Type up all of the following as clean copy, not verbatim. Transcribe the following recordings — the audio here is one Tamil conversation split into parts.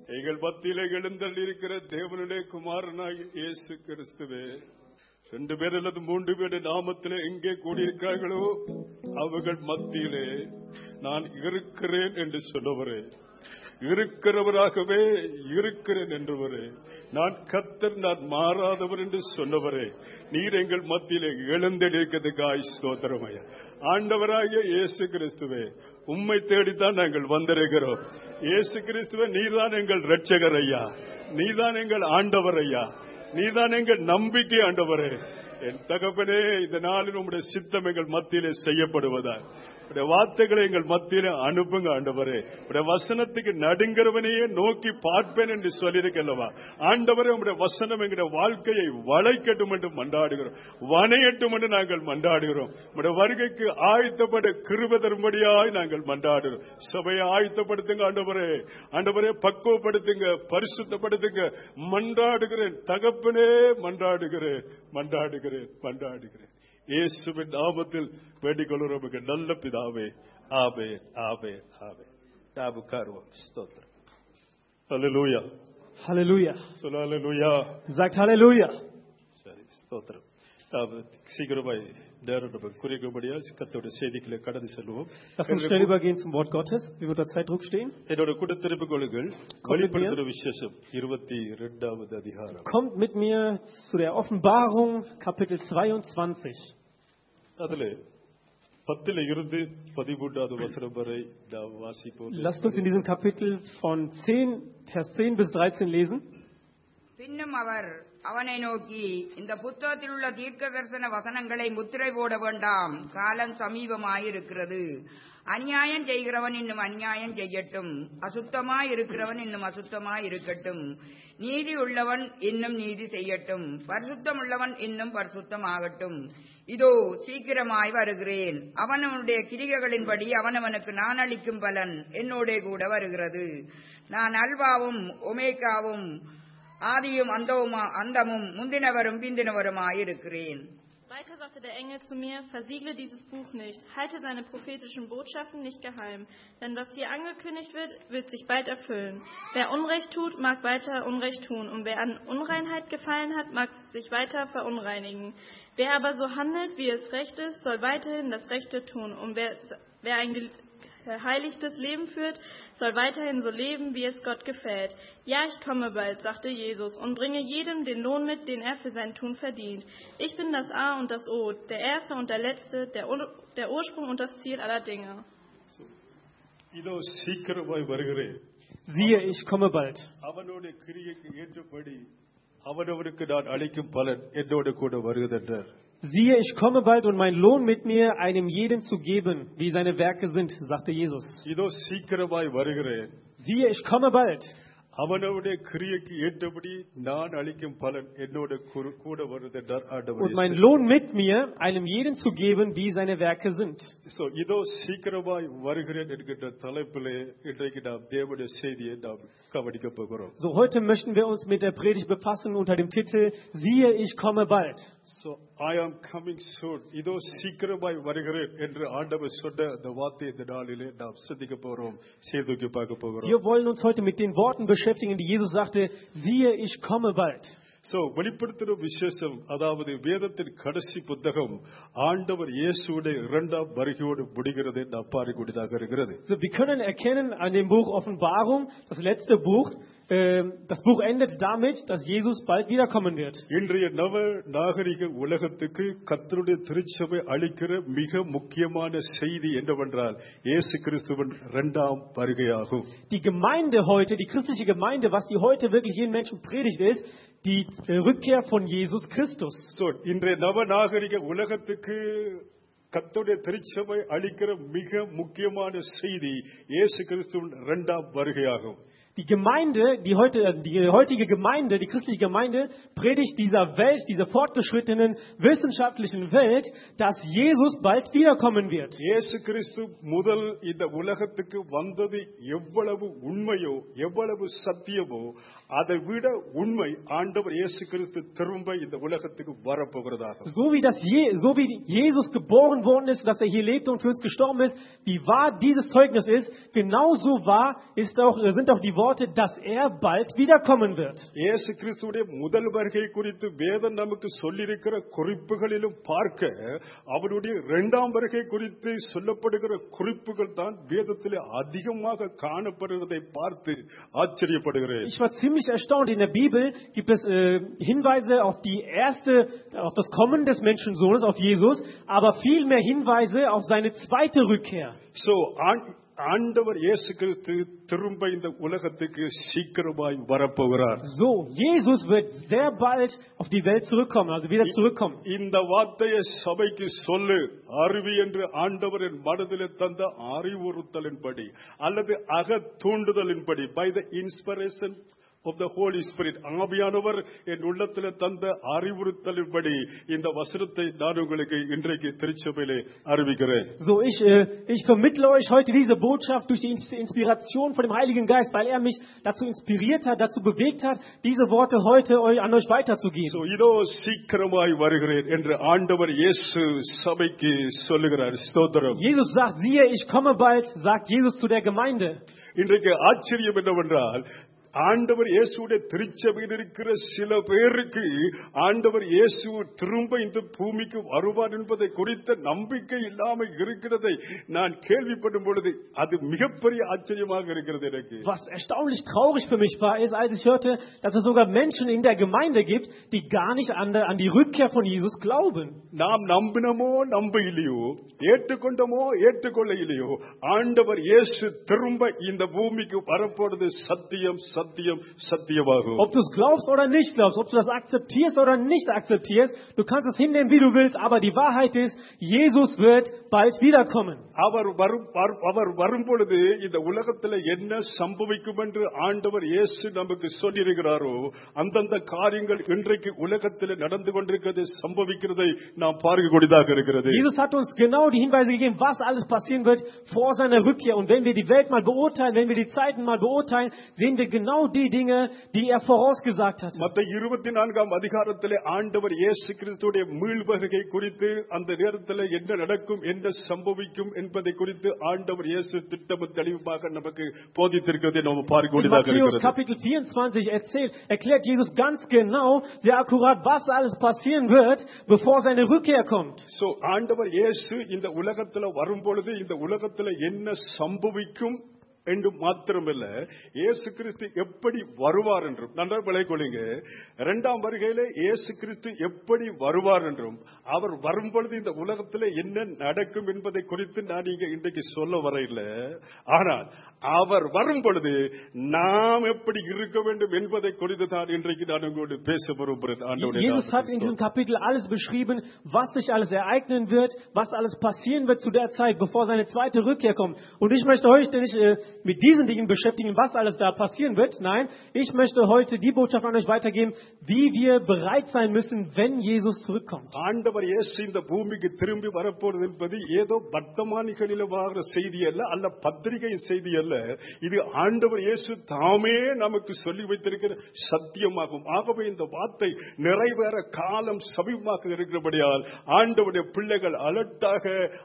எங்கள் மத்தியிலே எழுந்தருளி இருக்கிற தேவனுடைய குமாரனாகிய இயேசு கிறிஸ்துவே, 2 பேர் அல்லது 3 பேர் நாமத்திலே எங்கே கூடியிருக்கிறார்களோ அவர்கள் மத்தியிலே நான் இருக்கிறேன் என்று சொன்னவரே, இருக்கிறவராகவே இருக்கிறேன் என்றவரே, நான் கர்த்தர், நான் மாறாதவர் என்று சொன்னவரே, நீர் எங்கள் மத்தியிலே எழுந்தெடுக்கிறதுக்காய் ஸ்தோத்திரமையா. ஆண்டவராகிய இயேசு கிறிஸ்துவே, உம்மை தேடித்தான் நாங்கள் வந்திருக்கிறோம். இயேசு கிறிஸ்துவே, நீர்தான் எங்கள் இரட்சகர் ஐயா, நீர்தான் எங்கள் ஆண்டவர் ஐயா, நீர்தான் எங்கள் நம்பிக்கை ஆண்டவரே. என் தகப்பனே, இந்த நாளில் உம்முடைய சித்தம் எங்கள் மத்தியிலே செய்யப்படுவதா, உடைய வார்த்தைகளை எங்கள் மத்தியிலே அனுப்புங்க ஆண்டவரே. உடைய வசனத்துக்கு நடுங்கிறவனையே நோக்கி பார்ப்பேன் என்று சொல்லியிருக்கல்லவா ஆண்டவரே. உடைய வசனம் எங்களுடைய வாழ்க்கையை வளைக்கட்டும் என்று மன்றாடுகிறோம், வனையட்டும் என்று நாங்கள் மன்றாடுகிறோம். உடைய வருகைக்கு ஆயத்தப்பட கிருபை தரும்படியாய் நாங்கள் மன்றாடுகிறோம். சபையை ஆயத்தப்படுத்துங்க ஆண்டவரே, ஆண்டவரே பக்குவப்படுத்துங்க, பரிசுத்தப்படுத்துங்க. மன்றாடுகிறேன் தகப்பனே, மன்றாடுகிறேன், மன்றாடுகிறேன், மன்றாடுகிறேன். இயேசுவின் நாமத்தில் வேண்டிக் கொள்கிறோம் நல்ல பிதாவே. ஆமென், ஆமென், ஆமென். நாம் உட்காருவோம். ஸ்தோத்திரம். ஹல்லேலூயா, Halleluja. சொல்ல ஹல்லேலூயா. Sagt Halleluja. சரி, ஸ்தோத்திரம். சீக்கிரமாய் நேரம் நம்ம குறிக்கும்படியா கர்த்தருடைய செய்திகளை கடந்து செல்வோம். Lass uns schnell übergehen zum Wort Gottes. Wie wird der Zeitdruck stehen? என்னோட கூட திருப்பிக் கொள்ளுங்கள். வெளிப்படுத்துகிற விசேஷம் 22வது அதிகாரம். Kommt mit mir zu der Offenbarung, Kapitel 22. அதிலே 10 இருந்து 13வது வசனம் வரை நாம் வாசிப்போம். Lasst uns in diesem Kapitel von Vers 10 bis 13 lesen. பின்னும் அவர் அவனை நோக்கி, இந்த புத்தகத்தில் உள்ள தீர்க்க தரிசன வசனங்களை முத்திரை போட வேண்டாம், காலம் சமீபமாயிருக்கிறது. அநியாயம் செய்கிறவன் இன்னும் அநியாயம் செய்யட்டும், அசுத்தமாயிருக்கிறவன் இன்னும் அசுத்தமாயிருக்கட்டும், நீதி உள்ளவன் இன்னும் நீதி செய்யட்டும், பரிசுத்தம் உள்ளவன் இன்னும் பரிசுத்தமாகட்டும். இதோ சீக்கிரமாய் வருகிறேன். அவனவனுடைய கிரிகைகளின்படி அவனவனுக்கு நான் அளிக்கும் பலன் என்னோட கூட வருகிறது. நான் அல்வாவும் ஒமேகாவும், ஆதியும் அந்தமும் முந்தினவரும் பிந்தினவருமாயிருக்கிறேன். Weiter sagte der Engel zu mir, versiegle dieses Buch nicht, halte seine prophetischen Botschaften nicht geheim, denn was hier angekündigt wird, wird sich bald erfüllen. Wer Unrecht tut, mag weiter Unrecht tun, und wer an Unreinheit gefallen hat, mag sich weiter verunreinigen. Wer aber so handelt, wie es recht ist, soll weiterhin das Rechte tun, und wer ein geheiligtes Leben führt, soll weiterhin so leben, wie es Gott gefällt. Ja, ich komme bald, sagte Jesus, und bringe jedem den Lohn mit, den er für sein Tun verdient. Ich bin das A und das O, der Erste und der Letzte, der Ursprung und das Ziel aller Dinge. இதோ சீக்கிரமாய் வருகிறேன். Siehe, ich komme bald. அவனுடைய கிரியைக்கு ஏற்றபடி அவனவனுக்கு நான் அளிக்கும் பலன் என்னோட கூட வருகிறதென்றார். Siehe, ich komme bald und mein Lohn mit mir, einem jeden zu geben, wie seine Werke sind, sagte Jesus. இதோ சீக்கிரமாய் வருகிறேன். Siehe, ich komme bald. அவனுடைய கிரியைக்கு ஏற்றபடி நான் அளிக்கும் பலன் என்னோட கூட வருகிறதென்றார் ஆண்டவர். Und mein Lohn mit mir, einem jeden zu geben, wie seine Werke sind. இதோ சீக்கிரமாய் வருகிறேன் என்கின்ற தலைப்பிலே இன்றைக்கு நாம் தேவனுடைய செய்தியை நாம் கவனிக்க போகிறோம். So, heute möchten wir uns mit der Predigt befassen unter dem Titel, Siehe, ich komme bald. I am coming soon. இதோ சீக்கிரமாய் வருகிறேன் என்று ஆண்டவர் சொன்ன அந்த வார்த்தை இந்த நாளிலே நாம் சிந்திக்க போகிறோம், சீர்தூக்கி பார்க்க போகிறோம். Wir wollen uns heute mit den Worten beschäftigen, die Jesus sagte, siehe, ich komme bald. வெளிப்படுத்துகிற விசேஷம், அதாவது வேதத்தின் கடைசி புத்தகம் ஆண்டவர் இயேசுவுடைய 2ஆம் வருகையோடு முடிகிறதை நாம் பார்க்கக்கூடியதாக இருக்கிறது. Wir können erkennen an dem Buch Offenbarung, das letzte Buch, das Buch endet damit, dass Jesus bald wiederkommen wird. இன்றைய நவ நாகரிக உலகத்துக்கு கர்த்தருடைய திருச்சபை அளிக்கிற மிக முக்கியமான செய்தி என்னவென்றால் இயேசு கிறிஸ்துவின் 2ஆம் வருகையாகும். Die Gemeinde heute, die christliche Gemeinde, was die heute wirklich jeden Menschen predigt, ist die Rückkehr von Jesus Christus. இன்றைய நவ நாகரிக உலகத்துக்கு கர்த்தருடைய திருச்சபை அளிக்கிற மிக முக்கியமான செய்தி இயேசு கிறிஸ்துவின் 2ஆம் வருகையாகும். Die Gemeinde, die heutige Gemeinde, die christliche Gemeinde, predigt dieser Welt, dieser fortgeschrittenen wissenschaftlichen Welt, dass Jesus bald wiederkommen wird. இயேசு கிறிஸ்து முதல் இந்த உலகத்துக்கு வந்தது எவ்வளவு உண்மையோ, எவ்வளவு சத்தியமோ, அதை விட உண்மை ஆண்டவர் இயேசு கிறிஸ்து திரும்ப இந்த உலகத்துக்கு வரப்போகிறதாக. So wie Jesus geboren geboren worden ist, dass er hier lebte und für uns gestorben ist, wie wahr dieses Zeugnis ist, genauso wahr sind auch die Worte, dass er bald wiederkommen wird. இயேசு கிறிஸ்துவுடைய முதல் வருகை குறித்து வேதம் நமக்கு சொல்லியிருக்கிற குறிப்புகளிலும் பார்க்க அவருடைய இரண்டாம் வருகை குறித்து சொல்லப்படுகிற குறிப்புகள் தான் வேதத்திலே அதிகமாக காணப்படுவதை பார்த்து ஆச்சரியப்படுகிறேன். Ich war ziemlich erstaunt. In der Bibel gibt es Hinweise auf das Kommen des Menschensohnes, auf Jesus, aber viel mehr Hinweise auf seine zweite Rückkehr. So ஆண்டவர் இயேசு கிறிஸ்து திரும்ப இந்த உலகத்துக்கு சீக்கிரமாய் வரப்போகிறார். So, Jesus wird sehr bald auf die Welt zurückkommen, also wieder zurückkommen. இந்த வார்த்தையை சபைக்கு சொல்லு, அறிவி என்று ஆண்டவர் என் மனதிலே தந்த அறிவுறுத்தலின்படி அல்லது அகத்தூண்டுதலின்படி, by the inspiration of the Holy Spirit, ஆவியானவர் என் உள்ளத்திலே தந்த அறிவுறுத்தலின்படி இந்த வசனத்தை நான் உங்களுக்கு இன்றைக்கு திருச்சபையிலே அறிவிக்கிறேன். So, ich vermittle euch heute diese Botschaft durch die Inspiration von dem Heiligen Geist, weil er mich dazu inspiriert hat, dazu bewegt hat, diese Worte heute an euch weiterzugeben. So, இதோ சீக்கிரமாய் வருகிறேன் என்று ஆண்டவர் இயேசு சபைக்கு சொல்லுகிறார். ஸ்தோத்திரம். Jesus sagt, siehe, ich komme bald, sagt Jesus zu der Gemeinde. இன்றைக்கு ஆச்சரியம் என்னவென்றால், ஆண்டவர் இயேசுடைய திருச்சபையில் இருக்கிற சில பேருக்கு ஆண்டவர் இயேசு திரும்ப இந்த பூமிக்கு வருவார் என்பதை குறித்த நம்பிக்கை இல்லாமல் இருக்கிறதை நான் கேள்விப்படும் பொழுது அது மிகப்பெரிய ஆச்சரியமாக இருக்கிறது எனக்கு. Was erstaunlich traurig für mich war, ist, als ich hörte, dass es sogar Menschen in der Gemeinde gibt, die gar nicht an die Rückkehr von Jesus glauben. நாம் நம்பினமோ நம்ப இல்லையோ, ஏற்றுக்கொண்டமோ ஏற்றுக்கொள்ள இல்லையோ, ஆண்டவர் இயேசு திரும்ப இந்த பூமிக்கு வரப்போறது சத்தியம் சத்தியம் சத்தியமாகும். Ob du es glaubst oder nicht glaubst, ob du das akzeptierst oder nicht akzeptierst, du kannst es hinnehmen, wie du willst, aber die Wahrheit ist, Jesus wird bald wiederkommen. அவர் வரும் பொழுது இந்த உலகத்தில் என்ன சம்பவிக்கும் என்று ஆண்டவர் இயேசு நமக்கு சொல்லியிருக்கிறாரோ, அந்தந்த காரியங்கள் இன்றைக்கு உலகத்தில் நடந்து கொண்டிருக்கிறது, சம்பவிக்கிறதை நாம் பார்க்கக்கூடியதாக இருக்கிறது. Jesus hat uns genau die Hinweise gegeben, was alles passieren wird vor seiner Rückkehr. Und wenn wir die Welt mal beurteilen, wenn wir die Zeiten mal beurteilen, sehen wir genau die Dinge, die er vorausgesagt hat. மத்தேயு 24 அதிகாரத்திலே ஆண்டவர் இயேசு கிறிஸ்துவுடைய மீள்வருகை குறித்து, அந்த நேரத்தில் என்ன நடக்கும், என்ன சம்பவிக்கும் என்பதை குறித்து ஆண்டவர் இயேசு திட்டமிட்டு தெளிவாக நமக்கு போதித்திருக்கிறதை நாம் பார்க்கக்கூடியதாக இருக்கிறது. Matthäus Kapitel 24 erklärt Jesus ganz genau, sehr akkurat, was alles passieren wird, bevor seine Rückkehr kommt. So, ஆண்டவர் இயேசு இந்த உலகத்தில் வரும் பொழுது இந்த உலகத்தில் என்ன சம்பவிக்கும் என்று மாத்திரமல்ல, இயேசு கிறிஸ்து எப்படி வருவார் என்றும் நன்றாக விளைக்கொள்ளுங்க. இரண்டாம் வருகையிலே இயேசு கிறிஸ்து எப்படி வருவார் என்றும், அவர் வரும் பொழுது இந்த உலகத்தில் என்ன நடக்கும் என்பதை குறித்து நான் இங்க இன்றைக்கு சொல்ல வரையில, ஆனால் அவர் வரும் பொழுது நாம் எப்படி இருக்க வேண்டும் என்பதை குறித்து தான் இன்றைக்கு நான் உங்களோடு பேச விரும்புகிறேன். Jesus hat in diesem Kapitel alles beschrieben, was sich alles ereignen wird, was alles passieren wird zu der Zeit, bevor seine zweite Rückkehr kommt. Und ich möchte heute nicht mit diesen Dingen beschäftigen, was alles da passieren wird. Nein, ich möchte heute die Botschaft an euch weitergeben, wie wir bereit sein müssen, wenn Jesus zurückkommt. ஆண்டவர் இயேசு இந்த பூமிக்கு திரும்பி வரப்போறது என்பது ஏதோ வர்த்தமானிகளில் வாங்குற செய்தி அல்ல, அல்ல பத்திரிகை செய்தி அல்ல. இது ஆண்டவர் இயேசு தாமே நமக்கு சொல்லி வைத்திருக்கிற சத்தியமாகும். ஆகவே இந்த வார்த்தை நிறைவேற காலம் சமீபமாக இருக்கிறபடியால் ஆண்டவருடைய பிள்ளைகள் அலர்ட்டாக,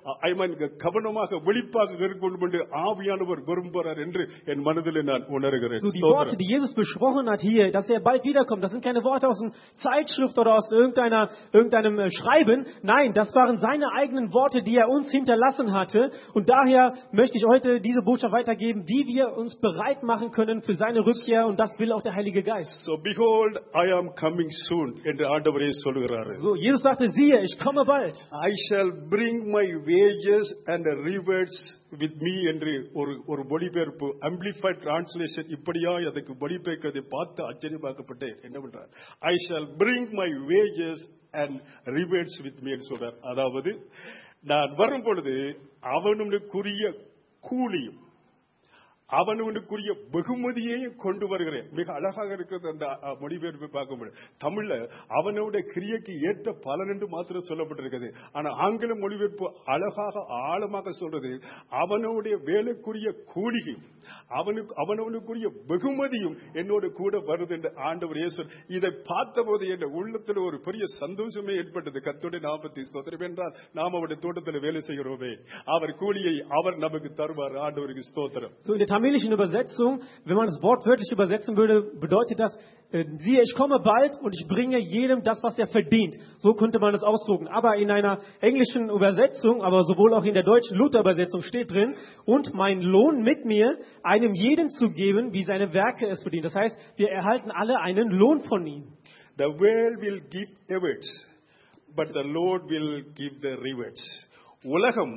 கவனமாக விழிப்பாக இருக்கும் என்று ஆவியானவர் விரும்புகிறார் என்று என் மனதில் நான் உணர்கிறேன். So, die Worte, die Jesus besprochen hat hier, dass er bald wiederkommt, das sind keine Worte aus einer Zeitschrift oder aus irgendeinem Schreiben. Nein, das waren seine eigenen Worte, die er uns hinterlassen hatte. Und daher möchte ich heute diese Botschaft weitergeben, wie wir uns bereit machen können für seine Rückkehr. Und das will auch der Heilige Geist. So, behold, I am coming soon என்று ஆண்டவரே சொல்கிறார். So, Jesus sagte, siehe, ich komme bald. I shall bring my wages and rewards with me என்று ஒரு மொழிபெயர்ப்பு Amplified Translation இப்படியா அதுக்கு மொழிபெயர்க்கிறதை பார்த்து ஆச்சரியமாக்கப்பட்டேன். என்னவென்றால், I shall bring my wages and rewards with me என்று சொல்றார். அதாவது நான் வரும் பொழுது அவனுக்குரிய கூலியும் அவனுக்குரிய வெகுமதியையும் கொண்டு வருகிறேன். மிக அழகாக இருக்கிறது அந்த மொழிபெயர்ப்பு பார்க்கும்போது. தமிழ்ல அவனுடைய கிரியைக்கு ஏற்ற பலன் என்று மாத்திரம் சொல்லப்பட்டிருக்கிறது. ஆனா ஆங்கில மொழிபெயர்ப்பு அழகாக ஆழமாக சொல்றது அவனுடைய வேலைக்குரிய கூலியும் அவனுக்குரிய வெகுமதியும் என்னோடு கூட வருது என்று ஆண்டவர் இயேசு. இதை பார்த்தபோது என் உள்ளத்தில் ஒரு பெரிய சந்தோஷமே ஏற்பட்டது. கர்த்தருடைய நாமத்தை ஸ்தோத்திரம். என்றால் நாம் அவருடைய தோட்டத்தில் வேலை செய்கிறோமே, அவர் கூலியை அவர் நமக்கு தருவார். ஆண்டவருக்கு ஸ்தோத்திரம். So in der tamilischen Übersetzung, wenn man es wortwörtlich übersetzen würde, bedeutet das, siehe, ich komme bald und ich bringe jedem das, was er verdient. So könnte man es ausdrucken. Aber in einer englischen Übersetzung, aber sowohl auch in der deutschen Luther-Übersetzung steht drin, und mein Lohn mit mir, einem jeden zu geben, wie seine Werke es verdient. Das heißt, wir erhalten alle einen Lohn von ihm. The world will give awards, but the Lord will give the rewards. உலகம்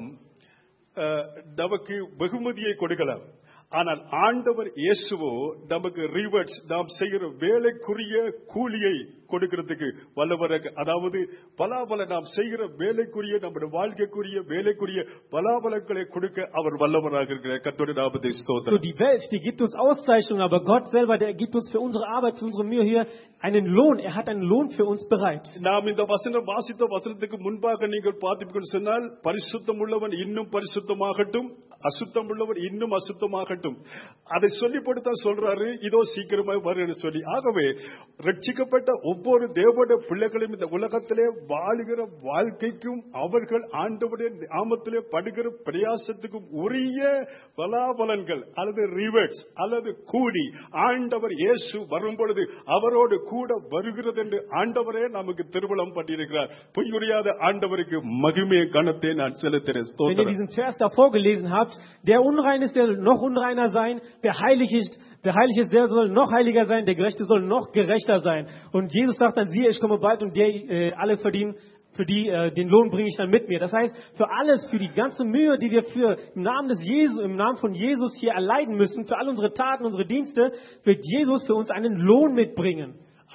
நமக்கு வெகுமதியை கொடுக்கலாம், ஆனால் ஆண்டவர் இயேசுவோ நமக்கு ரிவார்ட்ஸ், நாம் செய்கிற வேலைக்குரிய கூலியை கொடுக்கிறதுக்கு வல்லவராக. அதாவது பலாபல நாம் செய்கிற வேலைக்குரிய நம்முடைய வாழ்க்கைக்குரிய வேலைக்குரிய பலாபலங்களை கொடுக்க அவர் வல்லவராக இருக்கிறார். கர்த்தருடைய நாமத்தை ஸ்தோத்திரம். So die Welt, die gibt uns Auszeichnungen, aber Gott selber, der gibt uns für unsere Arbeit, für unsere Mühe hier einen Lohn. Er hat einen Lohn für uns bereit. நாம் இந்த வசனம் வாசித்த வசனத்துக்கு முன்பாக நீங்கள் பார்த்தீர்கள் சொன்னால், பரிசுத்தம் உள்ளவன் இன்னும் பரிசுத்தமாகட்டும், அசுத்தம் உள்ளவர் இன்னும் அசுத்தமாகட்டும். அதை சொல்லிப்படுத்த சொல்றாரு, இதோ சீக்கிரமாக வருன்னு சொல்லி. ஆகவே ரட்சிக்கப்பட்ட ஒவ்வொரு தேவனுடைய பிள்ளைகளும் இந்த உலகத்திலே வாழுகிற வாழ்க்கைக்கும் அவர்கள் ஆண்டவருடைய நாமத்திலே படுகிற பிரயாசத்துக்கும் உரிய பலாபலன்கள் அல்லது ரிவார்ட்ஸ் அல்லது கூலி ஆண்டவர் இயேசு வரும் பொழுது அவரோடு கூட வருகிறது என்று ஆண்டவரே நமக்கு திருவிழம் பண்ணியிருக்கிறார். பொய்யுரையாத ஆண்டவருக்கு மகிமையை கனத்தை நான் செலுத்துகிறேன். Wenn ihr diesen Vers davor gelesen habt, der unrein ist, der noch unreiner sein, wer heilig ist, der soll noch heiliger sein, der Gerechte soll noch gerechter sein. Und Jesus sagt dann, siehe, ich komme bald und alle verdienen, für die den Lohn bringe ich dann mit mir. Das heißt, für alles, für die ganze Mühe, die wir im Namen von Jesus hier erleiden müssen, für all unsere Taten, unsere Dienste, wird Jesus für uns einen Lohn mitbringen.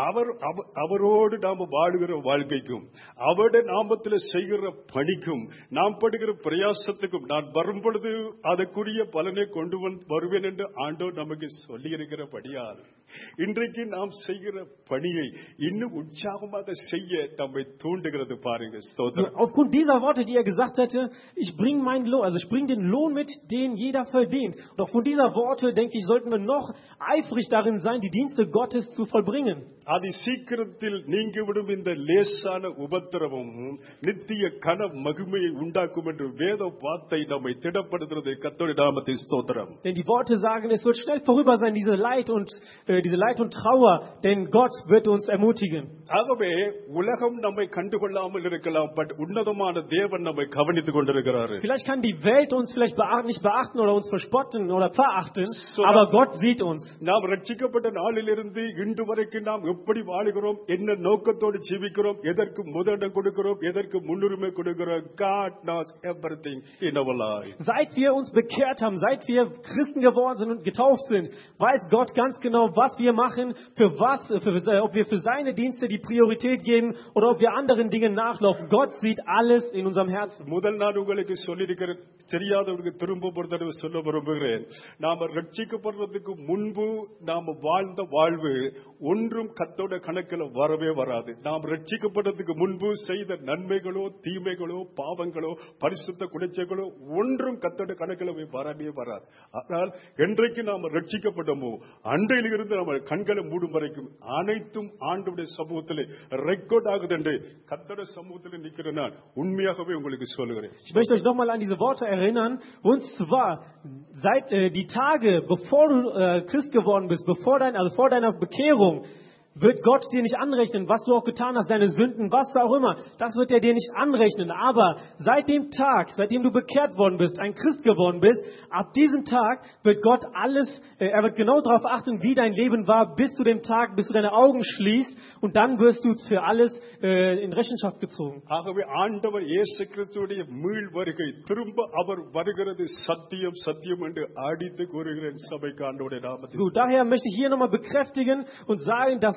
அவரோடு நாம் வாழுகிற வாழ்க்கைக்கும் அவருடைய நாமத்தில் செய்கிற பணிக்கும் நாம் படுகிற பிரயாசத்துக்கும் நான் வரும் பொழுது அதற்குரிய பலனை கொண்டு வருவேன் என்று ஆண்டவர் நமக்கு சொல்லி இருக்கிறபடியால் இன்றைக்கு நாம் செய்கிற பணியை இன்னும் உற்சாகமாக செய்ய நம்மை தூண்டுகிறது. பாருங்க. Aufgrund dieser Worte, die er gesagt hatte, ich bringe meinen Lohn, also ich bringe den Lohn mit, den jeder verdient. Und aufgrund dieser Worte, denke ich, sollten wir noch eifrig darin sein, die Dienste Gottes zu vollbringen. அதி சீக்கிரத்தில் நீங்கிவிடும் இந்த லேசான உபத்திரவம் நித்திய கன மகிமையை உண்டாக்கும் என்று வேத வார்த்தை நம்மை திடப்படுத்துகிறது. கர்த்தருடைய நாமத்தை ஸ்தோத்திரம். Denn die Worte sagen, es wird schnell vorüber sein, diese Leid und Trauer, denn Gott wird uns ermutigen. ஆகவே உலகம் நம்மை கண்டுகொள்ளாமல் இருக்கலாம், பட் உன்னதமான தேவன் நம்மை கவனித்துக் கொண்டிருக்கிறார். Vielleicht kann die Welt uns vielleicht nicht beachten oder uns verspotten oder verachten, aber Gott sieht uns. நாம் ரட்சிக்கப்பட்ட நாளிலிருந்து இன்று வரைக்கும் நாம் எப்படி வாழுகிறோம், என்ன நோக்கத்தோடு ஜீவிக்கிறோம், எதற்கு முதலிடம் கொடுக்கிறோம், எதற்கு முன்னுரிமை கொடுக்கிறோம். God knows everything in our life. Seit wir uns bekehrt haben, seit wir Christen geworden sind und getauft sind, weiß Gott ganz genau, was wir machen, ob wir für seine Dienste die Priorität geben oder ob wir anderen Dingen nachlaufen. Gott sieht alles in unserem Herzen. முதல் நான் உங்களுக்கு சொல்லியிருக்கிற தெரியாதவர்களுக்கு திரும்ப ஒரு தடவை சொல்ல விரும்புகிறேன். நாம ரட்சிக்கப்படுறதுக்கு முன்பு நாம வாழ்ந்த வாழ்வு ஒன்றும் கர்த்தருடைய கணக்கில் வரவே வராது. நாம் ரட்சிக்கப்படுறதுக்கு முன்பு செய்த நன்மைகளோ தீமைகளோ பாவங்களோ பரிசுத்த குடைச்சைகளோ ஒன்றும் கர்த்தருடைய கணக்கில் வரவே வராது. ஆனால் என்றைக்கு நாம் ரட்சிக்கப்பட்டோமோ அன்றையிலிருந்து நம்ம கண்களை மூடும் வரைக்கும் அனைத்தும் ஆண்டவருடைய சமூகத்தில் ரெக்கார்ட் ஆகுது என்று கர்த்தருடைய சமூகத்தில் நிற்கிற நான் உண்மையாகவே உங்களுக்கு சொல்லுகிறேன். Ich möchte euch nochmal an diese Worte erinnern, und zwar seit die Tage, bevor du Christ geworden bist, vor deiner Bekehrung, wird Gott dir nicht anrechnen, was du auch getan hast, deine Sünden, was auch immer. Das wird er dir nicht anrechnen. Aber seit dem Tag, seitdem du bekehrt worden bist, ein Christ geworden bist, ab diesem Tag wird Gott er wird genau darauf achten, wie dein Leben war, bis zu dem Tag, bis du deine Augen schließt, und dann wirst du für alles in Rechenschaft gezogen. ஆகவே ஆண்டவர் இயேசு கிறிஸ்துவின் மீள் வருகை திரும்ப அவர் வருகிறது சத்தியம் சத்தியம் என்று அடித்து கூறுகிறேன் சபைக்கு ஆண்டவருடைய நாமத்தில். So, daher möchte ich hier nochmal bekräftigen und sagen, dass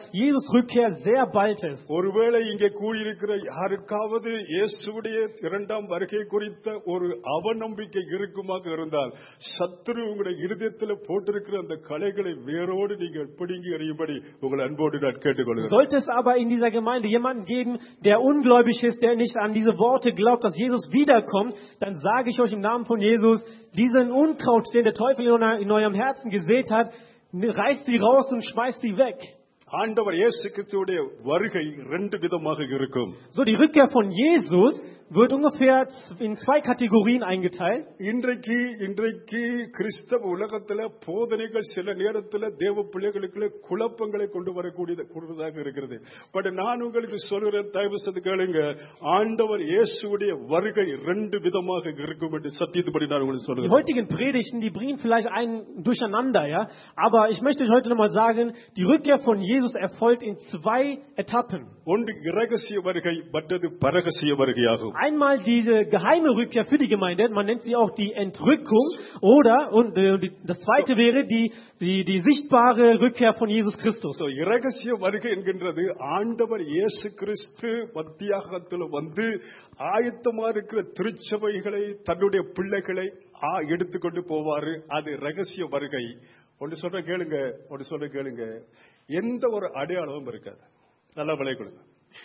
Jesus Rückkehr sehr bald ist. ஒருவேளை இங்கே கூடியிருக்கிற யாருக்காவது இயேசுவுடைய இரண்டாம் வருகை குறித்த ஒரு அவநம்பிக்கை இருக்குமாக இருந்தால் சத்துரு உங்களுடைய இருதயத்தில் போட்டிருக்கிற அந்த கலைகளை வேரோடு நீங்கள் பிடுங்கி எறியும்படி உங்கள் அன்போடு நான் கேட்டுக்கொள்கிறேன். Sollte es aber in dieser Gemeinde jemanden geben, der ungläubig ist, der nicht an diese Worte glaubt, dass Jesus wiederkommt, dann sage ich euch im Namen von Jesus, diesen Unkraut, den der Teufel in eurem Herzen gesät hat, reißt sie raus und schmeißt sie weg. ஆண்டவர் இயேசு கிறிஸ்துவுடைய வருகை ரெண்டு விதமாக இருக்கும். So, die Rückkehr von Jesus wird ungefähr in zwei Kategorien eingeteilt. இன்றைக்கு கிறிஸ்தவ உலகத்துல போதனைகள் சில நேரத்துல தேவ பிள்ளைகளுக்கு குழப்பங்களை கொண்டு வரக்கூடியதாக இருக்கிறது. பட் நான் உங்களுக்கு சொல்கிறேன், தயவு செய்து கேளுங்க, ஆண்டவர் இயேசுவுடைய வருகை ரெண்டு விதமாக இருக்கும் என்று சத்தியத்துப்படி நான் உங்களுக்கு Die சொல்கிறேன். heutigen Predigten, die bringen vielleicht einen durcheinander, ja. Aber ich möchte euch heute nochmal sagen, die Rückkehr von Jesus erfolgt in zwei Etappen. ஒன்று இரகசிய வருகை, மற்றது பரகசிய வருகையாகும். Einmal diese geheime Rückkehr für die Gemeinde, man nennt sie auch die Entrückung, oder, und das zweite wäre die sichtbare Rückkehr von Jesus Christus. So, இரகசிய வருகை என்கின்றது ஆண்டவர் இயேசு கிறிஸ்து மத்தியாகத்தில் வந்து ஆயத்தமா இருக்கிற திருச்சபைகளை தன்னுடைய பிள்ளைகளை எடுத்துக்கொண்டு போவாரு. அது ரகசிய வருகை. ஒன்று சொல்ற கேளுங்க, எந்த ஒரு அடையாளமும் இருக்காது. நல்லா விளை கொடுங்க.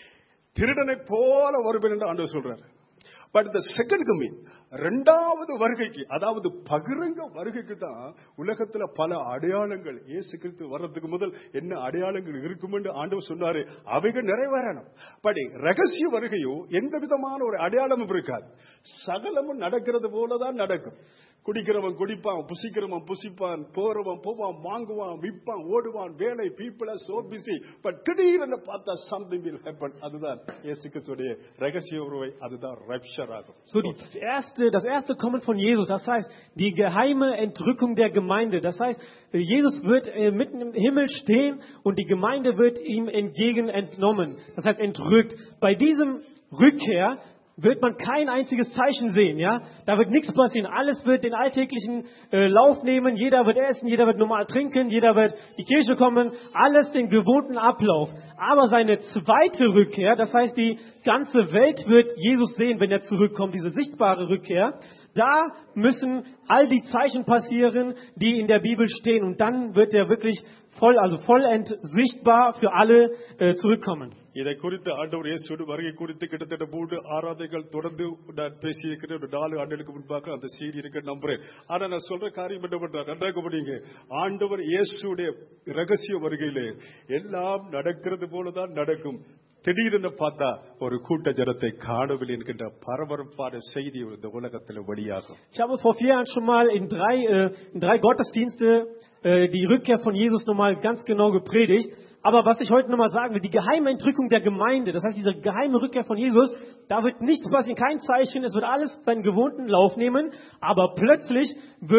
திருடனை போல வருவேன் என்று ஆண்டவர் சொல்றாரு. பட் இந்த செகண்ட் கமிங், இரண்டாவது வருகைக்கு, அதாவது பகிரங்க வருகைக்கு தான் உலகத்துல பல அடையாளங்கள், இயேசு கிறிஸ்து வர்றதுக்கு முதல் என்ன அடையாளங்கள் இருக்கும் என்று ஆண்டவர் சொன்னாரு, அவைகள் நிறைவேறணும். பட் ரகசிய வருகையோ எந்த விதமான ஒரு அடையாளமும் இருக்காது. சகலமும் நடக்கிறது போலதான் நடக்கும். குடிக்கிறவன் குடிப்பான், புசிக்கிறவன் புசிப்பான், போறவன் போவான், வாங்குவான், விற்பான், ஓடுவான், வேலை, people are so busy. But திடீரென பார்த்தா something will happen. அதுதான் இயேசு கிறிஸ்துவுடைய ரகசிய வருகை, அதுதான் rapture ஆகும். So, das erste Kommen von Jesus, das heißt die geheime Entrückung der Gemeinde. Das heißt, Jesus wird mitten im Himmel stehen und die Gemeinde wird ihm entgegen entnommen. Das heißt entrückt. Bei diesem Rückkehr wird man kein einziges Zeichen sehen, ja? Da wird nichts passieren. Alles wird den alltäglichen Lauf nehmen. Jeder wird essen, jeder wird normal trinken, jeder wird in die Kirche kommen. Alles den gewohnten Ablauf. Aber seine zweite Rückkehr, das heißt, die ganze Welt wird Jesus sehen, wenn er zurückkommt, diese sichtbare Rückkehr. Da müssen all die Zeichen passieren, die in der Bibel stehen. Und dann wird er wirklich vollend sichtbar für alle zurückkommen. இதை குறித்து ஆண்டவர் இயேசுவோட வருகை குறித்து கிட்டத்தட்ட 3 ஆராதனைகள் தொடர்ந்து நான் பேசியிருக்கிறேன். ஒரு 4 ஆண்டுகளுக்கு முன்பாக அந்த சீடி இருக்க நம்புறேன். ஆனா நான் சொல்ற காரியம் என்ன பண்றாரு, நன்றாக படிங்க. ஆண்டவர் இயேசுடைய ரகசிய வருகையிலே எல்லாம் நடக்கிறது போலதான் நடக்கும். திடீரென பார்த்தா ஒரு கூட்ட ஜனத்தை காணவில்லை என்கின்ற பரபரப்பான செய்தி இந்த உலகத்தில் வெளியாகும். Ich habe vor 4 Jahren schon mal in drei Gottesdienste die Rückkehr von Jesus nochmal ganz genau gepredigt. Aber was ich heute nochmal sagen will, die geheime Entrückung der Gemeinde, das heißt diese geheime Rückkehr von Jesus, da wird nichts passieren, kein Zeichen, es wird alles seinen gewohnten Lauf nehmen, aber plötzlich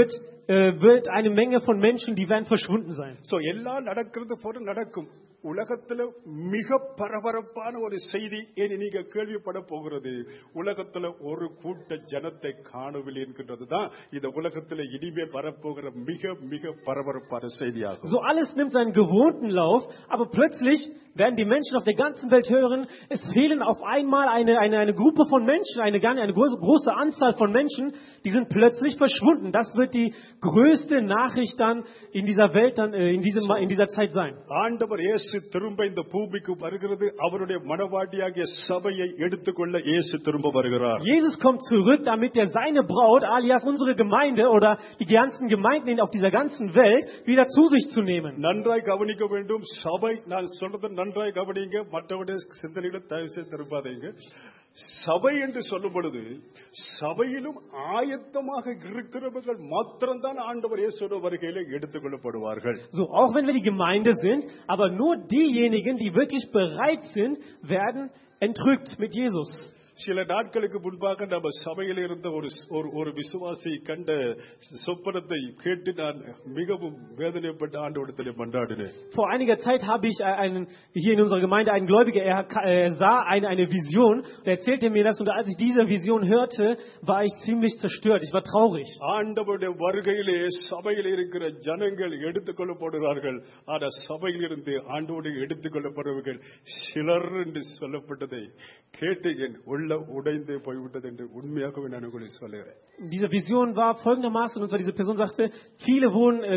wird eine Menge von Menschen, die werden verschwunden sein. So, எல்லாம் நடக்கிறது போல நடக்கும். உலகத்துல மிக பரபரப்பான ஒரு செய்தி நீங்க கேள்விப்பட போகிறது. உலகத்துல ஒரு கூட்ட ஜனத்தை காணவில்லை என்கின்றதுதான் இந்த உலகத்துல இனிமே வரப்போகிற மிக மிக பரபரப்பான செய்தியாகும். So, alles nimmt seinen gewohnten Lauf, aber plötzlich werden die Menschen auf der ganzen Welt hören, es fehlen auf einmal eine Gruppe von Menschen, eine große Anzahl von Menschen, die sind plötzlich verschwunden. Das wird die größte Nachricht dann in dieser Welt, dann in dieser Zeit sein. ஆண்டவர் இயேசு திரும்ப இந்த பூமிக்கு வருகிறது. அவருடைய மனவாட்டியாகிய சபையை எடுத்துக்கொள்ள இயேசு திரும்ப வருகிறார். Jesus kommt zurück, damit er seine Braut, alias unsere Gemeinde oder die ganzen Gemeinden auf dieser ganzen Welt wieder zu sich zu nehmen. நன்றாய் கவனிக்க வேண்டும். சபை, நான் சொல்றது நன்றாய் கவனிங்க, மற்றவருடைய சிந்தனைகளை தயவு செய்து திரும்பாதீங்க. சபை என்று சொல்லும் பொழுது சபையிலும் ஆயத்தமாக இருக்கிறவர்கள் மாத்திரம்தான் ஆண்டவர் இயேசுவின் வருகையிலே எடுத்துக்கொள்ளப்படுவார்கள். So, auch wenn wir die Gemeinde sind, aber nur diejenigen, die wirklich bereit sind, werden entrückt mit Jesus. சில நாட்களுக்கு முன்பாக நம்ம சபையில் இருந்த ஒரு விசுவாசி கண்ட சொப்பனத்தை கேட்டு நான் மிகவும் வேதனைப்பட்ட ஆண்டவரிடத்திலே மன்றாடினேன். Vor einiger Zeit habe ich hier in unserer Gemeinde einen Gläubiger, er sah eine Vision und erzählte mir das, und als ich diese Vision hörte, war ich ziemlich zerstört, ich war traurig. ஆண்டவருடைய வருகையிலே சபையில் இருக்கிற ஜனங்கள் எடுத்துக்கொள்ளப்படுகிறார்கள். ஆனா சபையில் இருந்து ஆண்டவரை எடுத்துக்கொள்ளப்படுவர்கள் சிலர் என்று சொல்லப்பட்டதை கேட்டு என் உள்ள உடைந்து போய்விட்டது என்று உண்மையாகவே நான் உங்களுக்கு சொல்லுகிறேன். Diese Vision war folgendermaßen, und zwar diese Person sagte, viele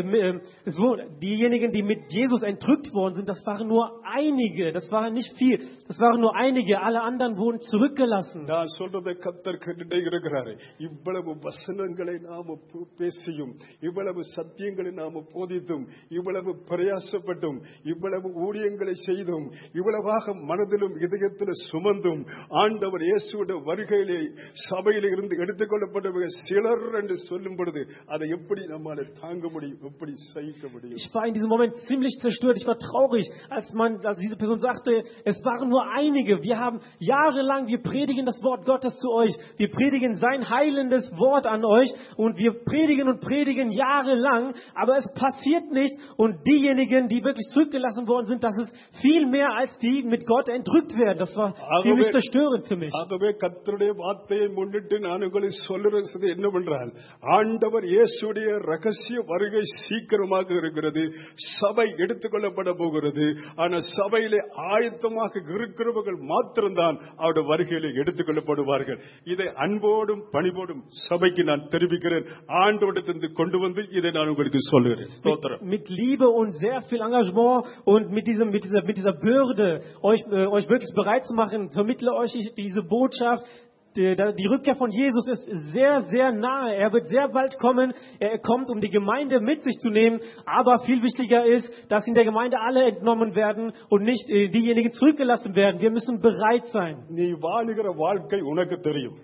diejenigen, die mit Jesus entrückt worden sind, das waren nur einige, das waren nicht viel, das waren nur einige, alle anderen wurden zurückgelassen. நான் சொல்றதை கர்த்தர் கேட்டுட்டே இருக்கிறாரு. இவ்வளவு வசனங்களை நாம பேசியும், இவ்வளவு சத்தியங்களை நாம போதித்தும், இவ்வளவு பிரயாசப்பட்டும், இவ்வளவு ஊழியங்களை செய்தும், இவ்வளவாக மனதிலும் இதயத்தில் சுமந்தும், ஆண்டவர் இயேசுவின் வருகையிலே சபையில இருந்து எடுத்துக்கொள்ளப்பட்டவர்கள் சிலர் என்று சொல்லும் பொழுது அதை எப்படி நம்மால தாங்க முடியும், எப்படி சகிக்க முடியும்? Ich war in diesem Moment ziemlich zerstört, ich war traurig, als diese Person sagte, es waren nur einige, wir haben jahrelang, wir predigen das Wort Gottes zu euch, wir predigen sein heilendes Wort an euch und wir predigen jahrelang, aber es passiert nichts, und diejenigen, die wirklich zurückgelassen worden sind, das ist viel mehr als die mit Gott entrückt werden. Das war ziemlich zerstörend für mich. ஆகவே கர்த்தருடைய வார்த்தையை முன்னிட்டு நான் உங்களுக்கு சொல்லுறது என்னவென்றால், ஆண்டவர் இயேசுடைய ரகசிய வருகை சீக்கிரமாக இருக்கிறது. சபை எடுத்துக்கொள்ளப்பட போகிறது. ஆனால் சபையிலே ஆயத்தமாக இருக்கிறவர்கள் மாத்திரம்தான் அவருடைய வருகையிலே எடுத்துக்கொள்ளப்படுவார்கள். இதை அன்போடும் பணிவோடும் சபைக்கு நான் தெரிவிக்கிறேன். ஆண்டவரிடத்திலிருந்து கொண்டு வந்து இதை நான் உங்களுக்கு சொல்லுகிறேன். ஸ்தோத்திரம். Mit Liebe und sehr viel Engagement und mit dieser Bürde, euch wirklich bereit zu machen, vermittle euch diese Botschaft. Die Rückkehr von Jesus ist sehr, sehr nahe. Er wird sehr bald kommen. Er kommt, um die Gemeinde mit sich zu nehmen. Aber viel wichtiger ist, dass in der Gemeinde alle entnommen werden und nicht diejenigen zurückgelassen werden. Wir müssen bereit sein. நீ வாழுகிற வாழ்க்கை உனக்கு தெரியும்.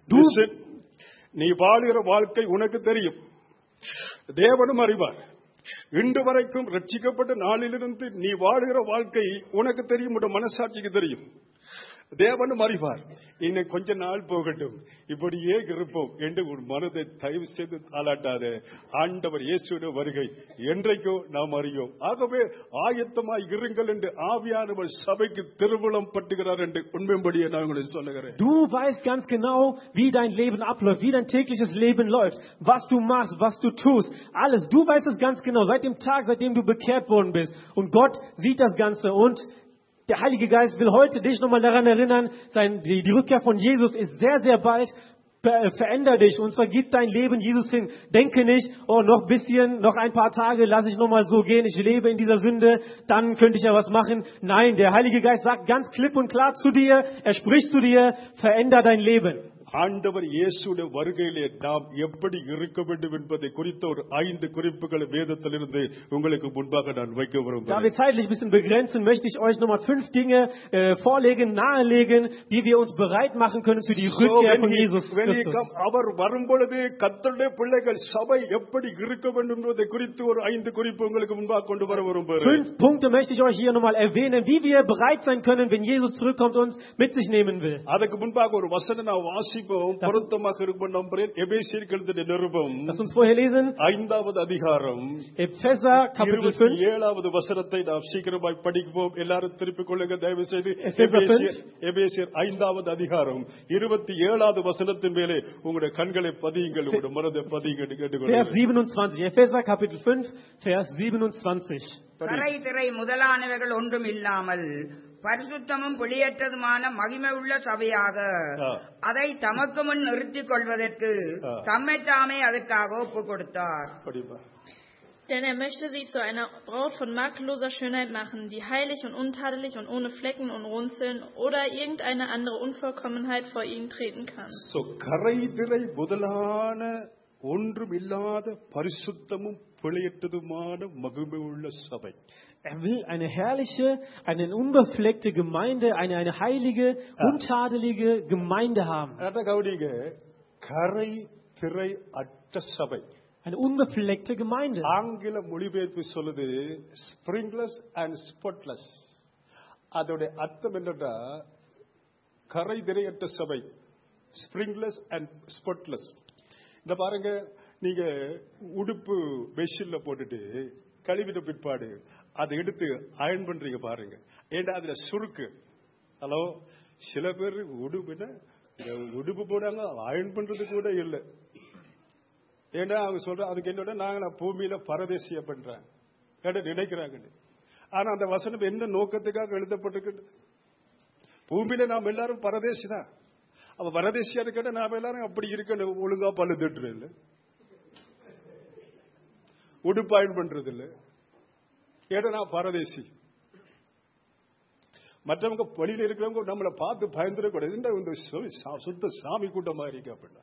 நீ வாழுகிற வாழ்க்கை உனக்கு தெரியும். தேவனும் அறிவார். இன்று வரைக்கும் ரட்சிக்கப்பட்ட நாளிலிருந்து நீ வாழுகிற வாழ்க்கை உனக்கு தெரியும், உன் மனசாட்சிக்கு தெரியும். தேவனும் அறிவார். இன்னும் கொஞ்ச நாள் போகட்டும், இப்படியே இருப்போம் என்று உன் மனதை தயவு செய்து தாளாட்டாத. ஆண்டவர் இயேசுவின் வருகை என்றைக்கோ நாம் அறியோம். ஆகவே ஆயத்தமாய் இருங்கள் என்று ஆவியானவர் சபைக்கு திருவுளம் பட்டுகிறார் என்று உண்மைப்படியே நான் உங்களுக்கு சொல்லுகிறேன். Du weißt ganz genau, wie dein Leben abläuft, wie dein tägliches Leben läuft, was du machst, was du tust, alles. Du weißt es ganz genau, seit dem Tag, seitdem du bekehrt worden bist. Und Gott sieht das Ganze, und der Heilige Geist will heute dich nochmal daran erinnern, die Rückkehr von Jesus ist sehr, sehr bald. Veränder dich, und zwar gib dein Leben Jesus hin. Denke nicht, oh, noch ein paar Tage lasse ich nochmal so gehen, ich lebe in dieser Sünde, dann könnte ich ja was machen. Nein, der Heilige Geist sagt ganz klipp und klar zu dir, er spricht zu dir, veränder dein Leben. ஆண்டவர் இயேசுவின் வருகையிலே நாம் எப்படி இருக்க வேண்டும் என்பதை குறித்த ஒரு 5 குறிப்புகளை வேதத்திலிருந்து உங்களுக்கு முன்பாக நான் வைக்க Da விரும்புகிறேன். wir zeitlich ein bisschen begrenzen, möchte ich euch nochmal 5 Dinge vorlegen, nahelegen, wie wir uns bereit machen können für die Rückkehr von Jesus Christus. அவர் வரும்பொழுது கர்த்தருடைய பிள்ளைகள் சபை எப்படி இருக்க வேண்டும் என்பதை குறித்து ஒரு 5 குறிப்பு உங்களுக்கு முன்பாக கொண்டு வர விரும்புகிறேன். 5 Punkte möchte ich euch hier nochmal erwähnen, wie wir bereit sein können, wenn Jesus zurückkommt und uns mit sich nehmen will. அதுக்கு முன்பாக ஒரு வசனம் நான் வாசிப்போம், பொருத்தமாக இருக்கும் நம்புகிறேன். எபேசியருக்கு எழுதின நிருபம் Lass uns vorher lesen. 5வது அதிகாரம் Epheser Kapitel 5. 27வது வசனத்தை நாம் சீக்கிரமாய் படிப்போம். எல்லாரும் திருப்பிக் கொள்ளுங்க தயவு செய்து. எபேசியர் 5வது அதிகாரம் 27வது வசனத்தின் மேலே உங்களுடைய கண்களை பதியுங்கள், உங்களுடைய மனதை பதியுங்கள் என்று கேட்டுக்கொள்கிறேன். Vers 27. Epheser Kapitel 5, Vers 27. கரை திரை முதலானவைகள் ஒன்றும் இல்லாமல் பரிசுத்தமும் பிழையற்றதுமான மகிமை உள்ள சபையாக அதை தமக்கு முன் நிறுத்திக் கொள்வதற்கு தம்மை தாமே அதற்காக ஒப்புக் கொடுத்தார். Denn er möchte sie zu einer Braut von makelloser Schönheit machen, die heilig und untadelig und ohne Flecken und Runzeln oder irgendeine andere Unvollkommenheit vor ihn treten kann. So கரை திரை முதலான ஒன்றுமில்லாத பரிசுத்தமும் பிழையற்றதுமான மகிமை உள்ள சபை. Er will eine herrliche, eine unbefleckte Gemeinde, eine heilige, untadelige Gemeinde haben. கவனிங்க, கரை திரை அற்ற சபை. Eine unbefleckte Gemeinde. ஆங்கில மொழிபெயர்ப்பு சொல்லுது ஸ்பிரிங்லெஸ் அண்ட் ஸ்பாட்லெஸ். அதோட அர்த்தம் என்னன்னா கரை திரையற்ற சபை, ஸ்பிரிங்லெஸ் அண்ட் ஸ்பாட்லெஸ். இந்த பாருங்க, நீங்க உடுப்பு மெஷின்ல போட்டுட்டு கழுவின பிற்பாடு அதை எடுத்து அயன் பண்றீங்க பாருங்க, ஏன்னா அதுல சுருக்கு. ஹலோ, சில பேர் உடுப்பு போடாங்க, அயன் பண்றது கூட இல்லை. ஏன்னா அவங்க சொல்ற அதுக்கு என்னோட நாங்க பூமியில பரதேசிய பண்றேன் நினைக்கிறாங்க. ஆனா அந்த வசனம் என்ன நோக்கத்துக்காக எழுதப்பட்டிருக்கிறது? பூமியில நாம் எல்லாரும் பரதேசி தான். அப்ப பரதேசியா இருக்க நாம எல்லாரும் அப்படி இருக்கணும், ஒழுங்கா பல்லு திட்டுறது இல்லை, உடுப்பு அயன் பண்றது இல்லை. ஏன்னா நான் பரதேசி. மற்றவங்க வழியில இருக்கிறவங்க நம்மளை பார்த்து பயந்துடக்கூடாது, சுத்த சாமி கூட்டமா இருக்கு அப்படின்னா.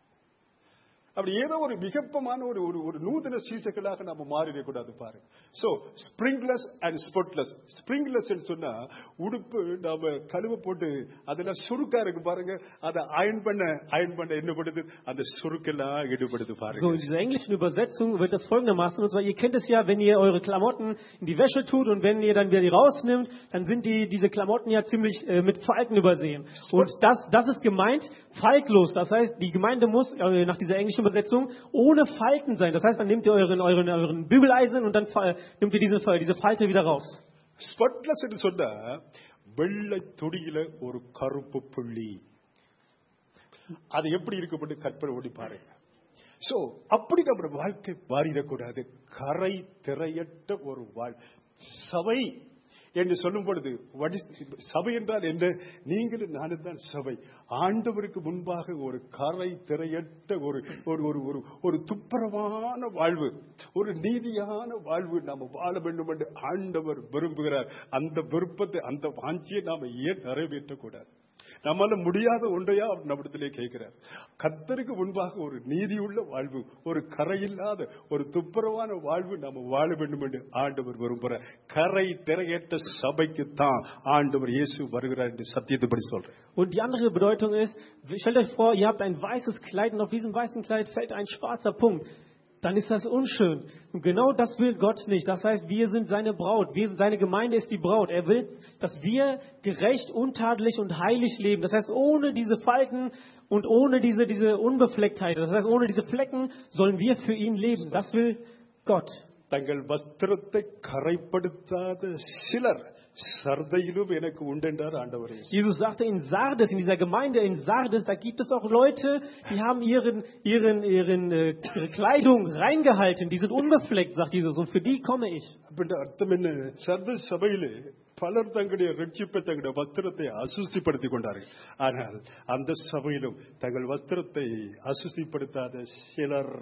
அப்படி ஏதோ ஒரு விகப்பமான ஒரு நூதன சீசர்களாக நம்ம மாறிடக்கூடாது பாருங்க. So springless and spotless. Springless சொன்னா உடுப்பு நாம கழுவ போட்டு அதெல்லாம் சுருக்கா இருக்கு பாருங்க, அதை அயன் பண்ண என்ன பண்ணுது, அந்த சுருக்கெல்லாம் ஈடுபடுது பாருங்க. So in dieser englischen Übersetzung wird das folgendermaßen, und zwar, ihr kennt es ja, wenn ihr eure Klamotten in die Wäsche tut und wenn ihr dann wieder die rausnimmt, dann sind diese Klamotten ja ziemlich mit Falten übersehen. Und das ist gemeint, faltlos. Das heißt, die Gemeinde muss nach dieser englischen Übersetzung ohne Falten sein. Das heißt, dann nehmt ihr euren Bügeleisen und dann nimmt ihr diese Falte wieder raus. Spotless என்று சொன்னா வெள்ளை துடியில ஒரு கருப்பு புள்ளி, அது எப்படி இருக்கப்பட்டு கற்பனை ஓடி பாருங்க. சோ அப்படி நம்ம வாழ்க்கை மாறிடக்கூடாது. கரை திரையற்ற ஒரு சபை என்று சொல்லும் பொழுது, சபை என்றால் என்ன? நீங்களும் நானும் தான் சபை. ஆண்டவருக்கு முன்பாக ஒரு கரை திரையற்ற ஒரு துப்புரவான வாழ்வு, ஒரு நீதியான வாழ்வு நாம வாழ வேண்டும் என்று ஆண்டவர் விரும்புகிறார். அந்த விருப்பத்தை, அந்த வாஞ்சியை நாம ஏன் நிறைவேற்றக்கூடாது? நம்மால முடியாத ஒன்றையா அவர் நம்மிடத்திலே கேட்கிறார். கர்த்தருக்கு முன்பாக ஒரு நீதியுள்ள வாழ்வு, ஒரு கரையில்லாத ஒரு துப்புரவான வாழ்வு நாம வாழ வேண்டும் என்று ஆண்டவர் விரும்புகிறார். கரை திரையற்ற சபைக்கு தான் ஆண்டவர் இயேசு வருகிறார் என்று சத்தியத்தைப்படி சொல்றார். Und die andere Bedeutung ist, stellt euch vor, ihr habt ein weißes Kleid und auf diesem weißen Kleid fällt ein schwarzer Punkt. Dann ist das unschön. Und genau das will Gott nicht. Das heißt, wir sind seine Braut. Seine Gemeinde ist die Braut. Er will, dass wir gerecht, untadelig und heilig leben. Das heißt, ohne diese Falten und ohne diese Unbeflecktheit. Das heißt, ohne diese Flecken sollen wir für ihn leben. Das will Gott. தங்கள் வஸ்திரத்தை கரைப்படுத்தாத சிலர் சர்தையிலும் எனக்கு உண்டென்றார் ஆண்டவர். Jesus sagte in Sardes, in dieser Gemeinde in Sardes, da gibt es auch Leute, die haben ihre Kleidung reingehalten, die sind unbefleckt, sagt Jesus, und für die komme ich. அப்படின்ற அர்த்தம் என்ன? சர்தஸ் சபையிலே பலர் தங்களுடைய ரட்சிப்பை தங்களுடைய வஸ்திரத்தை அசுசிப்படுத்திக் கொண்டார்கள். ஆனால் அந்த சபையிலும் தங்கள் வஸ்திரத்தை அசுசிப்படுத்தாத சிலர்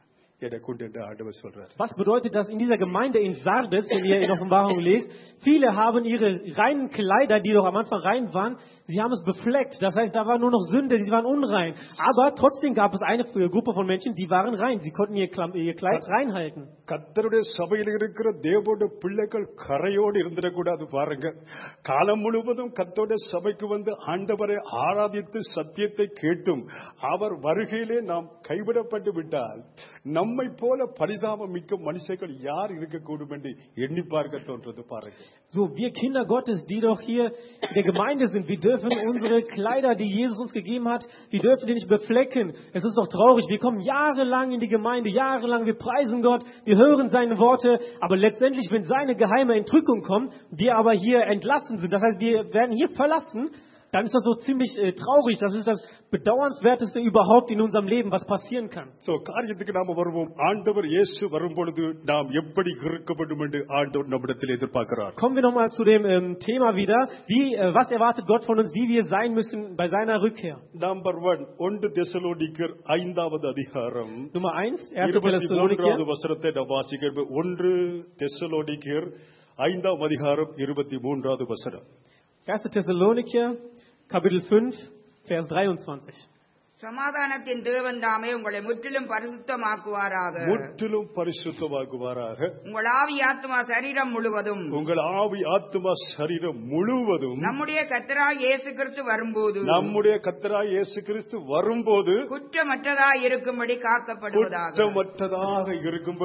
Was bedeutet das in dieser Gemeinde in Sardes, wenn ihr in Offenbarung lest? Viele haben ihre reinen Kleider, die doch am Anfang rein waren, sie haben es befleckt. Das heißt, da war nur noch Sünde, die waren unrein. Aber trotzdem gab es eine Gruppe von Menschen, die waren rein. Sie konnten ihr Kleid reinhalten. கர்த்தருடைய சபையில் இருக்கிற தேவனுடைய பிள்ளைகள் கரையோடு இருந்திடக்கூடாது பாருங்க. காலம் முழுவதும் கர்த்தருடைய சபைக்கு வந்து ஆண்டவரை ஆராதித்து சத்தியத்தை கேட்டும் அவர் வருகையிலே நாம் கைவிடப்பட்டு விட்டால் நம்மை போல பரிதாபம் மிக்க மனுஷர்கள் யார் இருக்கக்கூடும் என்று எண்ணி பார்க்க தோன்றது பாருங்க. So, wir Kinder Gottes, die doch hier in der Gemeinde sind, wir dürfen unsere Kleider, die Jesus uns gegeben hat, wir dürfen die nicht beflecken. Es ist doch traurig, wir kommen jahrelang in die Gemeinde, jahrelang, wir preisen Gott, wir hören seine Worte, aber letztendlich, wenn seine geheime Entrückung kommt, wir aber hier entlassen sind, das heißt, wir werden hier verlassen, dann ist das so ziemlich traurig. Das ist das Bedauernswerteste überhaupt in unserem Leben, was passieren kann. So, காரியத்துக்கு நாம வருவோம். ஆண்டவர் இயேசு வரும்பொழுது நாம் எப்படி இருக்கப்படும் என்று ஆண்டவர் நம்மிடத்தில் எதிர்பார்க்கிறார். Kommen wir nochmal zu dem Thema wieder. Was erwartet Gott von uns, wie wir sein müssen bei seiner Rückkehr? Number 1, 1 தெசலோனிக்கர் 5வது அதிகாரம். Nummer 1, 1. Thessaloniker. வசனத்தை நாம் வாசிக்கிறோம். 1 தெசலோனிக்கர் 5வது அதிகாரம் 23வது வசனம். 1. Thessaloniker, Kapitel 5, Vers 23. சமாதானத்தின் தேவன் தாமே உங்களை முற்றிலும் பரிசுத்தமாக்குவாராக. முற்றிலும் பரிசுத்தமாக்குவாராக. உங்கள் ஆவி ஆத்துமா சரீரம் முழுவதும். உங்கள் ஆவி ஆத்துமா சரீரம் முழுவதும். நம்முடைய கர்த்தராகிய இயேசு கிறிஸ்து வரும்போது. நம்முடைய கர்த்தராகிய இயேசு கிறிஸ்து வரும்போது. குற்றமற்றதாக இருக்கும்படி காக்கப்படுவதாக. குற்றமற்றதாக இருக்கும்படி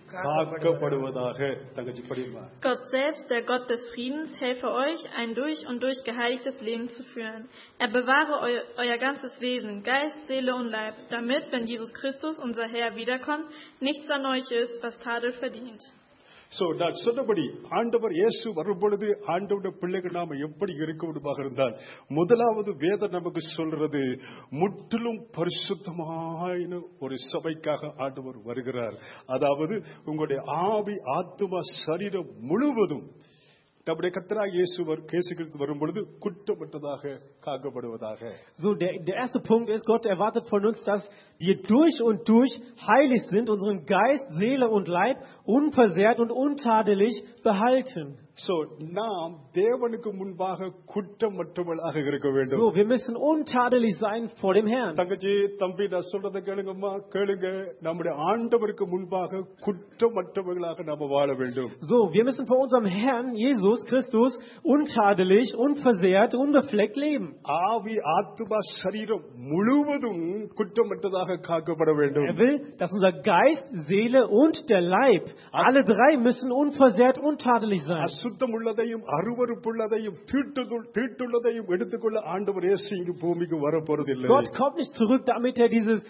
காக்கப்படுவதாக. தங்கச்சி படிமா. Gott selbst, der Gott des Friedens, helfe euch, ein durch und durch geheiligtes Leben zu führen. Er bewahre euer ganzes Wesen, Geist, Seele und Leib, damit, wenn Jesus Christus, unser Herr, wiederkommt, nichts an euch ist, was Tadel verdient. So, நான் சொன்னபடி ஆண்டவர் இயேசு வரும்பொழுது ஆண்டவருடைய பிள்ளைகள் நாம எப்படி இருக்க முடியுமாக இருந்தால், முதலாவது வேதம் நமக்கு சொல்றது முற்றிலும் பரிசுத்தமான ஒரு சபைக்காக ஆண்டவர் வருகிறார். அதாவது உங்களுடைய ஆவி, ஆத்துமா, சரீரம் முழுவதும் நம்முடைய கர்த்தராகிய இயேசு கிறிஸ்து வரும்பொழுது குற்றமற்றதாக காக்கப்படுவதாக. So, der erste Punkt ist, Gott erwartet von uns, dass wir durch und durch heilig sind, unseren Geist, Seele und Leib unversehrt und untadelig behalten. So, நாம் தேவனுக்கு முன்பாக குற்றமற்றவர்களாக இருக்க வேண்டும். So, wir müssen untadelig sein vor dem Herrn. தங்கச்சி, தம்பி, நான் சொல்றதை கேளுங்கம்மா, கேளுங்க. நம்முடைய ஆண்டவருக்கு முன்பாக குற்றமற்றவர்களாக நாம வாழ வேண்டும். So, wir müssen vor unserem Herrn Jesus Christus untadelig, unversehrt, unbefleckt leben. ஆவி, ஆத்துமா, சரீரம் முழுவதும் குற்றமற்றதாக காக்கப்பட வேண்டும். Er will, dass unser Geist, Seele und der Leib, alle drei müssen unversehrt, untadelig sein. அசுத்தம் உள்ளதையும் அருவருப்புள்ளதையும் தீட்டுள்ளதையும் எடுத்துக்கொள்ள ஆண்டவர் இயேசு இங்கு பூமிக்கு வரப்போறதில்லை. Gott kommt nicht zurück, damit er dieses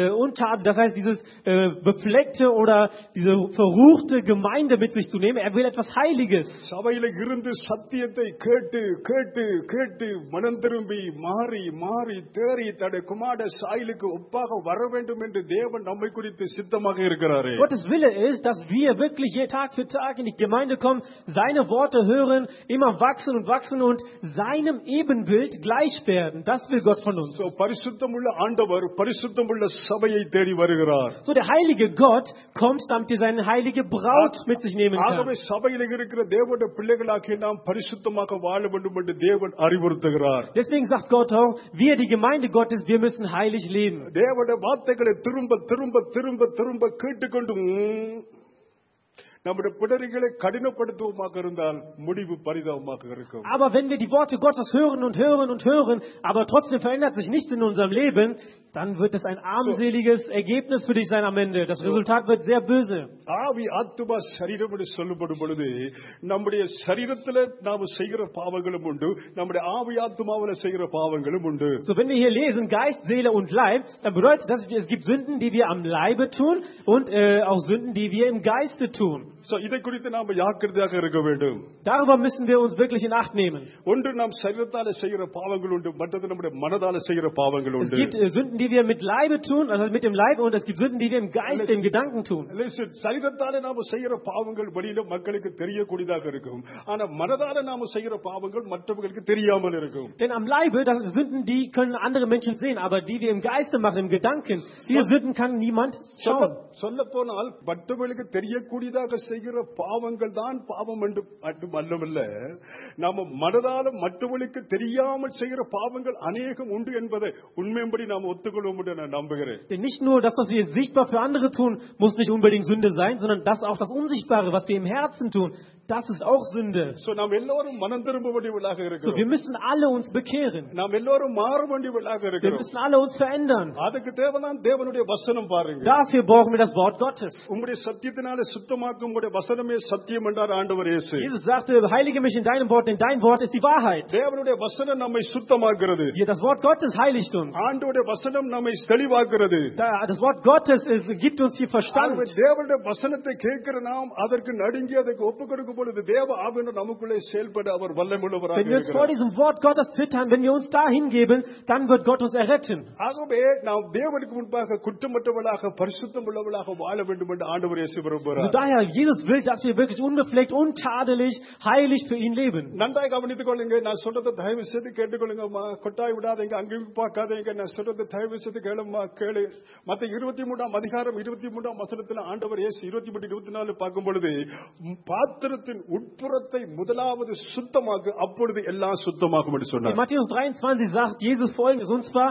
das heißt dieses befleckte oder diese verruchte Gemeinde mit sich zu nehmen. Er will etwas Heiliges. சபையில இருந்து சத்தியத்தை கேட்டு கேட்டு கேட்டு மனம் திரும்பி மாறி மாறி தேறி தன்னுடைய குமார சாயலுக்கு ஒப்பாக வர வேண்டும் என்று தேவன் நம்மை குறித்து சித்தமாக இருக்கிறாரே. Gottes Wille ist, dass wir wirklich Tag für Tag in die Gemeinde kommen, seine Worte hören, immer wachsen und wachsen und seinem Ebenbild gleich werden. Das will Gott von uns. So, பரிசுத்தமுள்ள ஆண்டவர் பரிசுத்தமுள்ள சபையை தேடி வருகிறார். So, der heilige Gott kommt, damit er seine heilige Braut mit sich nehmen kann. ஆகவே சபையில் இருக்கிற தேவனுடைய பிள்ளைகளாகிய நாம் பரிசுத்தமாக வாழ வேண்டும் என்று தேவன் அறிவுறுத்துகிறார். Deswegen sagt Gott auch, wir die Gemeinde Gottes, wir müssen heilig leben. தேவனுடைய வார்த்தைகளை திரும்ப திரும்ப திரும்ப திரும்ப கேட்டுக்கொண்டு நம்முடைய பிடரிகளை கடினப்படுத்துவமாக இருந்தால் முடிவு பரிதாபமாக இருக்கும். Aber wenn wir die Worte Gottes hören und hören und hören, aber trotzdem verändert sich nichts in unserem Leben, dann wird es ein armseliges Ergebnis für dich sein am Ende. Das Resultat wird sehr böse. ஆவி, ஆத்துமா, சரீரம் என்று சொல்லப்படும் பொழுது நம்முடைய சரீரத்தில் நாம் செய்கிற பாவங்களும் உண்டு, நம்முடைய ஆவி ஆத்துமாவில் செய்கிற பாவங்களும் உண்டு. So, wenn wir hier lesen Geist, Seele und Leib, dann bedeutet das, es gibt Sünden, die wir am Leibe tun und auch Sünden, die wir im Geiste tun. So, இதை குறித்து நாம் ஜாக்கிரதையாக இருக்க வேண்டும். Darüber müssen wir uns wirklich in Acht nehmen. ஒன்று நாம் சரீரத்தால செய்கிற பாவங்கள் உண்டு, மற்றது நம்முடைய மனதால செய்கிற பாவங்கள் Es உண்டு. gibt Sünden, die wir mit Leibe tun, also mit dem Leib, und es gibt Sünden, die wir im Geist, im Gedanken tun. Listen, சரீரத்தால நாம செய்கிற பாவங்கள் வெளியில மக்களுக்கு தெரியக்கூடியதாக இருக்கும். ஆனா மனதால நாம செய்கிற பாவங்கள் மற்றவர்களுக்கு தெரியாமல் இருக்கும். Denn am Leibe, das sind Sünden, die können andere Menschen sehen, aber die wir im Geiste machen, im Gedanken, diese Sünden kann niemand schauen. சொல்ல போனால் மற்றவர்களுக்கு தெரியக்கூடியதாக செய்கிற பாவங்கள் தான் பாவம் என்று மட்டுமல்ல, நாம மனதால மற்றவர்களுக்கு தெரியாமல் செய்கிற பாவங்கள் அநேகம் உண்டு என்பதை உண்மையின்படி நாம் ஒத்துக்கொள்வோம் என்று நான் நம்புகிறேன். Denn nicht nur das, was wir sichtbar für andere tun, muss nicht unbedingt Sünde sein, sondern das auch das Unsichtbare, was wir im Herzen tun, das ist auch Sünde. So, நாம் எல்லோரும் மனம் திரும்ப வேண்டியவர்களாக So, இருக்கிறோம். wir müssen alle uns bekehren. நாம் எல்லோரும் மாற வேண்டியவர்களாக Wir இருக்கிறோம். müssen alle uns verändern. அதுக்கு தேவைதான் தேவனுடைய வசனம் பாருங்க. Dafür brauchen wir das Wort Gottes. உம்முடைய சத்தியத்தினால சுத்தமாக்கும் உம்முடைய வசனமே சத்தியம் என்றார் ஆண்டவர் இயேசு. Jesus sagte, heilige mich in deinem Wort, denn dein Wort ist die Wahrheit. தேவனுடைய வசனம் நம்மை சுத்தமாக்குறது. Das Wort Gottes heiligt uns. ஆண்டவருடைய வசனம் நம்மை தெளிவாக்குறது. Das Wort Gottes gibt uns hier Verstand. தேவனுடைய வசனத்தை கேட்கிற நாம் அதற்கு நடுங்கி அதற்கு ஒப்புக் கொடுக்கும் பொழுது தேவ ஆவியானவர் நமக்குள்ளே செயல்பட அவர் வல்லமையுள்ளவராக Wenn wir uns vor இருக்கிறார். diesem Wort Gottes zittern, wenn wir uns da hingeben, dann wird Gott uns erretten. ஆகவே நாம் தேவனுக்கு முன்பாக குற்றமற்றவர்களாக பரிசுத்தம் உள்ளவர்களாக வாழ வேண்டும் என்று ஆண்டவர் இயேசு Also விரும்புகிறார். daher, Jesus will, dass wir wirklich unbefleckt, untadelig, heilig für ihn leben. நன்றாக கவனித்துக் கொள்ளுங்க. நான் சொல்றதை தயவு செய்து கேட்டுக்கொள்ளுங்கம்மா. கொட்டாய் விடாதீங்க, அங்கேயும் பார்க்காதீங்க. நான் சொல்றதை தயவு செய்து கேளுமா, கேளு. மத்த 23ஆம் அதிகாரம் 23ஆம் வசனத்தில் ஆண்டவர் இயேசு 23, 24 பார்க்கும் பொழுது பாத்திரத்தின் உட்புறத்தை முதலாவது சுத்தமாக்கு, அப்பொழுது எல்லாம் சுத்தமாகும் என்று In சொன்னார். Matthäus 23 sagt Jesus Folgendes, und zwar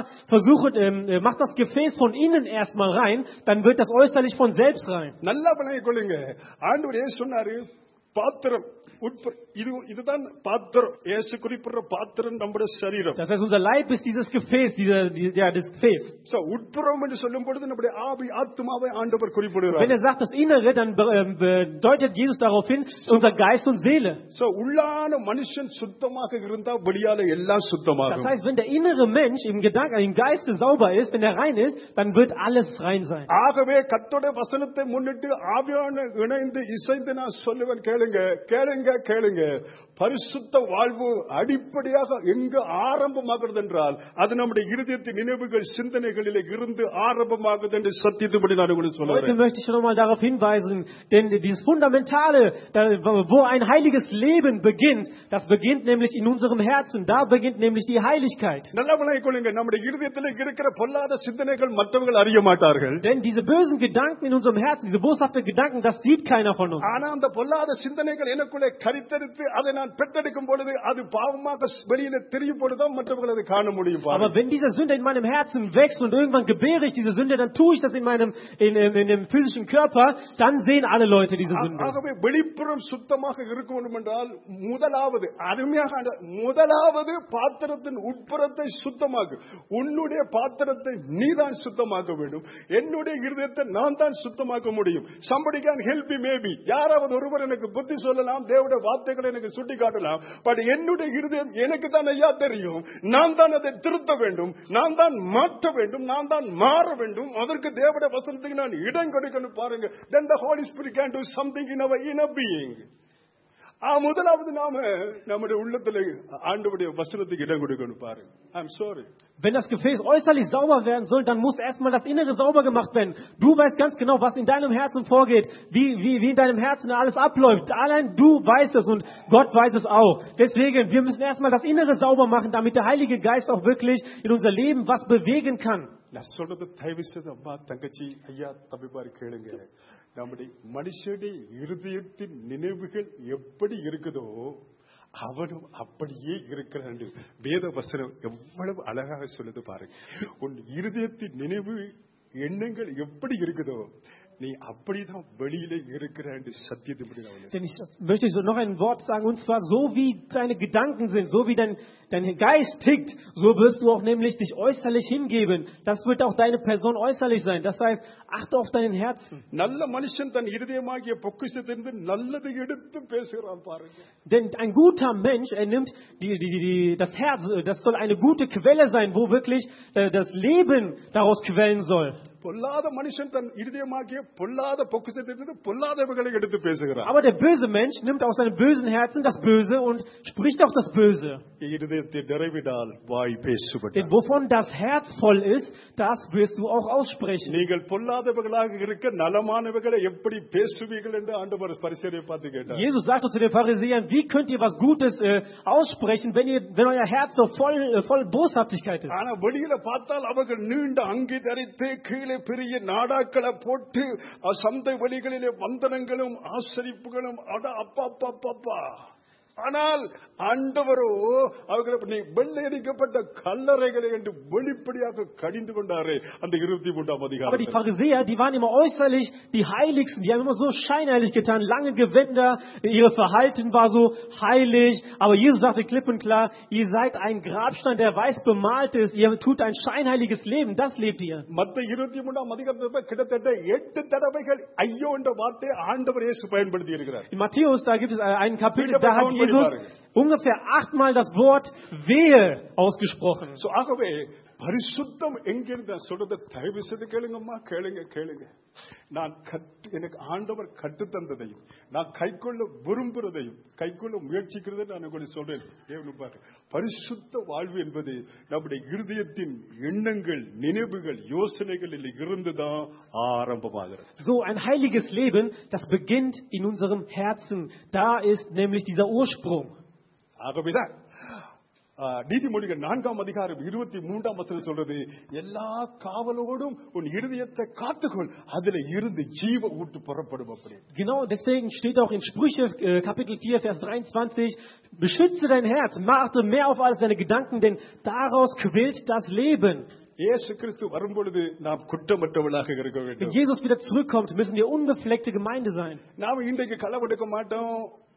macht das Gefäß von innen erstmal rein, dann wird das äußerlich von selbst rein. நல்லா விளங்கிக் கொள்ளுங்க. ஆண்டவர் இயேசு சொன்னாரு, பாத்திரம் இதுதான் பாத்திரம். இயேசு குறிப்பிடுற பாத்திரம் நம்முடைய சரீரம். Das heißt, unser Leib ist dieses Gefäß, das Gefäß. So உட்புறம் என்று சொல்லும் பொழுது நம்முடைய ஆவி ஆத்மாவை ஆண்டவர் குறிப்பிடுகிறார். Wenn sagt das Innere, dann bedeutet Jesus darauf hin, unser Geist und Seele. So உள்ளான மனுஷன் சுத்தமாக இருந்தா வெளியால எல்லாம் சுத்தமாகும். Das heißt, wenn der innere Mensch im Gedanken, im Geiste sauber ist, wenn er rein ist, dann wird alles rein sein. ஆகவே கர்த்தருடைய வசனத்தை முன்னிட்டு ஆவியான இணைந்து இசைந்து நான் சொல்லுவேன், கேளுங்க. பரிசுத்த வாழ்வு அடிப்படையாக எங்கு ஆரம்பமாகிறது என்றால் அது நம்முடைய இருதயத்தின் நினைவுகள் சிந்தனைகளிலே இருந்து ஆரம்பமாகுது என்று சத்தியத்தின்படி நான் உங்களுக்கு சொல்றேன். Heute möchte ich schon mal darauf hinweisen, denn dieses Fundamentale, wo ein heiliges Leben beginnt, das beginnt nämlich in unserem Herzen, da beginnt nämlich die Heiligkeit. நல்லா விளங்கிக்கொள்ளுங்க, நம்முடைய இருதயத்திலே இருக்கிற பொல்லாத சிந்தனைகள் மற்றவர்கள் அறிய மாட்டார்கள். Denn diese bösen Gedanken in unserem Herzen, diese boshaften Gedanken, das sieht keiner von uns. ஆனா அந்த பொல்லாத சிந்தனைகள் எனக்குள்ளே கரித்தெடுத்து அதை நான் பெற்றெடுக்கும் பொழுது அது பாவமாக வெளியில தெரியும் பொழுதுதான் மற்றவர்கள் அதை காண முடியும். Aber wenn diese Sünde in meinem Herzen wächst und irgendwann gebäre ich diese Sünde, dann tue ich das in dem physischen Körper, dann sehen alle Leute diese Sünde. ஆகவே வெளிப்புறம் சுத்தமாக இருக்க வேண்டும் என்றால் முதலாவது பாத்திரத்தின் உட்புறத்தை சுத்தமாக்கு. உன்னுடைய பாத்திரத்தை நீதான் சுத்தமாக்க வேண்டும். என்னுடைய இருதயத்தை நான் தான் சுத்தமாக்க முடியும். Somebody can help me maybe. யாராவது ஒருவர் எனக்கு புத்தி சொல்லலாம், தேவனுடைய வார்த்தைகளை எனக்கு சுட்டி காட்டலாம். பட் என்னுடைய இருதயம் எனக்கு தான் ஐயா தெரியும். நான் தான் அதை திருத்த வேண்டும், நான் தான் மாற்ற வேண்டும், நான் தான் மாற வேண்டும். அதற்கு தேவனுடைய வசனத்துக்கு நான் இடம் கொடுக்கணும். பாருங்க, then the Holy Spirit can do something in our inner being. முதலாவது நாம நம்முடைய உள்ளத்துல ஆண்டவருடைய வசனத்துக்கு இடம் கொடுக்கணும். பாருங்க, I'm sorry. Wenn das Gefäß äußerlich sauber werden soll, dann muss erstmal das Innere sauber gemacht werden. Du weißt ganz genau, was in deinem Herzen vorgeht, wie in deinem Herzen alles abläuft. Allein du weißt es und Gott weiß es auch. Deswegen, wir müssen erstmal das Innere sauber machen, damit der Heilige Geist auch wirklich in unser Leben was bewegen kann. நான் சொல்றது தயவு செய்து அம்மா, தங்கச்சி, ஐயா, தம்பி பாரு, கேளுங்க. நம்முடைய மனுஷனுடைய இருதயத்தின் நினைவுகள் எப்படி இருக்குதோ அவனும் அப்படியே இருக்கிறான். வேத வசனம் எவ்வளவு அழகாக சொல்லுது பாருங்க. உன் இருதயத்தின் நினைவு எண்ணங்கள் எப்படி இருக்குதோ நீ அப்படிதான் வெளியிலே இருக்கிறான் சத்தியத்தின்படி. Denn ich möchte so noch ein Wort sagen, und zwar so wie deine Gedanken sind, so wie dein Geist tickt, so wirst du auch nämlich dich äußerlich hingeben. Das wird auch deine Person äußerlich sein. Das heißt, achte auf deinen Herzen. நல்ல மனுஷன் தன் இருதயமாகிய பொக்கிஷத்திலிருந்து நல்லதை எடுத்து பேசுகிறான் பாருங்க. Denn ein guter Mensch, er nimmt das Herz, das soll eine gute Quelle sein, wo wirklich das Leben daraus quellen soll. பொல்லாத மனுஷன் தன் இருதயமாகிய பொல்லாத பொக்கிஷத்திலிருந்து பொல்லாதவைகளை எடுத்து பேசுகிறான். Aber der böse Mensch nimmt aus seinem bösen Herzen das Böse und spricht auch das Böse. இருதயத்தை நிறைவிடால் வாய் பேசுவது. Denn wovon das Herz voll ist, das wirst du auch aussprechen. நீங்கள் பொல்லாதவைகளாக இருக்க நலமானவைகளை எப்படி பேசுவீர்கள் என்று ஆண்டவர் பரிசேயரை பார்த்து கேட்டார். Jesus sagte zu den Pharisäern, wie könnt ihr was Gutes aussprechen, wenn euer Herz so voll Boshaftigkeit ist? ஆனா வெளியில பார்த்தால் அவர்கள் நீண்ட அங்கி தரித்து கீழே பெரிய நாடாக்களை போட்டு சந்தை வழிகளிலே வந்தனங்களும் ஆசரிப்புகளும் அப்பா. ஆனால் ஆண்டவரோ அவர்களை வெள்ளையடிக்கப்பட்ட கல்லறைகளை என்று வெளிப்படையாக கடிந்து கொண்டாரே அந்த 23ஆம் அதிகாரம். Aber die Pharisäer, die waren immer äußerlich die Heiligsten, die haben immer so scheinheilig getan, lange Gewänder, ihr Verhalten war so heilig, aber Jesus sagte klipp und klar, ihr seid ein Grabstein, der weiß bemalt ist, ihr tut ein scheinheiliges Leben, das lebt ihr. மத்த 23ஆம் அதிகாரத்தில் கிட்டத்தட்ட 8 தடவைகள் ஐயோ என்ற வார்த்தையை ஆண்டவர் இயேசு பயன்படுத்தி இருக்கிறார். In Matthäus, da gibt es einen Kapitel, da hat Jesus ungefähr 8-mal das Wort Wehe ausgesprochen. So ஆகவே பரிசுத்தம் எங்கிருந்து சொல்றத தயவு செய்து கேளுங்கம்மா, கேளுங்க. நான் எனக்கு ஆண்டவர் கற்று தந்ததையும் நான் கைக்கொள்ள விரும்புறதையும் கைக்கொள்ள முயற்சிக்கிறதை நான் உங்களுக்கு சொல்றேன். பரிசுத்த வாழ்வு என்பது நம்முடைய இருதயத்தின் எண்ணங்கள், நினைவுகள், யோசனைகளில் இருந்துதான் ஆரம்பமாகிறது. So ein heiliges Leben, das beginnt in unserem Herzen. Da ist nämlich dieser Ursprung. ஆகவேதான் நீதிமொழிகள் 4ஆம் அதிகாரம் 23ஆம் வசனம் சொல்றது, எல்லா காவலோடும் உன் இருதயத்தை காத்துக்கொள், அதிலே இருந்து ஜீவ ஊற்று புறப்படும். அப்படி Genau, deswegen steht auch in Sprüche Kapitel 4 Vers 23, beschütze dein Herz, achte mehr auf alles deine Gedanken, denn daraus quillt das Leben. இயேசு கிறிஸ்து வரும்பொழுது நாம் குற்றமற்றவர்களாக இருக்க வேண்டும். Wenn Jesus wieder zurückkommt, müssen wir unbefleckte Gemeinde sein. நாம் இன்றைக்கு களவெடுக்க மாட்டோம்,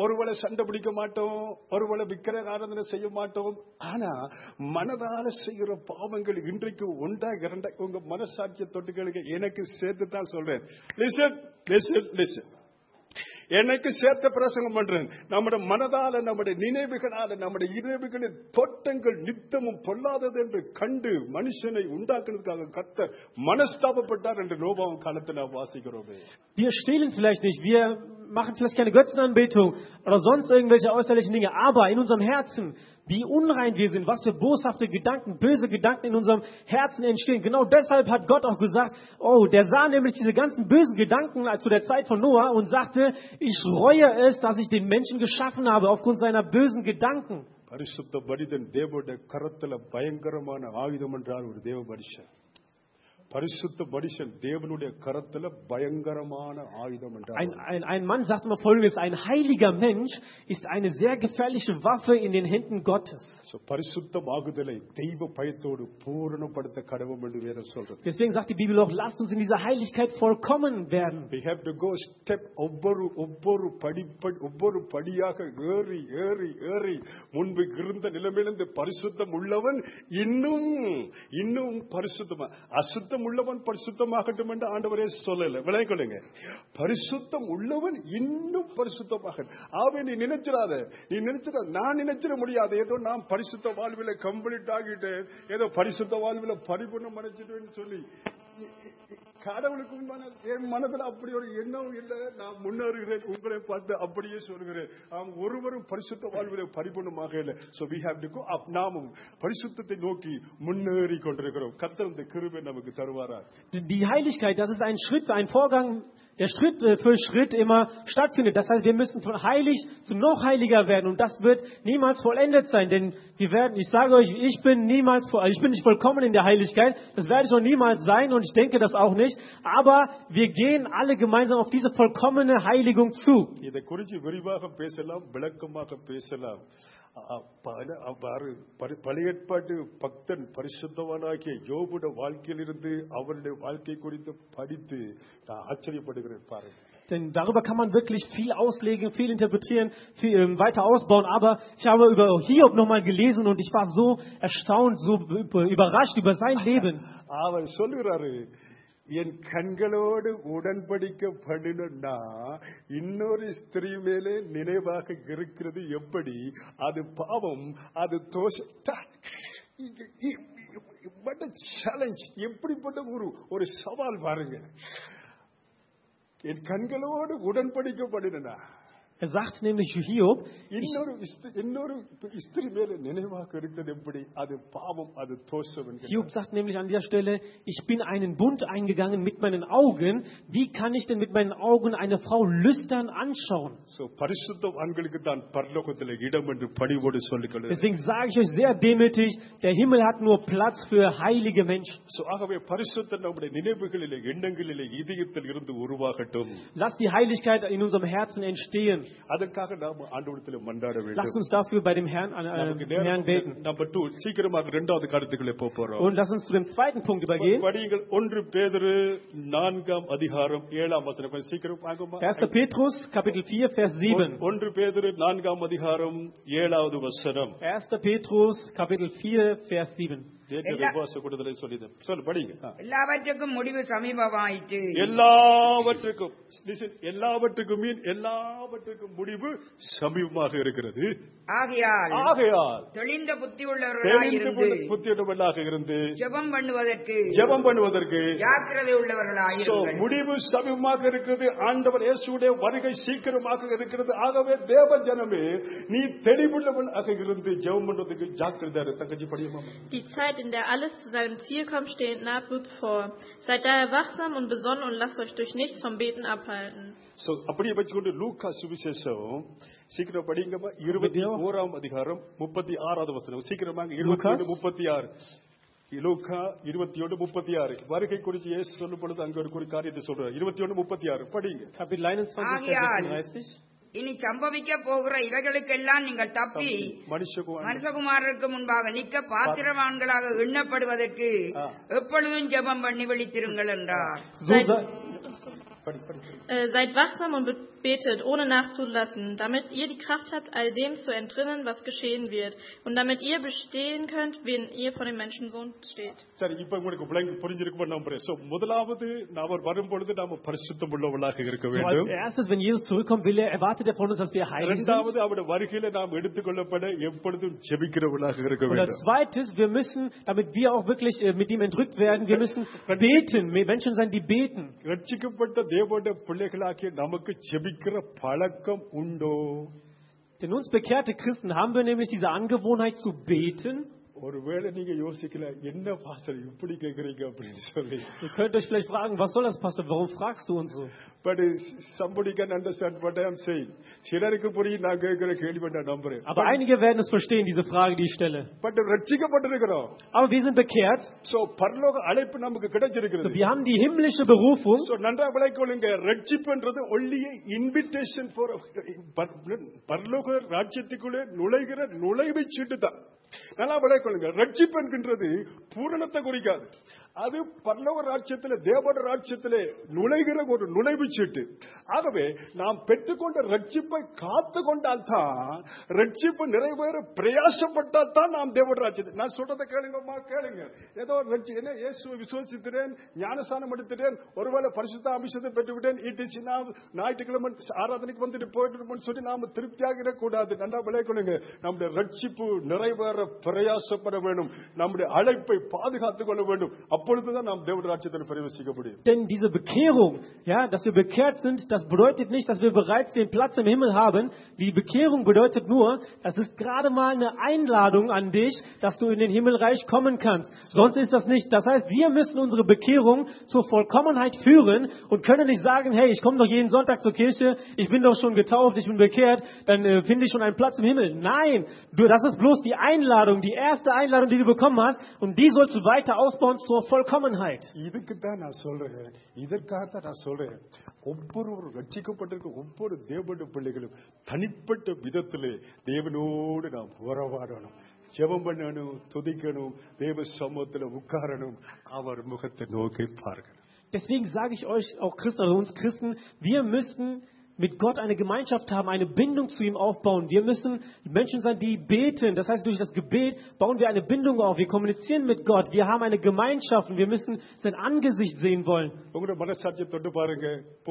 ஒருவேளை சண்டை பிடிக்க மாட்டோம், ஒருவேளை விக்கிரக ஆராதனை செய்ய மாட்டோம். ஆனா மனதால செய்கிற பாவங்கள் இன்றைக்கு ஒன்றாக இரண்டாக உங்க மனசாட்சிய தொட்டுகளுக்கு எனக்கு சேர்த்து தான் சொல்றேன். லிசன் லிசன் லிசன், எனக்கு சேர்த்த பிரசங்கம் பண்றேன். நம்முடைய மனதால, நம்முடைய நினைவுகளால, நம்முடைய இரவுகளின் தோட்டங்கள் நித்தமும் பொல்லாதது என்று கண்டு மனுஷனை உண்டாக்குறதுக்காக கர்த்தர் மனஸ்தாபப்பட்டார் என்று நோபாவின் காலத்தில் நாம் வாசிக்கிறோம். Wir stehlen vielleicht nicht, wir machen vielleicht keine Götzenanbetung oder sonst irgendwelche äußerlichen Dinge, aber in unserem Herzen, wie unrein wir sind, was für boshafte Gedanken, böse Gedanken in unserem Herzen entstehen. Genau deshalb hat Gott auch gesagt, oh, der sah nämlich diese ganzen bösen Gedanken zu der Zeit von Noah und sagte, ich reue es, dass ich den Menschen geschaffen habe aufgrund seiner bösen Gedanken. பரிசுத்த மனிதன் தேவனுடைய கரத்துல பயங்கரமான ஆயுதம் என்றார் ஒரு தேவ மனுஷன். பரிசுத்த மனுஷன் தேவனுடைய கரத்துல பயங்கரமான ஆயுதம் என்றார். Ein Mann sagt immer Folgendes: Ein heiliger Mensch ist eine sehr gefährliche Waffe in den Händen Gottes. பரிசுத்தமாகுதலை தெய்வ பயத்தோடு பூரணப்படுத்த கடவும் என்று வேதம் சொல்றது. Deswegen sagt die Bibel auch, lasst uns in dieser Heiligkeit vollkommen werden. We have to go step ஒவ்வொரு படியாக ஏறி ஏறி ஏறி முன்பு இருந்த நிலைமையிலிருந்து பரிசுத்தம் உள்ளவன் இன்னும் பரிசுத்தமா, அசுத்தம் உள்ளவன் பரிசுத்தமாகட்டும் என்று ஆண்டவரே சொல்லல. விளங்கிக் கொள்ளுங்க, பரிசுத்தம் உள்ளவன் இன்னும் பரிசுத்தமாக. ஆவே நீ நினைச்சிடாத, நான் நினைச்சிட முடியாது ஏதோ நான் பரிசுத்த வாழ்வில கம்ப்ளீட் ஆகிட்டேன், ஏதோ பரிசுத்த வாழ்வில பரிபூர்ணம் அடைச்சிட்டேன்னு சொல்லி. கடவுளுக்கு என் மனதில் அப்படி ஒரு எண்ணம் இல்லை. நான் முன்னேறுகிறேன், உங்களை பார்த்து அப்படியே சொல்கிறேன். ஒருவரும் பரிசுத்த வாழ்விலே பரிபூர்ணமாக இல்லை. So we have to go up. நாமும் பரிசுத்தத்தை நோக்கி முன்னேறி கொண்டிருக்கிறோம். கர்த்தர் இந்த கிருபை நமக்கு தருவாரா? Die Heiligkeit, das ist ein Schritt, ein Vorgang, der Schritt für Schritt immer stattfindet. Das heißt, wir müssen von heilig zu noch heiliger werden und das wird niemals vollendet sein, denn ich sage euch, ich bin nicht vollkommen in der Heiligkeit, das werde ich auch niemals sein und ich denke das auch nicht, aber wir gehen alle gemeinsam auf diese vollkommene Heiligung zu. இதை குறித்து விரிவாக பேசலாம், விளக்கமாக பேசலாம். பழைய ஏற்பாட்டு பக்தன் பரிசுத்தவானாகிய யோபுடைய வாழ்க்கையிலிருந்து அவருடைய வாழ்க்கை குறித்து படித்து நான் ஆச்சரியப்படுகிறேன். பாருங்க, denn darüber kann man wirklich viel auslegen, viel interpretieren, viel weiter ausbauen, aber ich habe über Hiob nochmal gelesen und ich war so erstaunt, so überrascht über sein Leben. அவர் சொல்லுகிறாரு, என் கண்களோடு உடன்படிக்க பண்ணினா இன்னொரு ஸ்திரீ மேலே நினைவாக இருக்கிறது எப்படி? அது பாவம், அது தோஷம். சேலஞ்ச், எப்படிப்பட்ட ஒரு சவால் பாருங்க. என் கண்களோடு உடன்படிக்க பண்ணினா. Er sagt nämlich Hiob, Hiob sagt nämlich an dieser Stelle, ich bin einen Bund eingegangen mit meinen Augen. Wie kann ich denn mit meinen Augen eine Frau lüstern anschauen? Deswegen sage ich euch sehr demütig, der Himmel hat nur Platz für heilige Menschen. Lasst die Heiligkeit in unserem Herzen entstehen. Lasst uns dafür bei dem Herrn beten. Und lasst uns zu dem zweiten Punkt übergehen. 1. Petrus, Kapitel 4, Vers 7. 1. Petrus, Kapitel 4, Vers 7. எல்லாவற்றுக்கும் முடிவு சமீபமாயிற்று. எல்லாவற்றுக்கும் முடிவு சமீபமாக இருக்கிறது. ஆகையால் தெளிந்த புத்தியுள்ளவர்களாக இருந்து ஜெபம் பண்ணுவதற்கு ஜாக்கிரதை உள்ளவர்களாக இருங்கள். முடிவு சமீபமாக இருக்கிறது. ஆண்டவர் இயேசுவுடைய வருகை சீக்கிரமாக இருக்கிறது. ஆகவே தேவ ஜனமே, நீ தெளிவுள்ளவனாக இருந்து ஜெபம் பண்ணுவதற்கு ஜாக்கிரதையா இரு. தங்கச்சி படியுமா? Die Zeit, in der alles zu seinem Ziel kommt, steht nahe bevor. Seid daher wachsam und besonnen und lasst euch durch nichts vom Beten abhalten. So, அப்படியே வச்சுக்கொண்டு லூக்கா சுவிசேஷம் சீக்கிரம் படிங்கம்மா. 21 அதிகாரம் 36வது வசனம். சீக்கிரமாக 21:36. லூக்கா 21:36. வருகை குறித்து இயேசு சொல்லும் பொழுது அங்க ஒரு காரியத்தை சொல்றார். 21:36 படிங்க. Kapitel 21, Vers 36. இனி சம்பவிக்க போகிற இவைகளுக்கெல்லாம் நீங்கள் தப்பி மனுஷகுமாரருக்கு முன்பாக நிற்க பாத்திரவான்களாக எண்ணப்படுவதற்கு எப்பொழுதும் ஜெபம் பண்ணி விழித்திருங்கள் என்றார். Seid wachsam und betet, ohne nachzulassen, damit ihr die Kraft habt, all dem zu entrinnen, was geschehen wird, und damit ihr bestehen könnt, wenn ihr vor dem Menschensohn steht. சரி, இப்ப உங்களுக்கு புரிஞ்சிருக்கும் நம்புறேன். சோ முதலாவது அவர் வரும்பொழுது நாம பரிசுத்தம் உள்ளவர்களாக இருக்க So als வேண்டும். erstes, wenn Jesus zurückkommt, erwartet er von uns, dass wir heilig sind. இரண்டாவது அவருடைய வருகையில நாம் எடுத்துக்கொள்ளப்பட எப்பொழுதும் ஜெபிக்கிறவர்களாக இருக்க Und als வேண்டும். zweites, wir müssen, damit wir auch wirklich mit ihm entrückt werden, wir müssen beten, Menschen sein, die beten. ரட்சிக்கப்பட்ட தேவனுடைய பிள்ளைகளாகிய நமக்கு ஜெபிக்கிற பழக்கம் உண்டோ? Denn uns bekehrte Christen haben wir nämlich diese Angewohnheit zu beten. ஒருவேளை நீங்க யோசிக்கல என்ன பாஸ்டர் இப்படி கேக்குறீங்க அப்படின்னு சொல்லி. Ihr könnt euch vielleicht fragen, was soll das, Pastor? Warum fragst du uns so? But somebody can understand what I am saying. சிலருக்கு புரியும் நான் கேட்கிற கேள்வி நான் நம்புறேன். Aber einige werden es verstehen, diese Frage, die ich stelle. But ரட்சிக்கப்பட்டிருக்கிறோம். Aber wir sind bekehrt. So பரலோக அழைப்பு நமக்கு கிடைச்சிருக்கிறது. Wir haben die himmlische Berufung. So நன்றா விளைக்கொள்ளுங்க, ரட்சிப்புன்றது only invitation for பரலோக ராஜ்யத்துக்குள்ளே நுழைகிற நுழைவுச் சீட்டு தான். நல்லா விளைக்கொள்ளுங்க, ரட்சிப்பு என்கின்றது பூரணத்தை குறிக்காது. அது பரலோக ராஜ்யத்திலே தேவட ராஜ்யத்திலே நுழைகிற ஒரு நுழைவு சீட்டு. ஆகவே நாம் பெற்றுக்கொண்ட ரட்சிப்பை காத்து கொண்டால் தான், ரட்சிப்பு நிறைவேற பிரயாசப்பட்டால் தான் நாம் தேவட ராஜ்யத்தை. நான் சொல்றதை கேளுங்கம்மா, கேளுங்க. ஏதோ என்ன இயேசுவை விசுவாசிக்கிறேன், ஞானஸ்நானம் எடுத்துட்டேன், ஒருவேளை பரிசுத்த அபிஷேகத்தை பெற்றுவிட்டேன், ஞாயிற்றுக்கிழமை ஆராதனைக்கு வந்துட்டு போயிட்டு சொல்லி நாம திருப்தியாக கூடாது. நல்லா விளைக்கொள்ளுங்க, நம்முடைய ரட்சிப்பு நிறைவேற பிரயாசப்பட வேண்டும், நம்முடைய அழைப்பை பாதுகாத்துக் கொள்ள வேண்டும். அப்பொழுதுதான் நாம் தேவனுடைய ராஜ்யத்தில் பிரவேசிக்க முடியும். Denn diese Bekehrung, ja, dass wir bekehrt sind, das bedeutet nicht, dass wir bereits den Platz im Himmel haben. Die Bekehrung bedeutet nur, das ist gerade mal eine Einladung an dich, dass du in den Himmelreich kommen kannst. Sonst ist das nicht. Das heißt, wir müssen unsere Bekehrung zur Vollkommenheit führen und können nicht sagen, hey, ich komme doch jeden Sonntag zur Kirche, ich bin doch schon getauft, ich bin bekehrt, dann finde ich schon einen Platz im Himmel. Nein, das ist bloß die Einladung, die erste Einladung, die du bekommen hast, und die sollst du weiter ausbauen zur Vollkommenheit. இதுக்குதான் நான் சொல்றேன், இதற்காகத்தான் நான் சொல்றேன், ஒவ்வொரு ரட்சிக்கப்பட்டிருக்க ஒவ்வொரு தேவனுடைய பிள்ளைகளும் தனிப்பட்ட விதத்திலே தேவனோடு நாம் உறவாடணும், ஜெபம் பண்ணணும், துதிக்கணும், தேவ சமூகத்தில் உட்காரணும், அவர் முகத்தை நோக்கி பார்க்கணும். Deswegen sage ich euch, auch Christen, also uns Christen, wir müssen mit Gott eine Gemeinschaft haben, eine Bindung zu ihm aufbauen. Wir müssen Menschen sein, die beten. Das heißt, durch das Gebet bauen wir eine Bindung auf. Wir kommunizieren mit Gott. Wir haben eine Gemeinschaft und wir müssen sein Angesicht sehen wollen. உங்களோட மனசாட்சியை தொட்டு பாருங்க,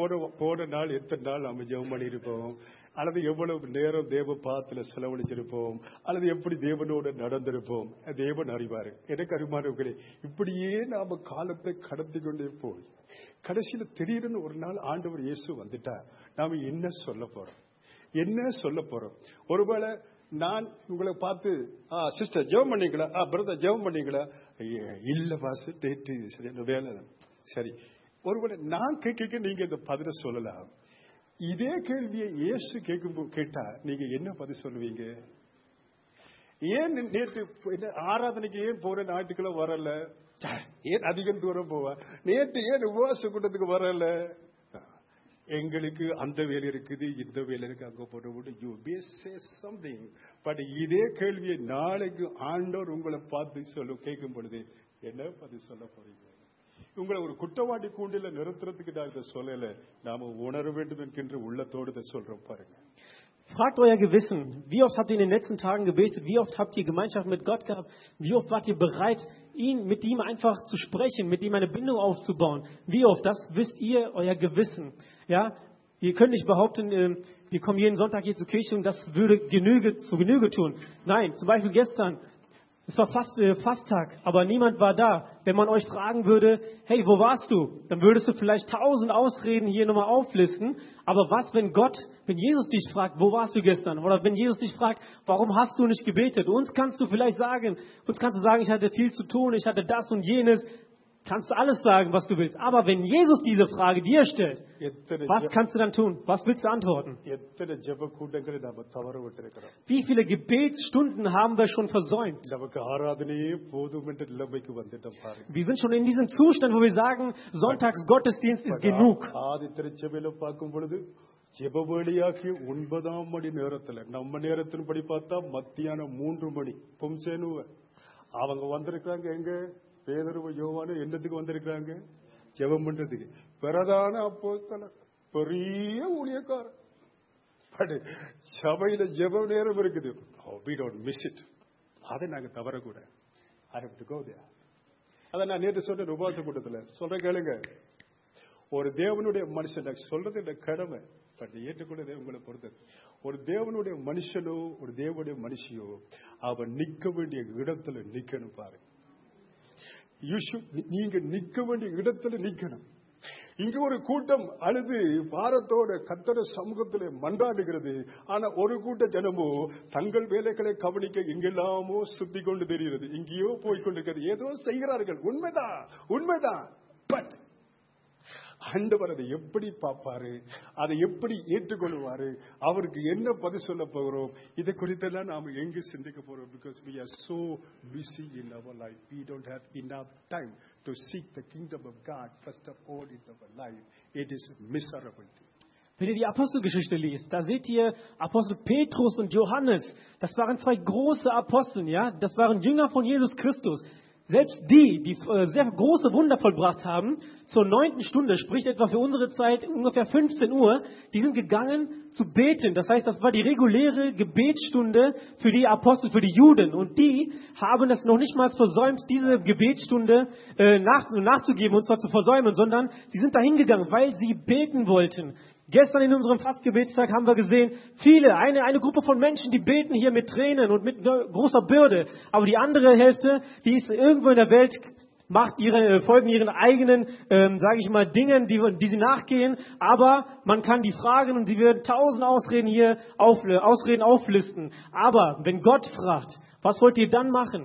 போன நாள் எத்தனை நாள் நம்ம ஜெபம் பண்ணியிருப்போம், அல்லது எவ்வளவு நேரம் தேவ பாத்துல செலவழிச்சிருப்போம், அல்லது எப்படி தேவனோடு நடந்திருப்போம், தேவன் அறிவாரு. எனக்கு அறிமானவர்களே, இப்படியே நாம காலத்தை கடத்தி கொண்டே போய் கடைசியில திடீர்னு ஒரு நாள் ஆண்டவர் இயேசு வந்துட்டா நாம என்ன சொல்ல போறோம், என்ன சொல்ல போறோம்? ஒருவேளை நான் உங்களை பார்த்து, சிஸ்டர் ஜெபம் பண்ணீங்களா, பிரதர் ஜெபம் பண்ணீங்களா, இல்ல பாஸ் டேட்டு சரி வேலை சரி. ஒருவேளை நான் கேட்க நீங்க இந்த பதில சொல்லலாம். இதே கேள்வியை இயேசு கேட்டா நீங்க என்ன பதில் சொல்லுவீங்க? ஏன் நேற்று ஆராதனைக்கு ஏன் போற, ஞாயிற்றுக்கிழமை வரல, ஏன் அதிகம் தூரம் போவா, நேற்று ஏன் உபவாச கூட்டத்துக்கு வரல, எங்களுக்கு அந்த வேலை இருக்குது, இந்த வேலை இருக்கு, அங்க போட்டு யூ சே சம்திங். பட் இதே கேள்வியை நாளைக்கு ஆண்டவர் உங்களை பார்த்து கேட்கும் பொழுது என்ன பதில் சொல்ல போறீங்க? உங்களை ஒரு குற்றவாளி கூண்டில நிறுத்துறதுக்கு நான் இதை சொல்லல, நாம உணர வேண்டும் என்கின்ற உள்ளத்தோடு இதை சொல்றோம் பாருங்க. Fragt euer Gewissen. Wie oft habt ihr in den letzten Tagen gebetet? Wie oft habt ihr Gemeinschaft mit Gott gehabt? Wie oft wart ihr bereit, mit ihm einfach zu sprechen, mit ihm eine Bindung aufzubauen? Wie oft? Das wisst ihr, euer Gewissen. Ja? Ihr könnt nicht behaupten, wir kommen jeden Sonntag hier zur Kirche und das würde zu Genüge tun. Nein, zum Beispiel gestern. Es war Fasttag, aber niemand war da. Wenn man euch fragen würde, hey, wo warst du? Dann würdest du vielleicht 1000 Ausreden hier nochmal auflisten. Aber was, wenn Jesus dich fragt, wo warst du gestern? Oder wenn Jesus dich fragt, warum hast du nicht gebetet? Uns kannst du sagen, ich hatte viel zu tun, ich hatte das und jenes. Kannst du alles sagen, was du willst. Aber wenn Jesus diese Frage dir stellt, was kannst du dann tun? Was willst du antworten? Wie viele Gebetsstunden haben wir schon versäumt? Wir sind schon in diesem Zustand, wo wir sagen, Sonntagsgottesdienst ist genug. ஜெபவேளையாகி 9 மணி நேரத்துல, நம்ம நேரத்தின் படி பார்த்தா மத்தியானம் 3 மணி பொம்சேனுவ அவங்க வந்திருக்காங்க. எங்க பேதுரு யோவானு என்னத்துக்கு வந்திருக்காங்க? ஜெபம் பண்றதுக்கு. பிரதான அப்போஸ்தலர், பெரிய ஊழியக்காரர், பட் சபையில ஜெப நேரம் இருக்குது. We don't miss it. அதை நாங்க தவறக்கூடாது. I have to go there. அத நான் நேற்று சொன்ன உபவாச கூட்டத்துல சொல்ற கேளுங்க. ஒரு தேவனுடைய மனுஷன் சொல்றது இந்த கடமை, பட் ஏற்றுக்கொண்டதே உங்களை பொறுத்தது. ஒரு தேவனுடைய மனுஷனோ ஒரு தேவனுடைய மனுஷியோ அவன் நிக்க வேண்டிய இடத்துல நிக்கணும். பாருங்க, நீங்க நிக்க வேண்டிய இடத்துல நிக்கணும். இங்க ஒரு கூட்டம் அழுது பாரத்தோட கர்த்தர் சமூகத்திலே மன்றாடுகிறது. ஆனா ஒரு கூட்ட ஜனமோ தங்கள் வேலைகளை கவனிக்க இங்கெல்லாமோ சுத்தி கொண்டு தெரிகிறது, இங்கேயோ போய்கொண்டிருக்கிறது, ஏதோ செய்கிறார்கள். உண்மைதான். பட் ஆண்டவர் அதை எப்படி பார்ப்பாரு, அதை எப்படி ஏற்றுக்கொள்வாரு, அவருக்கு என்ன பதில் சொல்ல போகிறோம், இதை குறித்தெல்லாம் நாம எங்கு சிந்திக்க போறோம்? Because we are so busy in our life, we don't have enough time to seek the kingdom of God first of all in our life. It is miserable. Wenn ihr die Apostelgeschichte liest, da seht ihr Apostel Petrus und Johannes. Das waren zwei große Apostel, ja? Das waren Jünger von Jesus Christus. Selbst die sehr große Wunder vollbracht haben, zur 9. Stunde, sprich etwa für unsere Zeit ungefähr 15 Uhr, die sind gegangen zu beten. Das heißt, das war die reguläre Gebetsstunde für die Apostel, für die Juden. Und die haben es noch nicht mal versäumt, diese Gebetsstunde nachzugeben und zwar zu versäumen, sondern sie sind dahin gegangen, weil sie beten wollten. Gestern in unserem Fastgebetstag haben wir gesehen, eine Gruppe von Menschen, die beten hier mit Tränen und mit großer Bürde. Aber die andere Hälfte, die ist irgendwo in der Welt, folgen ihren eigenen, sage ich mal, Dingen, die sie nachgehen. Aber man kann die fragen und sie werden 1000 Ausreden auflisten. Aber wenn Gott fragt, was wollt ihr dann machen?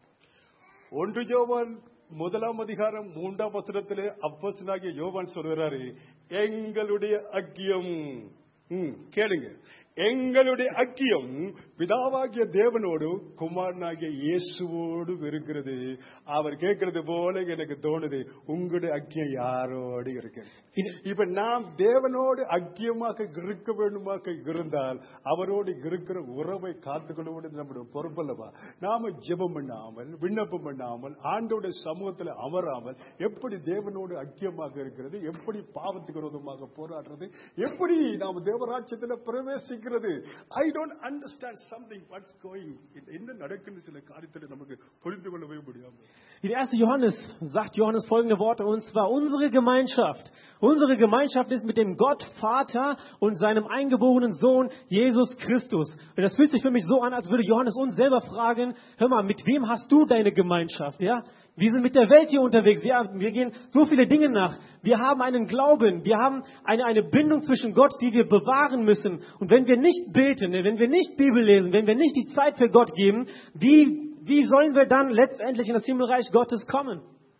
முதலாம் அதிகாரம் 3ஆம் வசனத்திலே அப்போஸ்தலனாகிய யோவான் சொல்கிறாரு, எங்களுடைய ஐக்கியம், கேளுங்க, எங்களுடைய ஐக்கியம் பிதாவாகிய தேவனோடு குமாரனாகிய இயேசுவோடு இருக்கிறது. அவர் கேட்கிறது போல எனக்கு தோணுது, உங்களுடைய ஐக்கியம் யாரோடு இருக்கு? இப்ப நாம் தேவனோடு ஐக்கியமாக இருக்க வேண்டுமாக இருந்தால் அவரோடு இருக்கிற உறவை காத்துக்கொள்ள நம்முடைய பொறுப்பல்லவா? நாம ஜெபம் பண்ணாமல் விண்ணப்பம் பண்ணாமல் ஆண்டோட சமூகத்தில் அமராமல் எப்படி தேவனோடு ஐக்கியமாக இருக்கிறது, எப்படி பாவத்துக்கு விரோதமாக போராடுறது, எப்படி நாம் தேவராட்சியத்தில் பிரவேசிக்கிறது? I don't understand something what's going. என்ன நடக்குன்னு சில காரியத்தை நமக்கு புரிந்து கொள்ளவே முடியாது. In 1. Johannes sagt Johannes folgende Worte, und zwar unsere Gemeinschaft ist mit dem Gott Vater und seinem eingeborenen Sohn Jesus Christus. Und das fühlt sich für mich so an, als würde Johannes uns selber fragen, hör mal, mit wem hast du deine Gemeinschaft? Ja? Wir sind mit der Welt hier unterwegs, wir gehen so viele Dinge nach. Wir haben einen Glauben, wir haben eine Bindung zwischen Gott, die wir bewahren müssen. Und wenn wir nicht beten, wenn wir nicht Bibel lesen, wenn wir nicht die Zeit für Gott geben, wie sollen wir dann letztendlich in das Himmelreich Gottes kommen?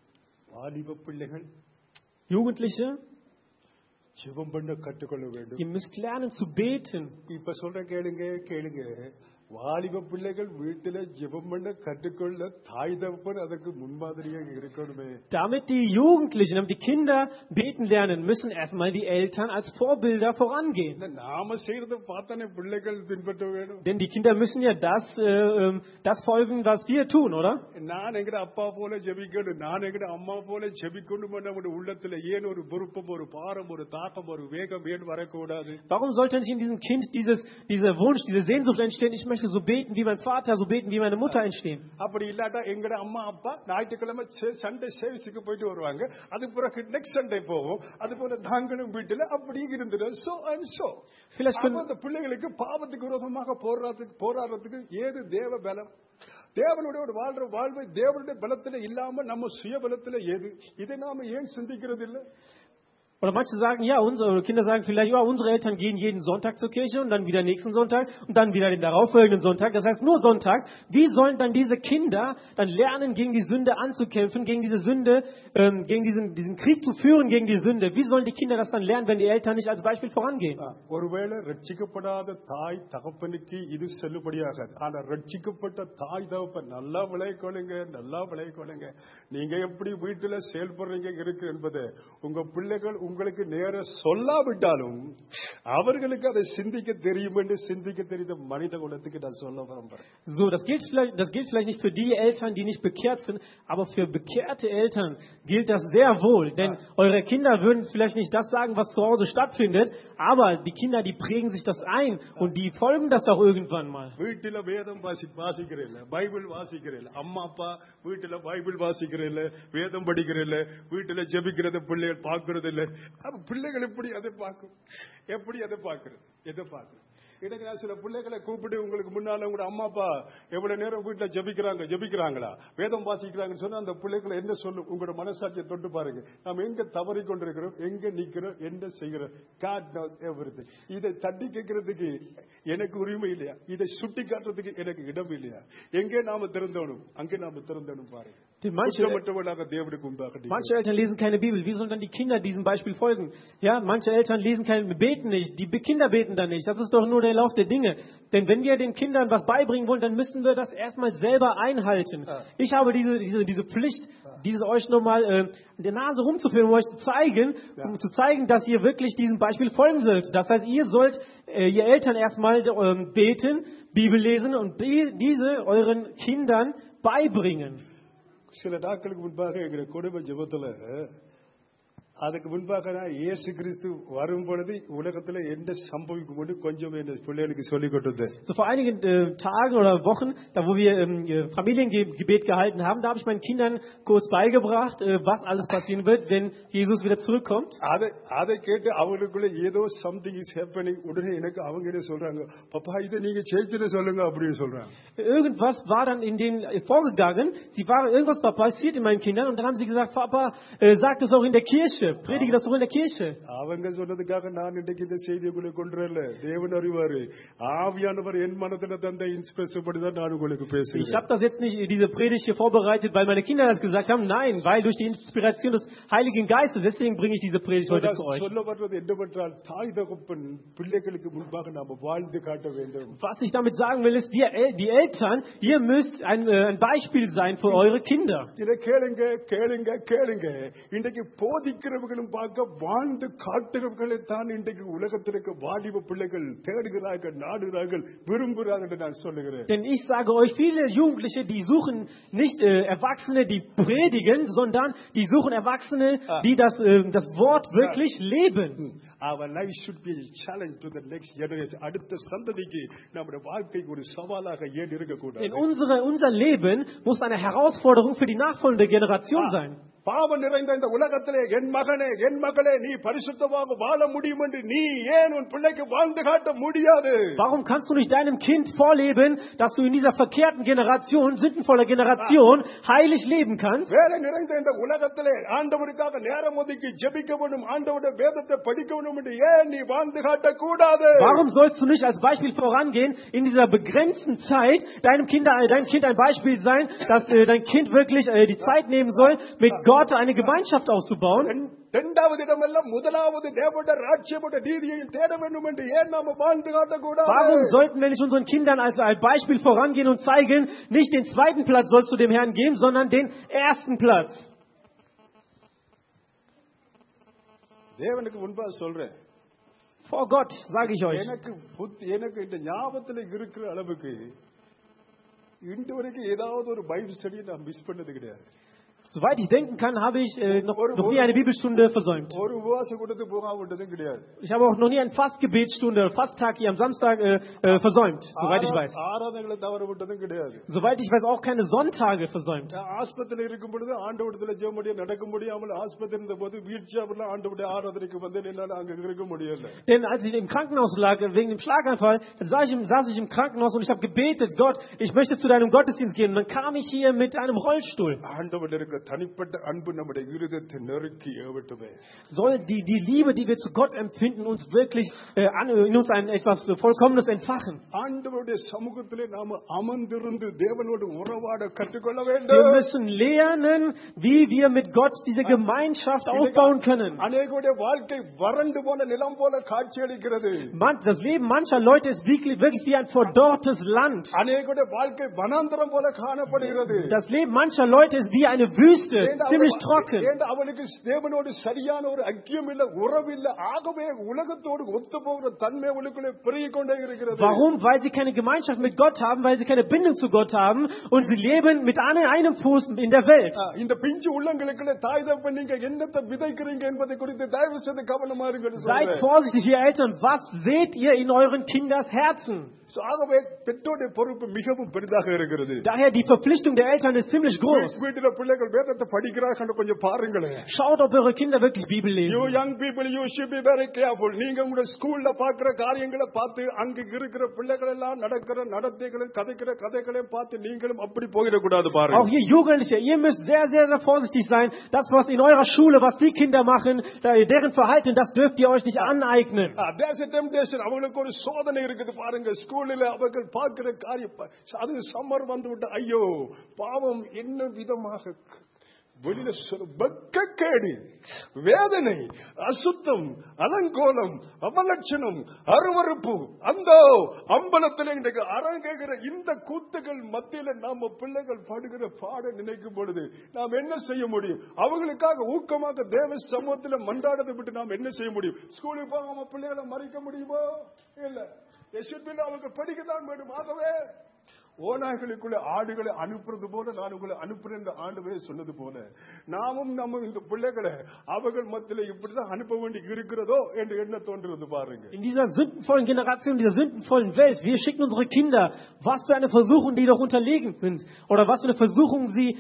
Jugendliche, ihr müsst lernen zu beten. வாலிப பிள்ளைகள் வீட்டில ஜெபம் பண்ண கற்றுக்கொள்ள தாய் தகப்பன் அதற்கு முன்மாதிரியாக இருக்கணுமே. Damit die Jugendlichen, damit die Kinder beten lernen, müssen erstmal die Eltern als Vorbilder vorangehen. நாம செய்யறத பார்த்தானே பிள்ளைகள் பின்பற்ற வேண்டும். Denn die Kinder müssen ja das folgen, was wir tun, oder? நான் எங்கட அப்பா போல ஜெபிக்கணும், நான் எங்கட அம்மா போல ஜெபிக்கணும், நம்முடைய உள்ளத்துல ஏன் ஒரு பொறுப்பும் ஒரு பாரம் ஒரு தாக்கம் ஒரு வேகம் ஏன் வரக்கூடாது? Warum sollte nicht in diesem Kind dieser Wunsch, diese Sehnsucht entstehen? Ich möchte so beten wie mein Vater, so beten wie meine Mutter entstehen. அப்படி இல்லாட்டா எங்கட அம்மா அப்பா ஞாயிற்றுக்கிழமை சண்டே சேவிஸ்க்கு போயிட்டு வருவாங்க, அது பிறகு நெக்ஸ்ட் சண்டே போவோம், அது போல நாங்களும் வீட்டுல அப்படி இருந்துடும். சோ அண்ட் சோ அந்த பிள்ளைகளுக்கு பாவத்துக்கு விரோதமாக போராடுறதுக்கு ஏது தேவ பலம்? தேவனுடைய ஒரு வாழ்வை தேவனுடைய பலத்துல இல்லாம நம்ம சுய பலத்துல ஏது? இதை நாம ஏன் சிந்திக்கிறது இல்லை? Oder manche sagen, ja, unsere Kinder sagen vielleicht, ja, unsere Eltern gehen jeden Sonntag zur Kirche und dann wieder nächsten Sonntag und dann wieder den darauffolgenden Sonntag. Das heißt nur Sonntag. Wie sollen dann diese Kinder dann lernen, gegen die Sünde anzukämpfen, gegen diese Sünde, gegen diesen Krieg zu führen gegen die Sünde? Wie sollen die Kinder das dann lernen, wenn die Eltern nicht als Beispiel vorangehen? ஒருவேளை ரட்சிக்கப்படாத தாய் தகப்பனுக்கு இது செல்லுபடியாகாது. ஆனா ரட்சிக்கப்பட்ட தாய் தகப்பன் நல்லா விளைக்கொள்ளுங்க. நீங்க எப்படி வீட்டுல செயல்படுறீங்க இருக்கு என்பது உங்க பிள்ளைகள் உங்களுக்கு நேர சொல்லாவிட்டாலும் அவர்களுக்கு அதை சிந்திக்க தெரியும் என்று சிந்திக்க தெரிந்த மனித குலத்துக்கு நான் சொல்ல விரும்புறேன். So, das gilt vielleicht nicht für die Eltern, die nicht bekehrt sind, aber für bekehrte Eltern gilt das sehr wohl. Denn eure Kinder würden vielleicht nicht das sagen, was zu Hause stattfindet, aber die Kinder, die prägen sich das ein und die folgen das auch irgendwann mal. வீட்டில வேதம் வாசிக்கிறேன், பைபிள் வாசிக்கிறேன், அம்மா அப்பா வீட்டில பைபிள் வாசிக்கிறேன், வேதம் படிக்கிறேன், வீட்டில ஜெபிக்கிறத பிள்ளைகள் பார்க்கறது இல்ல. அப்ப பிள்ளைகள் எப்படி அதை பார்க்கும்? எப்படி அதை பார்க்கிறது? எதை பார்க்கிறது? எனக்கு நான் சில பிள்ளைகளை கூப்பிட்டு உங்களுக்கு முன்னால உங்க அம்மா அப்பா எவ்வளவு நேரம் வீட்டுல ஜெபிக்கிறாங்களா, வேதம் வாசிக்கிறாங்கன்னு சொன்னா அந்த பிள்ளைகளை என்ன சொல்லும்? உங்களோட மனசாட்சியை தொட்டு பாருங்க. நாம் எங்க தவறி கொண்டிருக்கிறோம், எங்க நிக்கிறோம், என்ன செய்கிறோம். God knows everything. இதை தட்டி கேட்கறதுக்கு எனக்கு உரிமை இல்லையா? இதை சுட்டி காட்டுறதுக்கு எனக்கு இடம் இல்லையா? எங்கே நாம திறந்தோனும் அங்கே நாம திறந்தோனும் பாருங்க. Manche Eltern lesen keine Bibel. Wie sollen dann die Kinder diesem Beispiel folgen? Ja, manche Eltern beten nicht. Die Kinder beten dann nicht. Das ist doch nur der Lauf der Dinge. Denn wenn wir den Kindern was beibringen wollen, dann müssen wir das erstmal selber einhalten. Ich habe diese Pflicht, euch nochmal in der Nase rumzuführen, um euch zu zeigen, dass ihr wirklich diesem Beispiel folgen sollt. Das heißt, ihr Eltern erstmal beten, Bibel lesen und diese euren Kindern beibringen. சில நாட்களுக்கு முன்பாக எங்க குடும்ப ஜெபத்துல அதுக்கு முன்பாக இயேசு கிறிஸ்து வரும் பொழுது உலகத்துல என்ன சம்பவிக்கும் என்று கொஞ்சம் என் பிள்ளைகளுக்கு சொல்லிக் கொடுத்தேன். So vor einigen Tagen oder Wochen, da wo wir Familiengebet gehalten haben, da habe ich meinen Kindern kurz beigebracht, was alles passieren wird, wenn Jesus wieder zurückkommt. அதை கேட்டு அவங்களுக்குள்ள ஏதோ something is happening. உடனே எனக்கு அவங்க என்ன சொல்றாங்க, பாப்பா இதை நீங்க சேர்ச்சில சொல்லுங்க அப்படின்னு சொல்றாங்க. Irgendwas war dann in denen vorgegangen. Irgendwas war passiert in meinen Kindern und dann haben sie gesagt, Papa, sag das auch in der Kirche. Predige das auch in der Kirche. அவங்க சொன்னதுக்காக நான் இன்னைக்கு இந்த செய்தியை கொண்டு வரல. தேவன் அறிவாரு. ஆவியானவர் என் மனதில தந்த இன்ஸ்பிரேஷன் படி தான் நான் உங்களுக்கு பேசுறேன். Ich habe das jetzt nicht diese Predigt hier vorbereitet, weil meine Kinder das gesagt haben. Nein, weil durch die Inspiration des Heiligen Geistes. Deswegen bringe ich diese Predigt heute zu euch. சொல்லப்படுறது என்னவென்றால் தாய் தகப்பன் பிள்ளைகளுக்கு முன்பாக நாம வாழ்ந்து காட்ட வேண்டும். Was ich damit sagen will, ist, die Eltern, ihr müsst ein Beispiel sein für eure Kinder. இதை கேளுங்க. இன்னைக்கு போதிக்கிறவர்களும் பார்க்க வாழ்ந்து காட்டுறவர்களை தான் இன்றைக்கு உலகத்தில் இருக்க வாலிப பிள்ளைகள் தேடுகிறார்கள், நாடுகிறார்கள், விரும்புகிறார்கள் என்று நான் சொல்லுகிறேன். Denn ich sage euch, viele Jugendliche, die suchen nicht Erwachsene, die predigen, sondern die suchen Erwachsene, die das Wort wirklich leben. Our life should be a challenge to the next generation. அடுத்த சந்ததிக்கு நம்முடைய வாழ்க்கை ஒரு சவாலாக ஏன் இருக்கக்கூடாது? Denn unser Leben muss eine Herausforderung für die nachfolgende Generation sein. பாவம் நிறைந்த இந்த உலகத்திலே என் மகளே நீ பரிசுத்தமாக வாழ முடியும் என்று நீ ஏன் உன் பிள்ளைக்கு வாழ்ந்து காட்ட முடியாது? Warum kannst du nicht deinem Kind vorleben, dass du in dieser verkehrten Generation, sündenvoller Generation, heilig leben kannst? வேலை நிறைந்த இந்த உலகத்திலே ஆண்டவருக்காக நேரம் ஒதுக்கி ஜெபிக்க வேண்டும், ஆண்டவருடைய வேதத்தை படிக்க வேண்டும் என்று ஏன் நீ வாழ்ந்து காட்ட கூடாது? Warum sollst du nicht als Beispiel vorangehen, in dieser begrenzten Zeit deinem Kind ein Beispiel sein, dass dein Kind wirklich die Zeit nehmen soll, mit Gott eine Gemeinschaft auszubauen? Warum sollten wir nicht unseren Kindern als Beispiel vorangehen und zeigen, nicht den zweiten Platz sollst du dem Herrn geben, sondern den ersten Platz? Vor Gott sage ich euch. எனக்கு இந்த ஞாபகத்துல இருக்கிற அளவுக்கு இன்று வரைக்கும் ஏதாவது ஒரு பைபிள் ஸ்டடி நான் மிஸ் பண்ணது கிடையாது. Soweit ich denken kann, habe ich noch nie eine Bibelstunde versäumt. Ich habe auch noch nie eine Fastgebetsstunde, Fasttag hier am Samstag versäumt, soweit ich weiß. Soweit ich weiß, auch keine Sonntage versäumt. Denn als ich im Krankenhaus lag, wegen dem Schlaganfall, dann saß ich im Krankenhaus und ich habe gebetet, Gott, ich möchte zu deinem Gottesdienst gehen. Und dann kam ich hier mit einem Rollstuhl. Soll die Liebe, die wir zu Gott empfinden, uns wirklich in uns ein etwas Vollkommenes entfachen. Wir müssen lernen, wie wir mit Gott diese Gemeinschaft aufbauen können. Das Leben mancher Leute ist wirklich wie ein verdorrtes Land. Das Leben mancher Leute ist wie eine Wüste. Wüste, ziemlich trocken. அவனுக்கு தேவனோடு சரியான ஒரு ஐக்கியம் இல்ல, உறவு இல்ல. ஆகவே உலகத்தோடு ஒத்து போகிற தன்மை அவளுக்குள்ளே பெருகிக் கொண்டே இருக்கிறது. Warum? Weil sie keine Gemeinschaft mit Gott haben, weil sie keine Bindung zu Gott haben und sie leben mit einem Fuß in der Welt. இந்த பிஞ்சு உள்ளங்களுக்குள்ளே தாய் தகப்பன் நீங்க என்னத்தை விதைக்கிறீங்க என்பதை குறித்து தயவு செய்து கவனமா இருங்கன்னு Seid சொல்றேன். vorsichtig, ihr Eltern. Was seht ihr in euren Kinders Herzen? ஆகவே பெற்றோருடைய பொறுப்பு மிகவும் பெரிதாக இருக்கிறது. Daher die Verpflichtung der Eltern ist ziemlich groß. வீட்டில பிள்ளைகள் வேதத்தை படிக்கிறார்கள் கொஞ்சம் பாருங்களேன். Schaut, ob eure Kinder wirklich Bibel You lesen. young people, you should be very careful. நீங்க உங்க ஸ்கூல்ல பாக்குற காரியங்களை பார்த்து அங்க இருக்கிற பிள்ளைகள் எல்லாம் நடக்கிற நடத்தைகளும் கதைக்கிற கதைகளையும் பார்த்து நீங்களும் அப்படி போயிடக்கூடாது பாருங்க. Auch ihr Jugendliche, ihr müsst sehr, sehr, sehr vorsichtig sein. Das, was in eurer Schule, was die Kinder machen, deren Verhalten, das dürft ihr euch nicht aneignen. There's a temptation. அவங்களுக்கு ஒரு சோதனை இருக்குது பாருங்க. ஸ்கூல்ல அவர்கள் பார்க்கிற காரியம் அது சம்மர் வந்து விட்டு ஐயோ பாவம் என்ன விதமாக வெளியில வெட்கக்கேடு, வேதனை, அசுத்தம், அலங்கோலம், அவலட்சணம், அருவருப்பு, அந்த அம்பலத்தில் இன்றைக்கு அரங்கேகிற இந்த கூத்துகள் மத்தியில நாம பிள்ளைகள் படுகிற பாட நினைக்கும் பொழுது நாம் என்ன செய்ய முடியும்? அவங்களுக்காக ஊக்கமாக தேவ சமூகத்தில் மன்றாடத்தை விட்டு நாம் என்ன செய்ய முடியும்? ஸ்கூலுக்கு போகாம பிள்ளைகளை மறைக்க முடியுமோ? இல்ல. அவங்களுக்கு படிக்கத்தான் வேண்டும். ஆகவே ஓநாய்களுக்குள்ள ஆடுகளை அனுப்புறது போல நான் உங்களை அனுப்புறேன் என்று ஆண்டவரே சொன்னது போல நாமும் நம்ம இந்த பிள்ளைகளை அவர்கள் மத்தியில இப்படிதான் அனுப்ப வேண்டி இருக்கிறதோ என்று என்ன தோன்றுவது பாருங்க. In dieser sündenvollen Generation, dieser sündenvollen Welt, wir schicken unsere Kinder, was für eine Versuchung die doch unterlegen sind oder was für eine Versuchung sie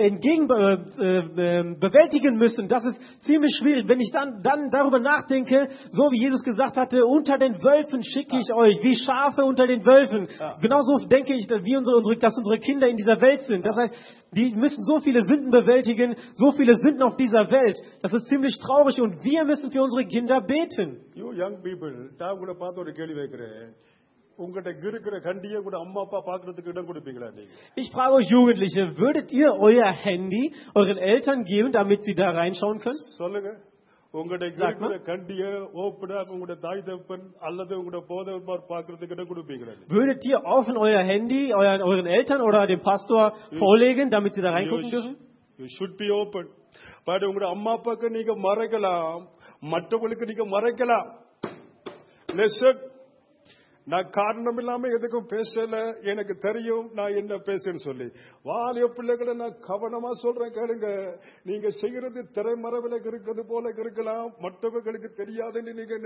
bewältigen müssen. Das ist ziemlich schwierig. Wenn ich dann darüber nachdenke, so wie Jesus gesagt hatte, unter den Wölfen schicke ich euch, wie Schafe unter den Wölfen. Genauso denke ich, dass unsere Kinder in dieser Welt sind. Das heißt, die müssen so viele Sünden bewältigen, so viele Sünden auf dieser Welt. Das ist ziemlich traurig und wir müssen für unsere Kinder beten. You young people, நான் உங்களை பார்த்து ஒரு கேள்வி வைக்கிறேன். உங்கள்கிட்ட இருக்கிற கண்டியை கூட அம்மா அப்பா பார்க்கறதுக்கு இடம் கொடுப்பீங்களா நீங்க? Ich frage euch Jugendliche, würdet ihr euer Handy euren Eltern geben, damit sie da reinschauen können? சொல்லுங்க. உங்களுடைய இருக்கிற கண்டியை ஓப்பனா உங்களுடைய தாய் தகப்பன் அல்லது உங்களுடைய போதகர் பார்க்கறதுக்கு இடம் கொடுப்பீங்களா? Würdet ihr offen euer Handy euren Eltern oder dem Pastor vorlegen, damit sie da reingucken dürfen? You should be open. But உங்களுடைய அம்மா அப்பாக்கு நீங்க மறைக்கலாம், மற்றவங்களுக்கு நீங்க மறைக்கலாம். Listen, நான் காரணம் இல்லாம எதுக்கும் பேசல, எனக்கு தெரியும் நான் என்ன பேசுன்னு சொல்லி. வாலிய பிள்ளைகளை நான் கவனமா சொல்றேன் கேளுங்க. நீங்க செய்யறது திரைமறைவில் இருக்கிறது போல இருக்கலாம், மற்றவர்களுக்கு தெரியாதுன்னு நீங்க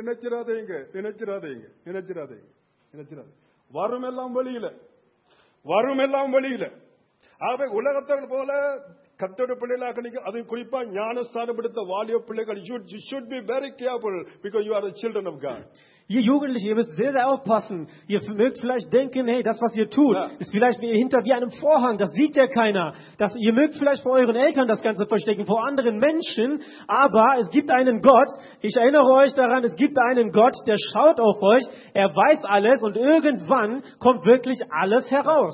நினைச்சிடாதீங்க. வருமெல்லாம் வெளியில. ஆகவே உலகத்தவர்கள் போல கர்த்தருடைய பிள்ளைகளாக நீங்க அது குறிப்பா ஞானஸ்தானம் எடுத்த வாலிய பிள்ளைகள், you should be very careful because you are the children of God. Ihr Jugendliche, ihr müsst sehr, sehr aufpassen. Ihr mögt vielleicht denken, hey, das, was ihr tut, ist vielleicht hinter wie einem Vorhang, das sieht ja keiner. Ihr mögt vielleicht vor euren Eltern das Ganze verstecken, vor anderen Menschen, aber es gibt einen Gott, ich erinnere euch daran, es gibt einen Gott, der schaut auf euch, er weiß alles und irgendwann kommt wirklich alles heraus.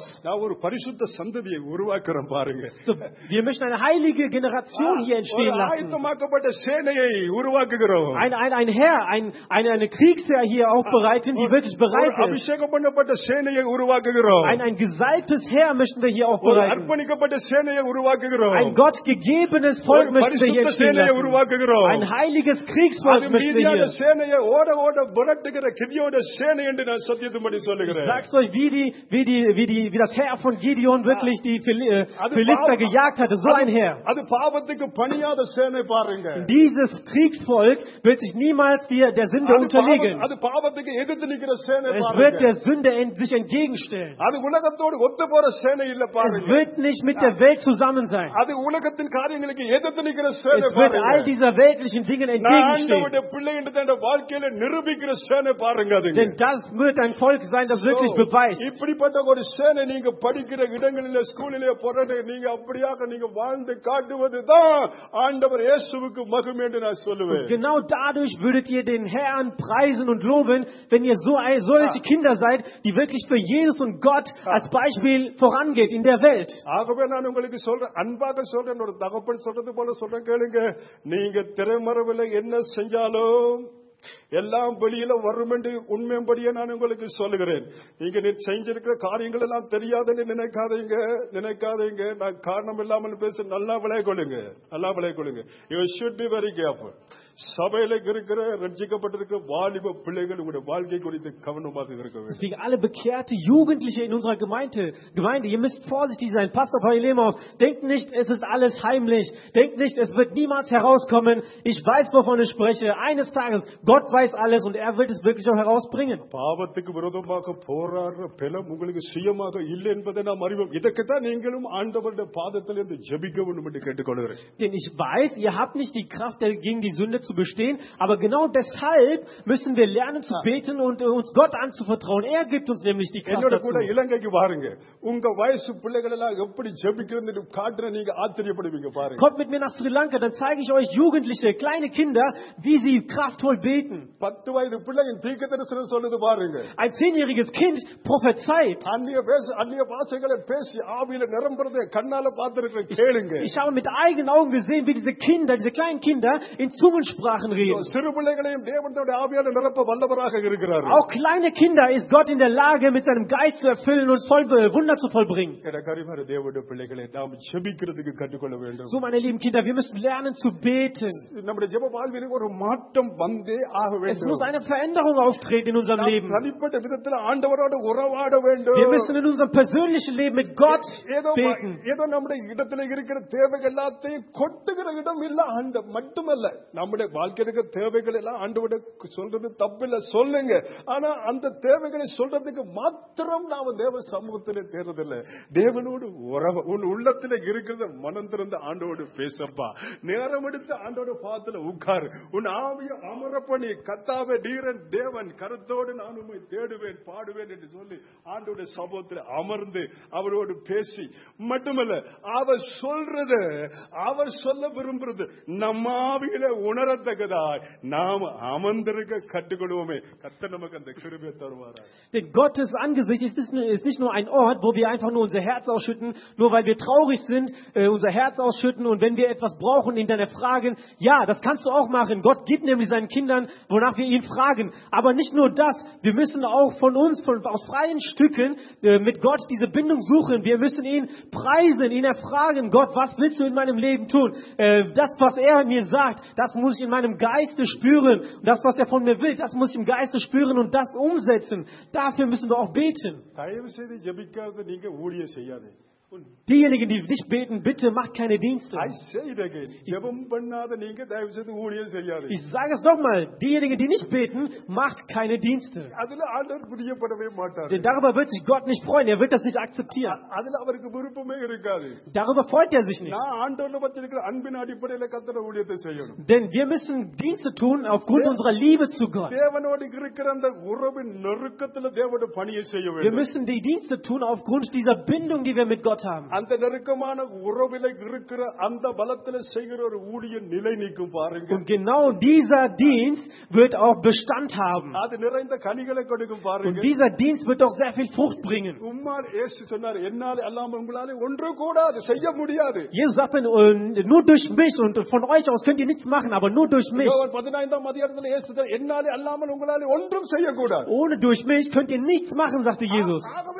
So, wir möchten eine heilige Generation hier entstehen lassen. Ein Herr, eine Kriegsherr hier aufbereiten, die wirklich bereit ist. Ein gesalbtes Heer möchten wir hier aufbereiten. Ein gottgegebenes Volk möchten wir hier entstehen lassen. Ein heiliges Kriegsvolk möchten wir hier. Ich sag's euch, wie das Heer von Gideon wirklich die Philister gejagt hatte, so ein Heer. Dieses Kriegsvolk wird sich niemals der Sünde unterlegen. Es wird der Sünde sich entgegenstellen. Es wird nicht mit der Welt zusammen sein. Es wird all dieser weltlichen Dingen entgegenstehen. Denn das wird ein Volk sein, das wirklich beweist. Und genau dadurch würdet ihr den Herrn preisen und loben, wenn ihr solche Kinder seid, die wirklich für Jesus und Gott als Beispiel vorangeht in der Welt. ஆகவே நான் உங்களுக்கு சொல்றேன், அன்பாக சொல்றேன், ஒரு தகப்பன் சொல்றது போல சொல்றேன் கேளுங்க. நீங்க திரைமறைவில் என்ன செஞ்சாலும் எல்லாம் வெளியில வரும் என்று உண்மையம்படியே நான் உங்களுக்கு சொல்லுகிறேன். நீங்க செஞ்சிருக்கிற காரியங்கள் எல்லாம் தெரியாதுன்னு நினைக்காதீங்க. நான் காரணம் இல்லாமல் பேச நல்லா விளையக்கொள்ளுங்க. You should be very careful. சபையில இருக்கிற ரட்சிக்கப்பட்டிருக்கிற வாலிப பிள்ளைகள் உங்களுடைய வாழ்க்கை குறித்து கவனமாக இருக்க வேண்டும். Deswegen alle bekehrte Jugendliche in unserer Gemeinde, ihr müsst vorsichtig sein. Passt auf euer Leben auf. Denkt nicht, es ist alles heimlich. Denkt nicht, es wird niemals herauskommen. Ich weiß, wovon ich spreche. Eines Tages, Gott weiß alles und er wird es wirklich auch herausbringen. பாவத்துக்கு விரோதமாக போராடுற பலம் உங்களுக்கு சுயமாக இல்லை என்பதை நாம் அறிவோம். இதற்குத்தான் நீங்களும் ஆண்டவருடைய பாதத்தில் இருந்து ஜெபிக்க வேண்டும் என்று கேட்டுக்கொள்கிறேன். Denn ich weiß, ihr habt nicht die Kraft, gegen die Sünde zu bestehen, aber genau deshalb müssen wir lernen zu beten und uns Gott anzuvertrauen. Er gibt uns nämlich die Kraft dazu. கூட இலங்கைக்கு வாருங்க. உங்க வயசு பிள்ளைகள் எல்லாம் எப்படி ஜெபிக்கிறதுன்னு காட்டுற நீங்க ஆச்சரியப்படுவீங்க பாருங்க. Kommt mit mir nach Sri Lanka, dann zeige ich euch Jugendliche, kleine Kinder, wie sie kraftvoll beten. 10 வயது பிள்ளையின் தீர்க்கதரிசனம் சொல்லுது பாருங்க. Ein 10-jähriges Kind prophezeit. அந்நிய பாஷைகளை பேசி ஆவியில நிரம்புறதை கண்ணால பார்த்திருக்கிறேன், கேளுங்க. Ich habe mit eigenen Augen gesehen, wie diese kleinen Kinder in Zungensprachen reden. சிறு பிள்ளைகளையும் தேவனுடைய ஆவியால நிரப்ப வல்லவராக இருக்கிறார். Auch kleine Kinder ist Gott in der Lage, mit seinem Geist zu erfüllen und Wunder zu vollbringen. தேவனுடைய பிள்ளைகளை நாம் ஜெபிக்கிறதுக்கு கற்றுக்கொள்ள வேண்டும். So, meine lieben Kinder, wir müssen lernen zu beten. நம்முடைய ஜெப வாழ்வில் ஒரு மாற்றம் வந்தே ஆக வேண்டும். Es muss eine Veränderung auftreten in unserem Leben. தனிப்பட்ட விதத்தில் ஆண்டவரோடு உறவாட வேண்டும். Wir müssen in unserem persönlichen Leben mit Gott beten. ஏதோ நம்முடைய இடத்துல இருக்கிற தேவைகள் எல்லாத்தையும் கொட்டுகிற இடம் இல்ல ஆண்டவர் மட்டுமல்ல. நம்முடைய வாழ்க்கையில தேவைகள் எல்லாம் ஆண்டவரோட சொல்றது தப்பில்லை, சொல்லுங்க. ஆனா அந்த தேவைகளை சொல்றதுக்கு மாத்திரம் நாம தேவ சமூகத்திலே தேர்றதில்லை. தேவனோடு உறவு உன் உள்ளத்துல இருக்கிறத மனம் திறந்து ஆண்டோடு பேசப்பா. நேரம் எடுத்து ஆண்டோட பாதத்துல உட்காரு. உன் ஆவியை அமர பண்ணி கர்த்தாவே நீரன் தேவன், கருத்தோடு நான் உம்மை தேடுவேன் பாடுவேன் என்று சொல்லி ஆண்டோட சமூகத்தில் அமர்ந்து அவரோடு பேசி மட்டுமல்ல, அவர் சொல்றது அவர் சொல்ல விரும்புறது நம்ம ஆவியில உணரத்தக்கதாய் நாம் அமர்ந்திருக்க கற்றுக்கொள்வோமே. கர்த்தர் நமக்கு அந்த கிருபையை தருவார். Denn Gottes Angesicht ist nicht nur ein Ort, wo wir einfach nur unser Herz ausschütten, nur weil wir traurig sind, unser Herz ausschütten und wenn wir etwas brauchen, ihn dann erfragen. Ja, das kannst du auch machen. Gott gibt nämlich seinen Kindern, wonach wir ihn fragen. Aber nicht nur das, wir müssen auch aus freien Stücken mit Gott diese Bindung suchen. Wir müssen ihn preisen, ihn erfragen. Gott, was willst du in meinem Leben tun? Das, was er mir sagt, das muss ich in meinem Geiste spüren. Und das, was er von mir will, das muss ich im Geiste spüren und das umsetzen. Dafür müssen wir auch beten. Und diejenigen, die nicht beten, bitte macht keine Dienste. Ich sage es nochmal, diejenigen, die nicht beten, macht keine Dienste. Denn darüber wird sich Gott nicht freuen, er wird das nicht akzeptieren. Darüber freut er sich nicht. Denn wir müssen Dienste tun aufgrund unserer Liebe zu Gott. Wir müssen die Dienste tun aufgrund dieser Bindung, die wir mit Gott haben. Und genau dieser Dienst wird auch Bestand haben. Und dieser Dienst wird auch sehr viel Frucht bringen. Jesus sagte, nur durch mich und von euch aus könnt ihr nichts machen, aber nur durch mich. Ohne durch mich könnt ihr nichts machen, sagte Jesus.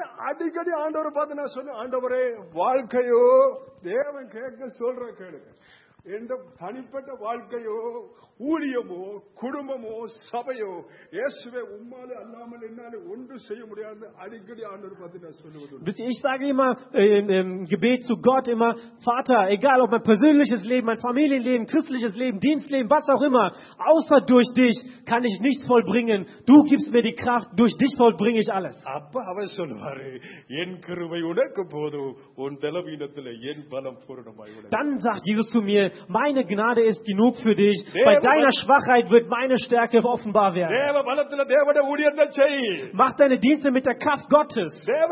வாழ்க்கையோ தேவன் கேட்க சொல்ற கேளுங்க. எந்த தனிப்பட்ட வாழ்க்கையோ ஊழியமோ குடும்பமோ சபையோ இயேசுவே உம்மாலே அல்லாமல் என்னாலே ஒன்று செய்ய முடியாது அடிக்கடி ஆண்டவர் பார்த்து நான் சொல்லுவது. Ich sage immer im Gebet zu Gott immer, Vater, egal ob mein persönliches Leben, mein Familienleben, christliches Leben, Dienstleben, was auch immer, außer durch dich kann ich nichts vollbringen. Du gibst mir die Kraft, durch dich vollbringe ich alles. அப்ப அவர் சொல்வாரு, என் கிருபை உனக்கு போதும், உன் பலவீனத்திலே என் பலம் பூரணமாய் உள்ளது. Dann sagt Jesus zu mir, meine Gnade ist genug für dich. Bei deiner Schwachheit wird meine Stärke offenbar werden. Mach deine Dienste mit der Kraft Gottes.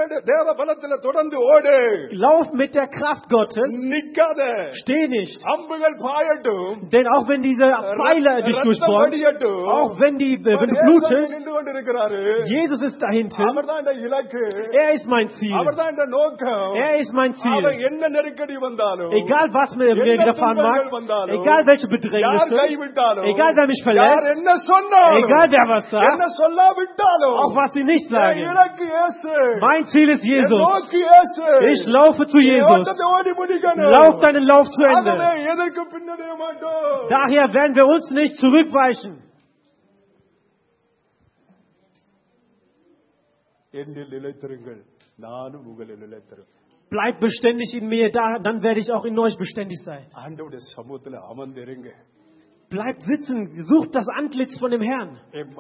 Lauf mit der Kraft Gottes. Steh nicht. Denn auch wenn diese Pfeile dich durchbohren, auch wenn du blutest, Jesus ist da hinten. Er ist mein Ziel. Er ist mein Ziel. Egal was mir widerfahren mag, Tag, egal welche Bedrängnisse, egal wer mich verlässt, egal wer was sagt, auch was sie nicht sagen. Mein Ziel ist Jesus. Ich laufe zu Jesus. Lauf deinen Lauf zu Ende. Daher werden wir uns nicht zurückweichen. Bleibt beständig in mir, dann werde ich auch in euch beständig sein. Bleibt sitzen, sucht das Antlitz von dem Herrn.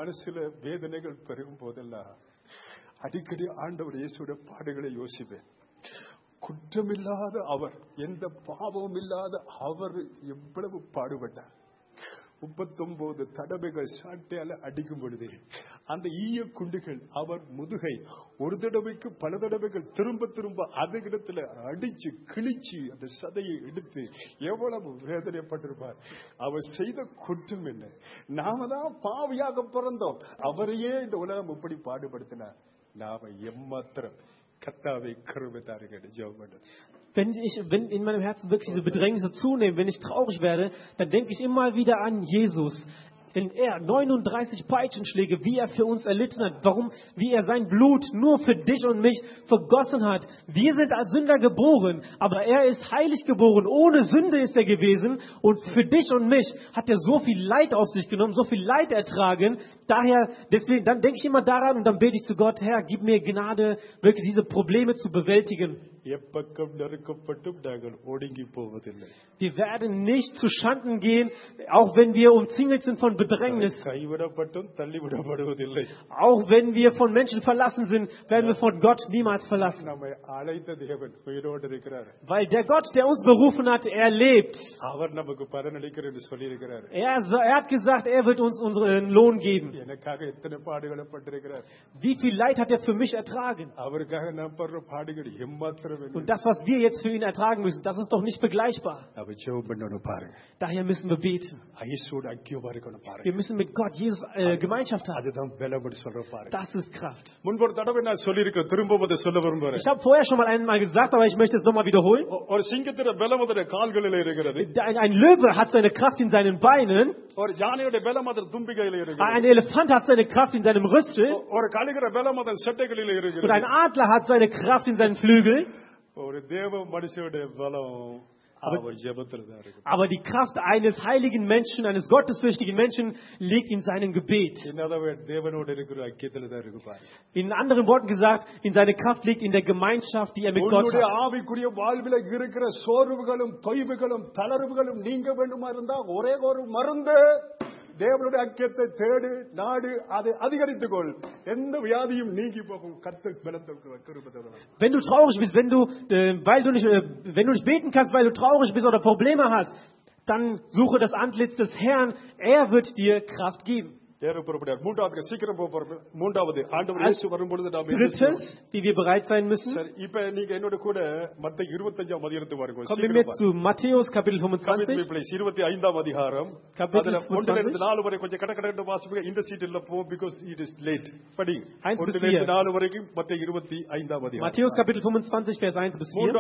அடிக்கடி ஆண்டவர் இயேசுடைய பாடுகளை யோசிப்பேன். குற்றமில்லாத அவர், எந்த பாவமும் இல்லாத அவர் எவ்வளவு பாடுபட்டார். 39 தடவைகள் சாட்டையால அடிக்கும் பொழுது அந்த ஈய குண்டுகள் அவர் முதுகை ஒரு தடவைக்கு பல தடவைகள் திரும்ப திரும்ப அந்த இடத்துல அடிச்சு கிழிச்சு அந்த சதையை எடுத்து எவ்வளவு வேதனைப்பட்டிருப்பார். அவர் செய்த குற்றம் என்ன? நாம தான் பாவியாக பிறந்தோம், அவரையே இந்த உலகம் இப்படி பாடுபடுத்தினார். நாம எம்மாத்திரம் கர்த்தாவை கிருபை தாருங்கள் ஜெபம் பண்ணுங்க. Wenn in meinem Herzen wirklich diese Bedrängnisse zunehmen, wenn ich traurig werde, dann denke ich immer wieder an Jesus. Denn er 39 Peitschenschläge, wie er für uns erlitten hat, wie er sein Blut nur für dich und mich vergossen hat. Wir sind als Sünder geboren, aber er ist heilig geboren, ohne Sünde ist er gewesen und für dich und mich hat er so viel Leid auf sich genommen, so viel Leid ertragen. Deswegen, dann denke ich immer daran und dann bete ich zu Gott, Herr, gib mir Gnade, wirklich diese Probleme zu bewältigen. Wir werden nicht zu Schanden gehen, auch wenn wir umzingelt sind von Bedrängnis. Auch wenn wir von Menschen verlassen sind, werden wir von Gott niemals verlassen. Weil der Gott, der uns berufen hat, er lebt. Er hat gesagt, er wird uns unseren Lohn geben. Wie viel Leid hat er für mich ertragen? Und das, was wir jetzt für ihn ertragen müssen, das ist doch nicht vergleichbar. Daher müssen wir beten. Wir müssen mit Gott, Jesus, Gemeinschaft haben. Das ist Kraft. Ich habe vorher schon mal einmal gesagt, aber ich möchte es nochmal wiederholen. Ein Löwe hat seine Kraft in seinen Beinen. Ein Elefant hat seine Kraft in seinem Rüssel. Und ein Adler hat seine Kraft in seinen Flügeln. Aber die Kraft eines heiligen Menschen, eines gottesfürchtigen Menschen liegt in seinem Gebet. In anderen Worten gesagt, in seine Kraft liegt in der Gemeinschaft, die er mit Gott hat. தேவனுடைய ஐக்கியத்தை தேடு, நாடு, அதை அதிகரித்துக்கொள். எந்த வியாதியும் நீங்கி போகும். கர்த்தர் பலத்தை கிருபை தருவார். Wenn du traurig bist, wenn du nicht beten kannst, weil du traurig bist oder Probleme hast, dann suche das Antlitz des Herrn. Er wird dir Kraft geben. Drittens, wie wir bereit sein müssen. Kommen wir zu Matthäus Kapitel 25. Kapitel 25. Matthäus Kapitel 25, Vers 1 bis 4.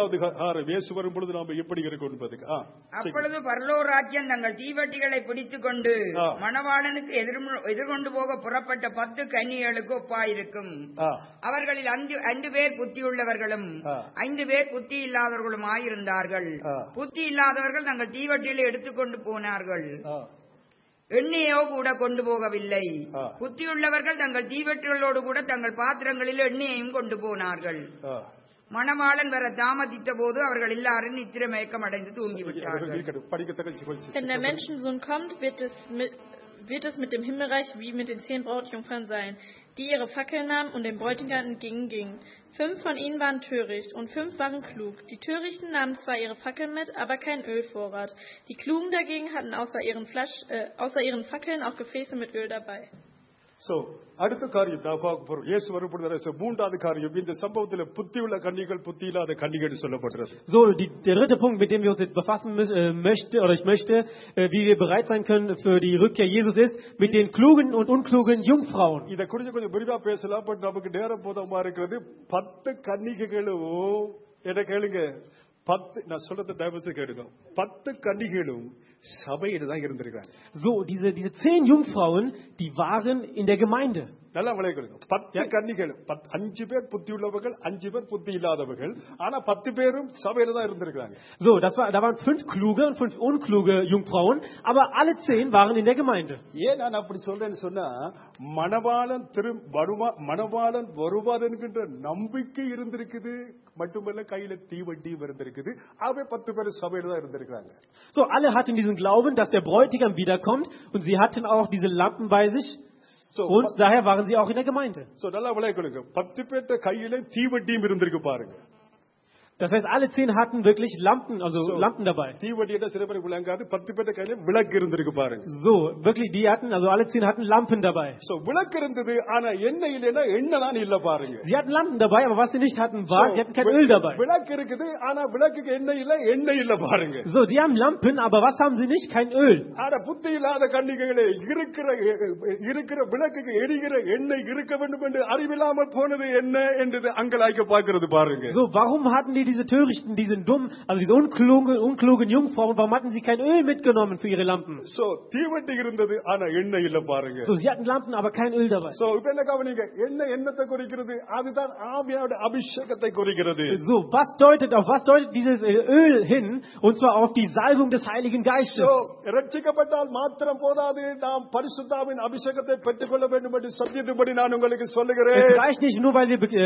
அப்பொழுது பரலோக ராஜ்யம் தங்கள் தீவட்டிகளை பிடித்துக் கொண்டு மணவாளனுக்கு எதிர்கொண்டு போக புறப்பட்ட 10 கன்னிகளுக்கு ஒப்பாயிருக்கும். அவர்களில் 5 பேர் புத்தியுள்ளவர்களும் 5 பேர் புத்தி இல்லாதவர்களும் ஆயிருந்தார்கள். புத்தி இல்லாதவர்கள் தங்கள் தீவட்டிகளை எடுத்துக்கொண்டு போனார்கள், எண்ணெயோ கூட கொண்டு போகவில்லை. புத்தியுள்ளவர்கள் தங்கள் தீவட்டிகளோடு கூட தங்கள் பாத்திரங்களில் எண்ணெயையும் கொண்டு போனார்கள். மணவாளன் வர தாமதித்த போது அவர்கள் எல்லாரும் நித்திரை மயக்கம் அடைந்து தூங்கிவிட்டார்கள். Wenn der Menschensohn kommt, wird es mit dem Himmelreich wie mit den 10 Brautjungfern sein, die ihre Fackeln nahmen und dem Bräutigam entgegengingen. 5 von ihnen waren töricht und 5 waren klug. Die Törichten nahmen zwar ihre Fackeln mit, aber keinen Ölvorrat. Die Klugen dagegen hatten außer ihren Fackeln auch Gefäße mit Öl dabei. அடுத்த காரியம் நான் பார்க்க போறோம். இயேசு வரும்பொழுது மூன்றாவது காரியம், இந்த சம்பவத்தில் புத்தியுள்ள கன்னிகள் புத்தி இல்லாத கன்னிகள் சொல்லப்படுறது. So, der dritte Punkt, mit dem wir uns jetzt befassen ich möchte, wie wir bereit sein können für die Rückkehr Jesus ist, mit den klugen und unklugen Jungfrauen. இத கொஞ்சம் விரிவா பேசலாம், பட் நமக்கு நேரம் போதமா இருக்கிறது. 10 கன்னிகைகளும் என்ன கேளுங்க, நான் சொல்றதை தயவு செய்து கேளுங்க. 10 கன்னிகளும் சபையில தான் இருந்திருக்காங்க. So, diese 10 Jungfrauen, die waren in der Gemeinde. நல்லா விளையாடுங்க. 10 கன்னிகள், 5 பேர் புத்தி உள்ளவர்கள், 5 பேர் புத்தி இல்லாதவர்கள். ஆனா 10 பேரும் சபையில தான் இருந்திருக்காங்க. So, da waren 5 kluge und 5 unkluge Jungfrauen, aber alle 10 waren in der Gemeinde. ஏன் நான் அப்படி சொல்றேன்னு சொன்னா, மணவாளன் வருவார் என்கின்ற நம்பிக்கை இருந்திருக்குது, மட்டுமல்ல கையில தீவட்டியும் இருந்திருக்குது. ஆகவே 10 பேர் சபையில தான் இருந்திருக்காங்க. So, alle hatten diesen Glauben, dass der Bräutigam wiederkommt, und sie hatten auch diese Lampen bei sich. Und daher waren sie auch in der Gemeinde. So, நல்லா விளையாடுங்க. 10 பேர்ட்ட கையில தீவட்டியும் இருந்திருக்கு பாருங்க. Das heißt, alle 10 hatten wirklich Lampen, also Lampen dabei. தீவட்டியோட சில பேர் விளங்காது, 10 பேர்ட்ட கையில விளக்கு இருந்திருக்கு பாருங்க. So, wirklich, alle 10 hatten Lampen dabei. So, விளக்கு இருந்தது, ஆனா எண்ணெய் இல்லைன்னா எண்ணெய் தான் இல்ல பாருங்க. Sie hatten Lampen dabei, aber was sie nicht hatten, war, sie hatten kein Öl dabei. விளக்கு இருக்குது, ஆனா விளக்குக்கு எண்ணெய் இல்ல பாருங்க. So, die haben Lampen, aber was haben sie nicht? Kein Öl. ஆனா புத்தி இல்லாத கன்னிகைகளே, இருக்கிற விளக்குக்கு எரிகிற எண்ணெய் இருக்க வேண்டும் என்று அறிவில்லாமல் போனது என்ன என்று அங்கலாய்க்க பார்க்கிறது பாருங்க. So, warum hatten die diese Törichten, diese dummen, also diese unklugen Jungfrauen, warum hatten sie kein Öl mitgenommen für ihre Lampen? So, தீவட்டி இருந்தது, ஆனா எண்ணெய் இல்ல பாருங்க. So, sie hatten Lampen, aber kein Öl dabei. So, இப்ப என்ன கவனிங்க, என்னத்தை குறிக்கிறது? அதுதான் ஆவியோட அபிஷேகத்தை குறிக்கிறது. So, auf was deutet dieses Öl hin? Und zwar auf die Salbung des Heiligen Geistes. So, ரட்சிக்கப்பட்டால் மாத்திரம் போதாது, நாம் பரிசுத்தாவின் அபிஷேகத்தை பெற்றுக்கொள்ள வேண்டும் என்று சத்தியத்தின்படி நான் உங்களுக்கு சொல்லுகிறேன். Es reicht nicht nur,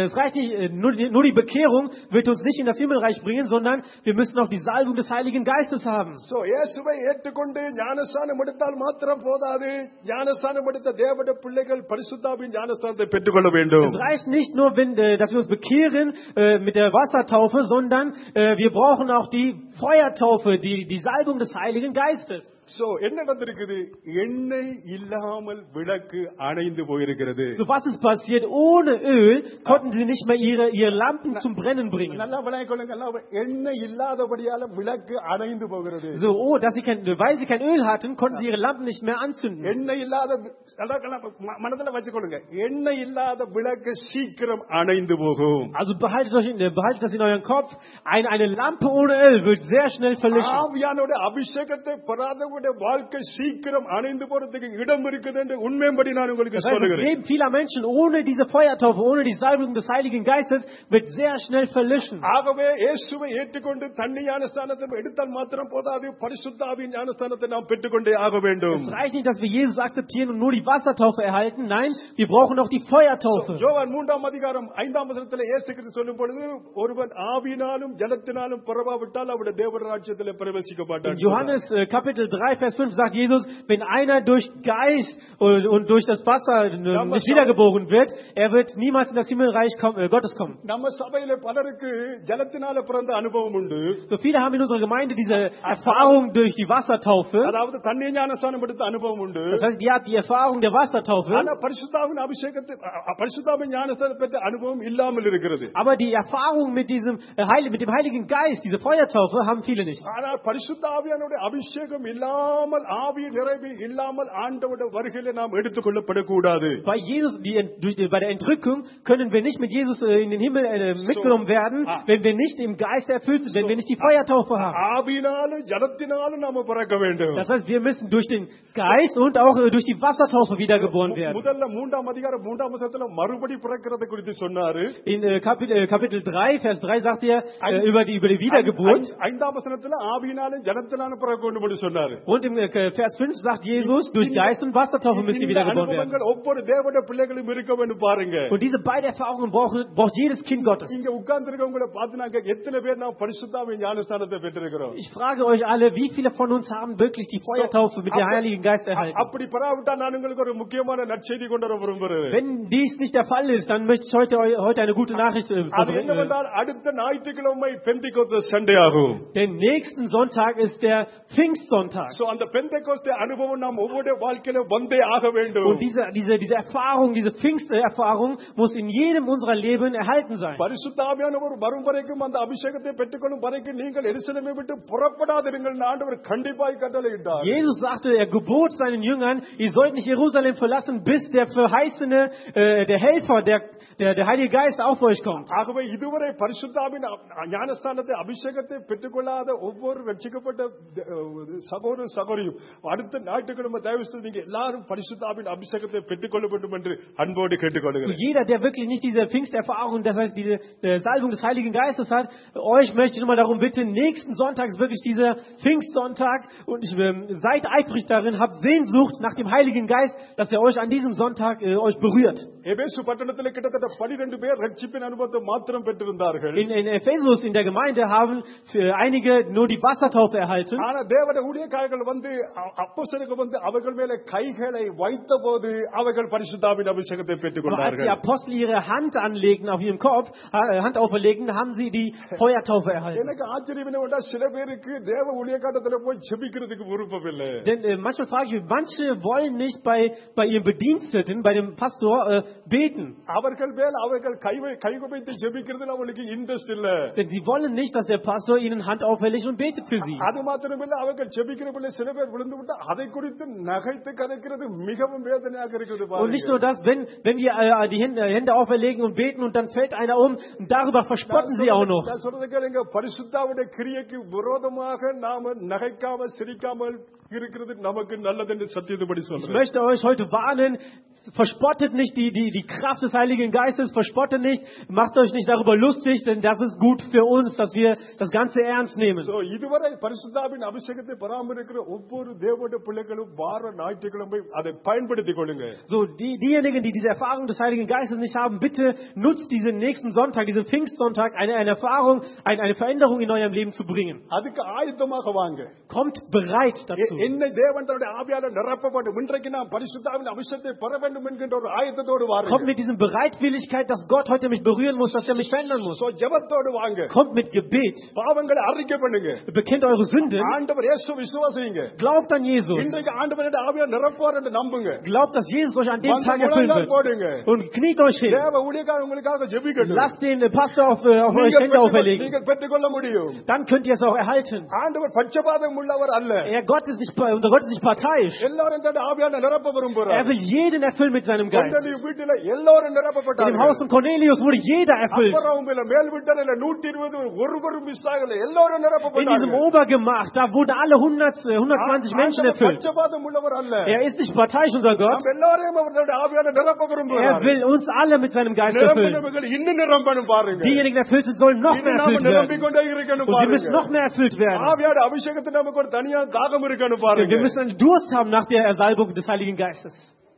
nur die Bekehrung wird uns nicht in das Himmelreich bringen, sondern wir müssen auch die Salbung des Heiligen Geistes haben. So, இயேசுவை ஏற்றுக்கொண்டு ஞானஸ்நானம் எடுத்தால் மாத்திரம் போதாது, ஞானஸ்நானம் எடுத்த தேவனுடைய பிள்ளைகள் பரிசுத்தாவின் ஞானஸ்நானத்தை பெற்றுக்கொள்ள வேண்டும். Es reicht nicht nur, dass wir uns bekehren mit der Wassertaufe, sondern wir brauchen auch die Feuertaufe, die Salbung des Heiligen Geistes. So, என்ன நடந்திருக்குது? எண்ணெய் இல்லாமல் விளக்கு அணைந்து போயிருக்கிறது. So, was ist passiert? Ohne Öl konnten sie nicht mehr ihre Lampen zum Brennen bringen. நல்லா விளையாடுங்க. எண்ணெய் இல்லாதபடியால விளக்கு அணைந்து போகிறது. So, weil sie kein Öl hatten, konnten sie ihre Lampen nicht mehr anzünden. எண்ணெய் இல்லாத, மனதில் வச்சுக்கொள்ளுங்க, எண்ணெய் இல்லாத விளக்கு சீக்கிரம் அணைந்து போகும். Also behaltet das in euren Kopf. Eine Lampe ohne Öl wird sehr schnell verlöschen. ஆவியானோட அபிஷேகத்தை பெறாத வாழ்க்கை சீக்கிரம் அணைந்து போறதுக்கு இடம் இருக்குது என்று உண்மையின்படி நான் உங்களுக்கு சொல்லுகிறேன். Das Leben vieler Menschen ohne diese Feuertaufe, ohne die Salbung des Heiligen Geistes wird sehr schnell verlöschen. ஆகவே இயேசுவை ஏற்றுக்கொண்டு தண்ணி ஞானஸ்நானத்தை எடுத்தால் மாத்திரம் போதாது, பரிசுத்த ஆவியின் ஞானஸ்நானத்தை நாம் பெற்றுக்கொண்டே ஆக வேண்டும். Es reicht nicht, dass wir Jesus akzeptieren und nur die Wassertaufe erhalten. Nein, wir brauchen auch die Feuertaufe. யோவான் 3-ம் 5-ம் இயேசு கிறிஸ்து சொல்லும் பொழுது, ஒருவன் ஆவியினாலும் ஜலத்தினாலும் பிறவாவிட்டால் அவருடைய தேவ ராஜ்யத்திலே பிரவேசிக்க மாட்டான். Johannes Kapitel 3, Vers 5 sagt Jesus, wenn einer durch Geist und durch das Wasser nicht wiedergeboren wird, er wird niemals in das Himmelreich Gottes kommen. நம்ம சபையில பலருக்கு ஜலத்தினால பிறந்த அனுபவம் உண்டு. So viele haben in unserer Gemeinde diese Erfahrung durch die Wassertaufe. அதாவது தண்ணி ஞானஸ்நானம் எடுத்த அனுபவம் உண்டு. Das heißt, ihr habt die Erfahrung der Wassertaufe. ஆனா பரிசுத்தாவின் அபிஷேகத்தை, பரிசுத்தாவின் ஞானஸ்நானம் பெற்ற அனுபவம் இல்லாமல் இருக்கிறது. Aber die Erfahrung mit dem Heiligen Geist, diese Feuertaufe, haben viele nicht. ஆனா பரிசுத்தாவியானோட அபிஷேகம் இல்லாமல், ஆவி நிறைவு இல்லாமல் ஆண்டவருடைய வருகையிலே நாம் எடுத்துக்கொள்ளப்படக்கூடாது. Bei der Entrückung können wir nicht mit Jesus in den Himmel mitgenommen werden, wenn wir nicht im Geist erfüllt sind, wenn wir nicht die Feuertaufe haben. ஆவியினாலும் ஜலத்தினாலும் நாம பிறக்க வேண்டும். Das heißt, wir müssen durch den Geist und auch durch die Wassertaufe wiedergeboren werden. முதல்ல 3-ம் அதிகாரம் 3-ம் வசனத்துல மறுபடி பிறக்கிறது குறித்து சொன்னாரு. In Kapitel 3, Vers 3 sagt er über die Wiedergeburt. 5-ம் வசனத்துல ஆவியினாலும் ஜலத்தினாலும் பிறக்க வேண்டும் என்று சொன்னாரு. Und im Vers 5 sagt Jesus, durch Geist und Wassertaufe müsst ihr wiedergeboren werden. ஒவ்வொரு தேவனுடைய பிள்ளைகளும் இருக்க வேண்டும் பாருங்க. Und diese beiden Erfahrungen braucht jedes Kind Gottes. இங்க உட்கார்ந்திருக்கவங்களை பார்த்துனாக்க எத்தனை பேர் நாம் பரிசுத்தாவின் ஞானஸ்நானத்தை பெற்றிருக்கிறோம்? Ich frage euch alle, wie viele von uns haben wirklich die Feuertaufe mit dem Heiligen Geist erhalten? அப்படி பெறாவிட்டா நான் உங்களுக்கு ஒரு முக்கியமான நற்செய்தி கொண்டு வர விரும்புகிறேன். Wenn dies nicht der Fall ist, dann möchte ich heute eine gute Nachricht அது என்னவென்றால் அடுத்த ஞாயிற்றுக்கிழமை பெந்தெகோஸ்தே சண்டே ஆகும். Den nächsten Sonntag ist der Pfingstsonntag. So அந்த பெந்தெகோஸ்தே அனுபவம் நாம் ஒவ்வொரு வாழ்க்கையில வந்தே ஆக வேண்டும். Und diese Erfahrung, diese Pfingsterfahrung muss in jedem unserer Leben erhalten sein. பரிசுத்த ஆவியானவர் வரும் வரைக்கும் அந்த அபிஷேகத்தை பெற்றுக்கொள்ளும் வரைக்கும் நீங்கள் எருசலேமை விட்டு புறப்படாதிருங்கள் ஆண்டவர் கண்டிப்பாய் கட்டளையிட்டார். Jesus sagte, er gebot seinen Jüngern, ihr sollt nicht Jerusalem verlassen, bis der verheißene, der Helfer, der Heilige Geist auf euch kommt. ஆகவே இதுவரை பரிசுத்தாவின் ஞானஸ்தானத்தை அபிஷேகத்தை பெற்றுக்கொள்ளாத ஒவ்வொரு ரட்சிக்கப்பட்ட சகோதர சகோதரியும் அடுத்த ஞாயிற்றுக்கிழமை தயவு செய்து நீங்க எல்லாரும் பரிசுத்தாவின் அபிஷேகத்தை பெற்றுக்கொள்ள வேண்டும் என்று அன்போடு So கேட்டுக்கொள்கிறேன். jeder, der wirklich nicht diese Pfingsterfahrung, das heißt diese Salbung des Heiligen Geistes hat, euch möchte ich nochmal darum bitten, nächsten Sonntag ist wirklich dieser Pfingstsonntag und seid eifrig darin, habt Sehnsucht nach dem Heiligen Geist, dass er euch an diesem Sonntag euch berührt. எபேசு பட்டணத்தில் கிட்டத்தட்ட 12 பேர் ரட்சிப்பின் அனுபவத்தை மாத்திரம் பெற்றிருந்தார்கள். In Ephesus, in der Gemeinde, haben einige nur die Wassertaufe erhalten. ஆனா தேவனுடைய ஊழியக்காரர்கள் வந்து அப்போஸ்தலர்கள் வந்து அவர்கள் மேலே கைகளை வைத்தபோது அவர்கள் பரிசுத்தாவின் அபிஷேகத்தை Aber als die பெற்றுக்கொண்டார்கள். Apostel ihre Hand anlegten auf ihrem Kopf, Hand auferlegten, haben sie die Feuertaufe erhalten. எனக்கு ஆச்சரியம் என்னவென்றா சில பேருக்கு தேவ ஊழியக்காரத்துல போய் ஜெபிக்கிறதுக்கு விருப்பம் இல்லை. Denn manchmal frage ich mich, manche wollen nicht bei ihrem Bediensteten, bei dem Pastor beten. அவர்கள் மேல் அவர்கள் கைகுவைத்து ஜெபிக்கிறதுல அவங்களுக்கு இன்ட்ரெஸ்ட் இல்ல. Denn sie wollen nicht, dass der Pastor ihnen Hand auferlegt und betet für sie. அது மாத்திரமில்ல அவர்கள் ஜெபிக்கிற பிள்ளை சில பேர் விழுந்து விட்டா அதை குறித்து நகைத்து கதைக்கிறது மிகவும் வேதனையாக இருக்குது Und nicht பாருங்க. nur das, wenn wir die Hände auferlegen und beten und dann fällt einer um, und darüber verspotten sie auch noch. நான் சொல்றது கேளுங்க, பரிசுத்தாவுடைய கிரியைக்கு விரோதமாக நாம நகைக்காம சிரிக்காமல் இருக்கிறது நமக்கு நல்லது என்று சத்தியத்துபடி Ich சொல்றேன். möchte euch heute warnen, verspottet nicht die Kraft des Heiligen Geistes, verspottet nicht, macht euch nicht darüber lustig, denn das ist gut für uns, dass wir das Ganze ernst nehmen. So, இதுவரை பரிசுத்தாவின் அபிஷேகத்தை பராமரிக்கிற ஒவ்வொரு தேவனுடைய பிள்ளைகளும் வார ஞாயிற்றுக்கிழமை அதை பயன்படுத்திக் கொள்ளுங்க. So, diejenigen, die diese Erfahrung des Heiligen Geistes nicht haben, bitte nutzt diesen nächsten Sonntag, diesen Pfingstsonntag, eine Erfahrung, eine Veränderung in eurem Leben zu bringen. அதுக்கு ஆயத்தமாக வாங்க. Kommt bereit dazu. என்னை தேவன் தன்னுடைய ஆவியால நிரப்பப்படும் இன்றைக்கு நான் பரிசுத்தாவின் அபிஷேகத்தை பெற வேண்டும் என்கின்ற ஒரு ஆயத்தத்தோடு வாருங்க. Kommt mit diesem Bereitwilligkeit, dass Gott heute mich berühren muss, dass er mich verändern muss. So, ஜெபத்தோடு வாங்க. Kommt mit Gebet. பாவங்களை அறிக்கை பண்ணுங்க. Bekennt eure Sünden. ஆண்டவர் இயேசு விசுவாசிங்க. Glaubt an Jesus. இன்றைக்கு ஆண்டவருடைய ஆவியால நிரப்புவார் என்று நம்புங்க. Glaubt, dass Jesus euch an dem வந்து Tag erfüllen முழங்கால் போடுங்க. wird. Und kniet euch hin. தேவ ஊழியக்காரர் உங்களுக்காக ஜெபிக்கட்டும். Lasst den Pastor auf euch Hände auferlegen. நீங்கள் பெற்றுக்கொள்ள முடியும். Dann könnt ihr es auch erhalten. ஆண்டவர் பட்சபாதம் உள்ளவர் அல்ல. Unser Gott ist nicht parteiisch. எல்லாரும் தன்னுடைய ஆவியால நிரப்ப விரும்புகிறார். Er will jeden erfüllen mit seinem Geist. உங்களுடைய வீட்டில எல்லாரும் In dem நிரப்பப்பட்டார்கள். Haus von Cornelius wurde jeder erfüllt. அப்பறவுமில்ல மேல் வீட்டில 120 ஒருவரும் மிஸ் ஆகல. எல்லாரும் In diesem நிரப்பப்பட்டார்கள். Obergemach, da wurden alle 120 Menschen ஆண்டவர் erfüllt. பட்சபாதம் உள்ளவர் அல்ல. Er ist nicht parteiisch, unser Gott. நாம் எல்லாரையும் அவருடைய ஆவியால நிரப்ப Er விரும்புகிறார். will uns alle mit seinem Geist erfüllen. நிரம்பினவர்கள் இன்னும் நிரம்பணும் பாருங்க. Diejenigen, die erfüllt sind, sollen noch mehr இன்னும் நாம erfüllt werden. நிரம்பிக்கொண்டே இருக்கணும் Und sie müssen பாருங்க. noch mehr erfüllt werden. ஆவியாட அபிஷேகத்துக்கு நமக்கு ஒரு தனியான தாகம் இருக்கணும் Wir பாருங்க. müssen einen Durst haben nach der Ersalbung des Heiligen Geistes.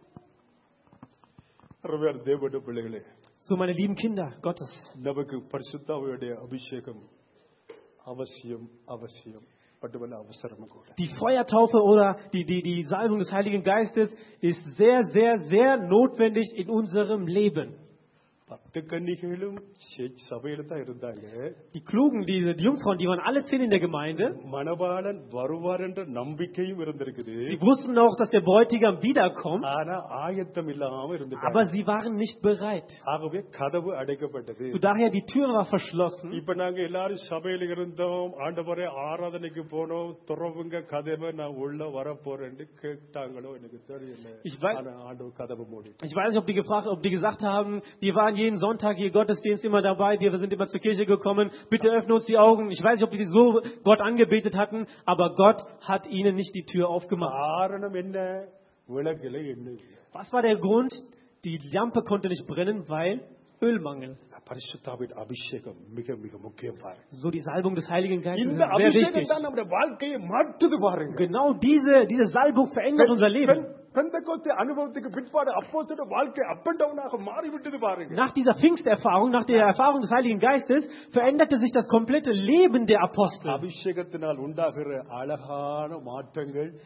அருமையான தேவனுடைய பிள்ளைகளே, So, meine lieben Kinder Gottes, நமக்கு பரிசுத்தாவியுடைய அபிஷேகம் அவசியம் அவசியம் மட்டுமல்ல அவசரம் கூட. die Feuertaufe oder die Salbung des Heiligen Geistes ist sehr, sehr, sehr notwendig in unserem Leben. 10 கன்னிகைகளும் சபையில தான் இருந்தாங்க. Die Klugen, die Jungfrauen, die waren alle 10 in der Gemeinde. மணவாளன் வருவார் என்ற நம்பிக்கையும் இருந்திருக்குது. Sie wussten auch, dass der Bräutigam wiederkommt, ஆனா ஆயத்தம் இல்லாம இருந்தாங்க. aber sie waren nicht bereit. ஆகவே கதவு அடைக்கப்பட்டது. So daher die Tür war verschlossen. இப்ப நாங்க எல்லாரும் சபையில இருந்தோம், ஆண்டவரே ஆராதனைக்கு போனோம், துறவுங்க கதவை நான் உள்ள வர போறேன்னு கேட்டாங்களோ எனக்கு தெரியல. ஆனா ஆண்டவர் கதவு மூடி. Ich weiß nicht, ob die gesagt haben, wir waren jeden Sonntag hier Gottesdienst immer dabei, wir sind immer zur Kirche gekommen, bitte öffne uns die Augen. Ich weiß nicht, ob die so Gott angebetet hatten, aber Gott hat ihnen nicht die Tür aufgemacht. காரணம் என்ன? விளக்குல எண்ணெய். Was war der Grund? Die Lampe konnte nicht brennen, weil Ölmangel. பரிசுத்தாவின் அபிஷேகம் மிக மிக முக்கியம் பாருங்க. So die Salbung des Heiligen Geistes ist இந்த sehr அபிஷேகம் wichtig. தான் நம்முடைய வாழ்க்கையை மாற்றுது பாருங்க. Genau diese Salbung verändert unser Leben. பெந்தெகோஸ்தே அனுபவத்துக்கு பிற்பாடு அப்போஸ்தலருடைய வாழ்க்கை அப் அண்ட் டவுனாக மாறிவிட்டது பாருங்க. Nach dieser Pfingsterfahrung, nach der Erfahrung des Heiligen Geistes, veränderte sich das komplette Leben der Apostel. அபிஷேகத்தினால் உண்டாகிற அழகான மாற்றங்கள்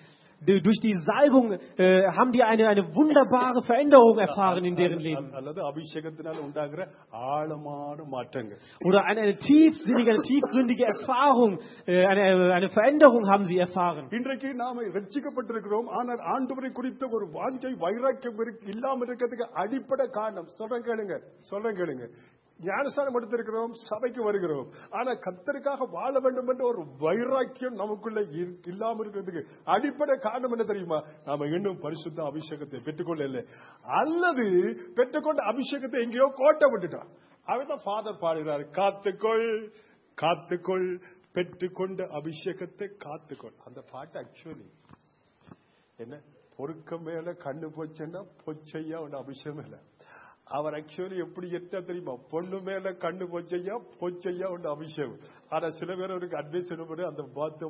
durch die Salbung haben die eine wunderbare Veränderung erfahren in deren Leben. அல்லது அபிஷேகத்தினால் உண்டாகிற ஆழமான மாற்றங்கள். Oder eine tiefsinnige, eine tiefgründige Erfahrung, eine Veränderung haben sie erfahren. இன்றைக்கு நாம ரட்சிக்கப்பட்டிருக்கிறோம். ஆனால் ஆண்டவரை குறித்த ஒரு வாஞ்சை வைராக்கியம் இல்லாமல் இருக்கிறதுக்கு அடிப்படை காரணம் சொல்றேன் கேளுங்க. ஞானஸ்தானம் எடுத்திருக்கிறோம், சபைக்கு வருகிறோம். ஆனா கர்த்தருக்காக வாழ வேண்டும் என்ற ஒரு வைராக்கியம் நமக்குள்ள இல்லாமல் இருக்கிறதுக்கு அடிப்படை காரணம் என்ன தெரியுமா? நாம இன்னும் பரிசுத்த அபிஷேகத்தை பெற்றுக்கொள்ள, அல்லது பெற்றுக்கொண்ட அபிஷேகத்தை எங்கேயோ கோட்டை விட்டுட்டோம். அவர்தான் ஃபாதர் பாடுகிறார், காத்துக்கொள் பெற்றுக்கொண்ட அபிஷேகத்தை காத்துக்கொள். அந்த பாட்டு ஆக்சுவலி என்ன, பொறுக்க மேல கண்ணு போச்சுன்னா பொச்சையா ஒன்று அபிஷேகம் இல்லை. அவர் ஆக்சுவலி எப்படி என்ன தெரியுமா, பொண்ணு மேல கண்ணு பொச்சையா ஒன்று அபிஷேகம். ஆனா சில பேர் அவருக்கு அட்வைஸ் பண்ணி அந்த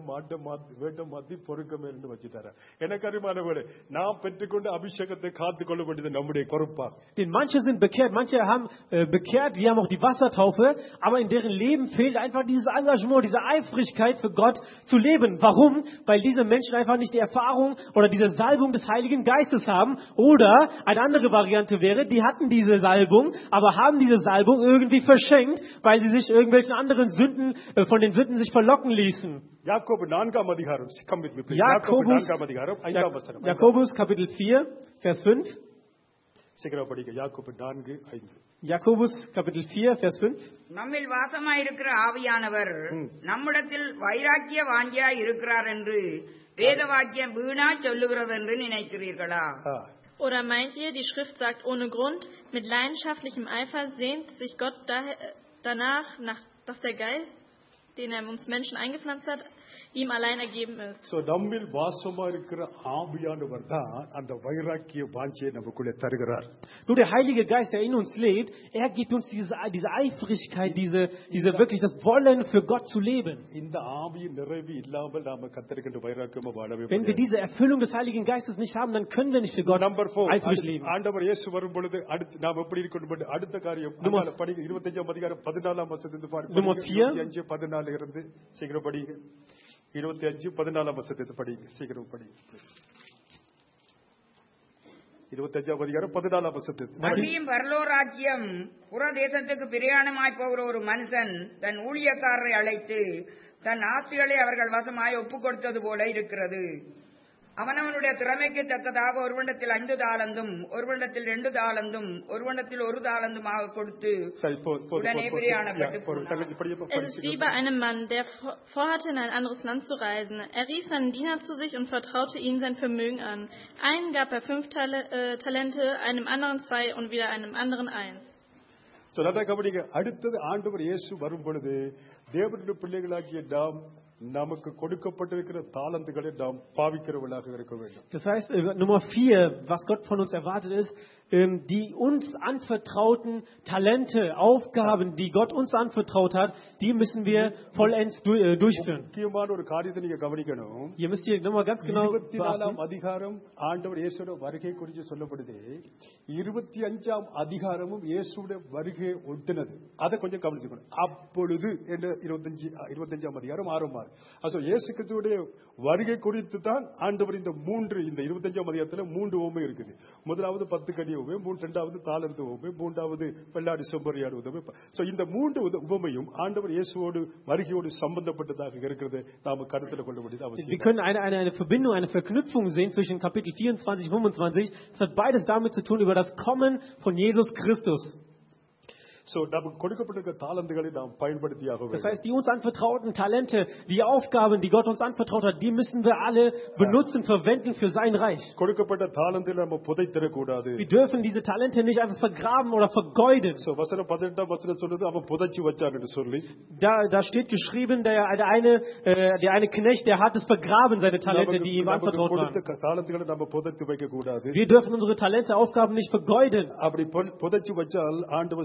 வேட்டை மாத்தி பொறுக்க மேல வச்சுட்டாரு. எனக்கு அறிமானவர்களே, நாம் பெற்றுக்கொண்ட அபிஷேகத்தை காத்துக் கொள்ள வேண்டியது நம்முடைய பொறுப்பா. Denn manche sind bekehrt, manche haben bekehrt, die haben auch die Wassertaufe, aber in deren Leben fehlt einfach dieses Engagement, diese Eifrigkeit für Gott zu leben. Warum? Weil diese Menschen einfach nicht die Erfahrung oder diese Salbung des Heiligen Geistes haben. Oder eine andere Variante wäre, die hatten diese Salbung, aber haben diese Salbung irgendwie verschenkt, weil sie sich irgendwelchen anderen Sünden, von den Sünden sich verlocken ließen. Jakobus 4. அதிகாரம், come with me please. Jakobus 4. அதிகாரம் 5. வசனம். Jakobus Kapitel 4, Vers 5. சீக்கிரம் படிங்க. யாக்கோபு 4:5. Jakobus Kapitel 4, Vers 5. நம்மில் வாசமாயிருக்கிற ஆவியானவர் நம்மிடத்தில் வைராக்கிய வாஞ்சியாய் இருக்கிறார் என்று வேத வாக்கியம் வீணா சொல்லுகிறது என்று நினைக்கிறீர்களா? Oder meint ihr, die Schrift sagt ohne Grund, mit leidenschaftlichem Eifer sehnt sich Gott danach, dass der Geist, den er uns Menschen eingepflanzt hat, ihm allein ergeben ist. So நம்மில் வாசமா இருக்கிற ஆவியானவர் தான் அந்த வைராக்கிய வாஞ்சையை நமக்குள்ளே தருகிறார். Nur der Heilige Geist, der in uns lebt, er gibt uns diese Eifrigkeit, diese wirklich das Wollen für Gott zu leben. இந்த ஆவியின் நிறைவு இல்லாமல் நாம கர்த்தருக்கென்று வைராக்கியமா வாழவே Wenn wir diese Erfüllung des Heiligen Geistes nicht haben, dann können wir nicht für Gott eifrig leben. ஆண்டவர் இயேசு வரும் பொழுது நாம் எப்படி இருக்கணும் அடுத்த காரியம் படிங்க. 25 அதிகாரம் 14 வசனத்திலிருந்து பாருங்க. 25 14 இருந்து சீக்கிரம் படிங்க. 25 14 வசனத்தை படிங்க, சீக்கிரம் படிங்க. 25 அதிகாரம் 14 வசனத்தை. மகிமையும் பரலோராஜ்யம் புறதேசத்துக்கு பிரயாணமாய் போகிற ஒரு மனுஷன் தன் ஊழியக்காரரை அழைத்து தன் ஆஸ்திகளை அவர்கள் வசமாய் ஒப்புக் கொடுத்தது போல இருக்கிறது. அவனவனுடைய திறமைக்கு தக்கதாக ஒருவனிடத்தில் 5 தாலந்தும் ஒருவனிடத்தில் 2 தாலந்தும் ஒருவனிடத்தில் 1 தாலந்துமாக கொடுத்து உடனே பிரயாணப்பட்டு போனான். Es ist wie bei einem Mann, der vorhatte, in ein anderes Land zu reisen. Er rief seinen Diener zu sich und vertraute ihm sein Vermögen an. Einen gab er 5 Talente, einem anderen 2 und wieder einem anderen 1. அடுத்தது ஆண்டவர் இயேசு வரும் பொழுது தேவனுடைய பிள்ளைகளாகிய நாம் நமக்கு கொடுக்கப்பட்டிருக்கிற தாளந்துகளை நாம் பாவிக்கிறவர்களாக இருக்க வேண்டும். Das heißt, Nummer 4, was Gott von uns erwartet ist, die uns anvertrauten Talente, Aufgaben, die Gott uns anvertraut hat, die müssen wir vollends durchführen. முக்கியமான ஒரு காரியத்தை நீங்க கவனிக்கணும். Hier müsst ihr nochmal ganz genau 24 அதிகாரம் ஆண்டவர் இயேசுவோட வருகை குறித்து சொல்லப்படுது. 25 அதிகாரமும் இயேசுவோட வருகை ஒட்டினது. அதை கொஞ்சம் கவனிச்சுக்கணும். அப்பொழுது என்ற 25 அதிகாரம் ஆரம்பமாகுது. Also இயேசு கிறிஸ்துவுடைய வருகை குறித்து தான் ஆண்டவர் இந்த 25 அதிகாரத்துல 3 உவமை இருக்குது. முதலாவது 10 கடி உவமை, இரண்டாவது தாளந்து உவமை, மூன்றாவது வெள்ளாடு செம்பரியாடு உவமை. சோ இந்த 3 உவமையும் ஆண்டவர் இயேசுவோடு வருகையோடு சம்பந்தப்பட்டதாக இருக்கிறது. நாம கருத்துல கொள்ள வேண்டியது அவசியம். Wir können eine Verbindung, eine Verknüpfung sehen zwischen Kapitel 24, 25. Es hat beides damit zu tun über das Kommen von Jesus Christus. So, நமக்கு கொடுக்கப்பட்டிருக்கிற தாளந்துகளை நாம் பயன்படுத்தியாக வேண்டும். Das heißt, die uns anvertrauten Talente, die Aufgaben, die Gott uns anvertraut hat, die müssen wir alle benutzen, verwenden für sein Reich. கொடுக்கப்பட்ட தாளந்தை நம்ம புதைத்திட கூடாது. Wir dürfen diese Talente nicht einfach vergraben oder vergeuden. So, வசனம் 18 வசனம் சொல்றது அவன் புதைச்சி வச்சான்னு சொல்லி. Da steht geschrieben, der eine Knecht, der hat es vergraben, seine Talente, die ihm anvertraut waren. தாளந்துகளை நம்ம புதைத்து வைக்க கூடாது. Wir dürfen unsere Talente, Aufgaben nicht vergeuden. அப்படி புதைச்சி வச்சால் ஆண்டவர் சொல்றாரு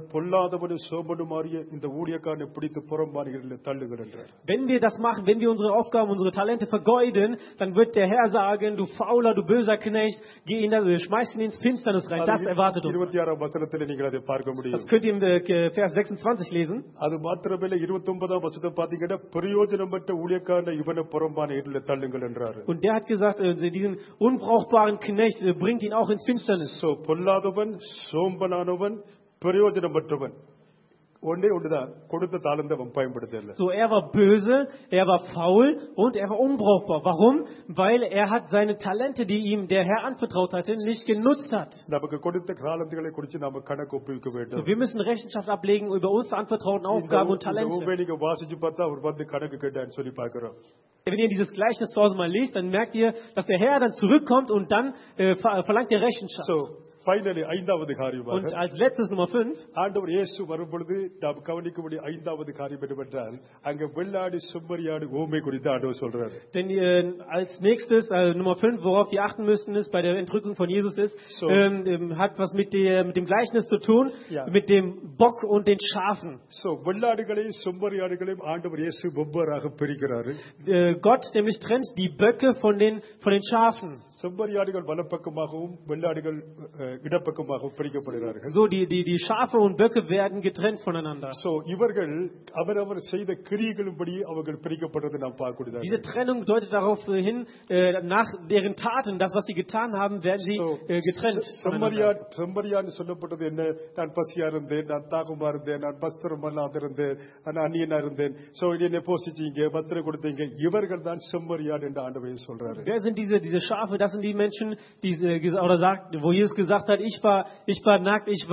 பொல்லாதவனும் சோம்பனுமாறிய இந்த ஊழியக்காரனை பிடித்து புறம்பானிகளில் தள்ளுங்கள் என்றார். Wenn wir das machen, wenn wir unsere Aufgaben, unsere Talente vergeuden, dann wird der Herr sagen, du fauler, du böser Knecht, geh in das, schmeiß ihn ins Finsternis rein. Das erwartet uns. 26 வசனத்தில் நீங்கள் அதை பார்க்க முடியும். Das könnt ihr im Vers 26 lesen. அது மாத்திரமல்ல 29 வசனத்தை பாத்தீங்கன்னா பிரயோஜனமற்ற ஊழியக்காரனை இவனை புறம்பானிகளில் தள்ளுங்கள் என்றார். Und der hat gesagt, diesen unbrauchbaren Knecht, bringt ihn auch ins Finsternis. So பொல்லாதவன் சோம்பனானவன் பிரயோஜனமற்றவன் ஒன்றே ஒன்றுதான் கொடுத்த தாளந்தை அவன் பயன்படுத்தல. So er war böse, er war faul und er war unbrauchbar. Warum? Weil er hat seine Talente, die ihm der Herr anvertraut hatte, nicht genutzt hat. நமக்கு கொடுத்த தாளந்துகளை குறித்து நாம கணக்கு ஒப்புவிக்க So, வேண்டும். wir müssen Rechenschaft ablegen über uns anvertrauten Aufgaben und Talente. நீங்க வாசிச்சு பார்த்தா அவர் வந்து கணக்கு கேட்டான்னு சொல்லி பார்க்கிறோம். Wenn ihr dieses Gleichnis zu Hause mal liest, dann merkt ihr, dass der Herr dann zurückkommt und dann verlangt er Rechenschaft. So finally ஐந்தாவது காரியமாக Und als letztes Nummer 5, ஆண்டவர் இயேசு வரும் பொழுது நாம் கவனிக்கக்கூடிய ஐந்தாவது காரியம் என்னவென்றால் அங்க வெள்ளாடு செம்மறியாடு ஓமை குறித்து ஆண்டவர் சொல்றாரு. denn als nächstes, Nummer 5, worauf wir achten müssen, ist bei der Entrückung von Jesus ist, So. hat was mit dem Gleichnis zu tun, Ja. mit dem Bock und den Schafen. So வெள்ளாடுகளையும் செம்மறியாடுகளையும் ஆண்டவர் இயேசு வெவ்வேறாக பிரிக்கிறாரு. Gott nämlich trennt die Böcke von den Schafen. செம்மறியாடுகள் வலப்பக்கமாகவும் வெள்ளாடுகள் இடப்பக்கமாகவும் பிரிக்கப்படுகிறார்கள். So, die Schafe und Böcke werden getrennt voneinander. So இவர்கள் அவரவர் செய்த கிரியைகளின்படி அவர்கள் பிரிக்கப்படுவதை நாம் பார்க்கக்கூடியதாக. Diese Trennung deutet darauf hin, nach deren Taten, das was sie getan haben, werden sie getrennt voneinander. செம்மறியாடு சொல்லப்பட்டது என்ன? நான் பசியா இருந்தேன், நான் தாகமா இருந்தேன், நான் வஸ்திரம் இல்லாத இருந்தேன், நான் அந்நியனா இருந்தேன். சோ என்னை போஷிச்சீங்க, வஸ்திரம் கொடுத்தீங்க. இவர்கள் தான் செம்மறியாடு என்று ஆண்டவர் சொல்றாரு. Wer sind diese Schafe? Das sind die Menschen, die oder sagt, wo Jesus gesagt hat, ich war nackt, ich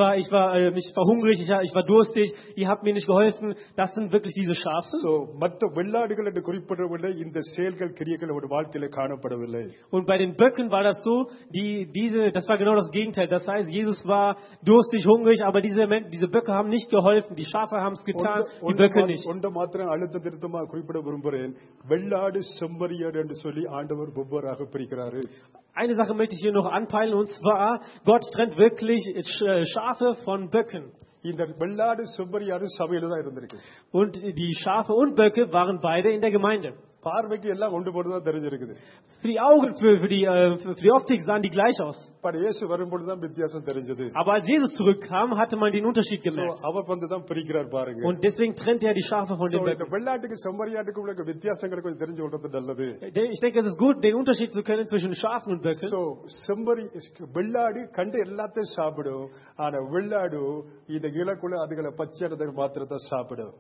war hungrig, ich war durstig, ihr habt mir nicht geholfen. Das sind wirklich diese Schafe. So மற்ற வெள்ளாடுகள் என்று குறிப்பிடவில்லை, இந்த செயல்கள் கிரியைகள் அவருடைய வாழ்க்கையில காணப்படவில்லை. Und bei den Böcken war das so, das war genau das Gegenteil. Das heißt, Jesus war durstig, hungrig, aber diese Böcke haben nicht geholfen. Die Schafe haben es getan, die Böcke nicht. ஒன்று மாத்திரம் அழுத்த திருத்தமாக குறிப்பிட விரும்புகிறேன். வெள்ளாடு செம்மறியாடு என்று சொல்லி ஆண்டவர் வெவ்வேறாக பிரிக்கிறாரு. Eine Sache möchte ich hier noch anpeilen, und zwar, Gott trennt wirklich Schafe von Böcken. இந்த வெள்ளாடு செம்மறியாடு சபையில தான் இருந்திருக்கு. Und die Schafe und Böcke waren beide in der Gemeinde. பார்வைக்கு எல்லாம் ஒன்று போட்டுதான் தெரிஞ்சிருக்குது. Für die Augen, für die Optik sahen die gleich aus. But இயேசு வரும்போது தான் வித்தியாசம் தெரிஞ்சது. Aber als Jesus zurückkam, hatte man den Unterschied gemerkt. அவர் வந்து தான் பிரிக்கிறார் பாருங்க. Und deswegen trennt er die Schafe von den Böcken. வெள்ளாட்டுக்கு செம்மறியாட்டுக்கு உள்ள வித்தியாசங்களை கொஞ்சம் தெரிஞ்சு கொள்றது நல்லது. Ich denke, es ist gut, den Unterschied zu kennen zwischen Schafen und Böcken. So வெள்ளாடு கண்டு எல்லாத்தையும் சாப்பிடும், ஆனா வெள்ளாடு இந்த இலக்குள்ள அதுகளை பச்சை மாத்திரத்தை சாப்பிடும்.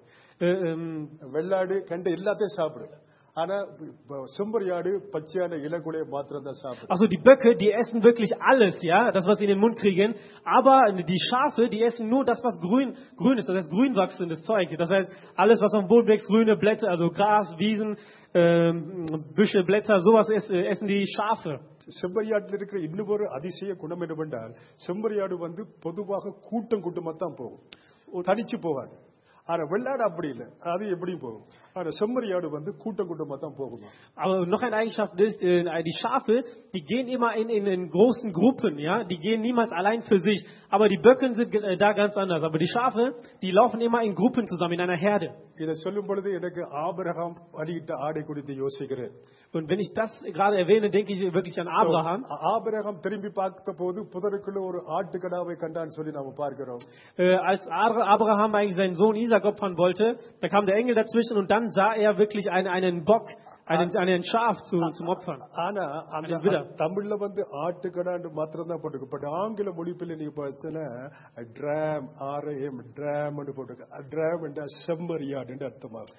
வெள்ளாடு கண்டு எல்லாத்தையும் சாப்பிடும், ஆனா செம்மறியாடு பச்சையான இலக்குலையை மாத்திரம் தான் சாப்பிடும். Also die Böcke, die essen wirklich alles, ja, das was sie in den Mund kriegen, aber die Schafe, die essen nur das was grün ist, das heißt grün wachsendes Zeug. Das heißt, alles was auf dem Boden wächst, grüne Blätter, also Gras, Wiesen, Büsche, Blätter, sowas essen die Schafe. செம்மறியாட்டில் இருக்கிற இன்னொரு அதிசய குணம் என்னவென்றால், செம்மறியாடு வந்து பொதுவாக கூட்டமா தான் போகும், தனிச்சு போவாது. ஆனா வெள்ளாடு அப்படி இல்லை, அது எப்படி போகும். ஆனா செம்மறியாடு வந்து கூட்டமா தான் போகுமா. Aber noch eine Eigenschaft ist, die Schafe, die gehen immer in großen Gruppen, ja, die gehen niemals allein für sich. Aber die Böcken sind da ganz anders. Aber die Schafe, die laufen immer in Gruppen zusammen, in einer Herde. இதை சொல்லும் பொழுது எனக்கு ஆபிரகாம் பலியிட்ட ஆடை குறித்து யோசிக்கிறேன். Und wenn ich das gerade erwähne, denke ich wirklich an Abraham. Abraham திரும்பி பார்த்த போது புதருக்குள்ள ஒரு ஆட்டுக்கடாவை கண்டான்னு சொல்லி நாம பார்க்கிறோம். Als Abraham eigentlich seinen Sohn Isaac opfern wollte, da kam der Engel dazwischen und dann sah er wirklich einen Bock, einen Schaf zum Opfern. ஆனா அந்த தமிழ்ல வந்து ஆட்டுக்கடான்னு மாத்திரம் தான் போட்டுருக்கு. பட் ஆங்கில மொழிப்பில் நீங்க பார்த்தீங்கன்னா டிராம் டிராம்னு போட்டுருக்கு. டிராம் என்ற செம்மறியாடு என்று அர்த்தமாகும்.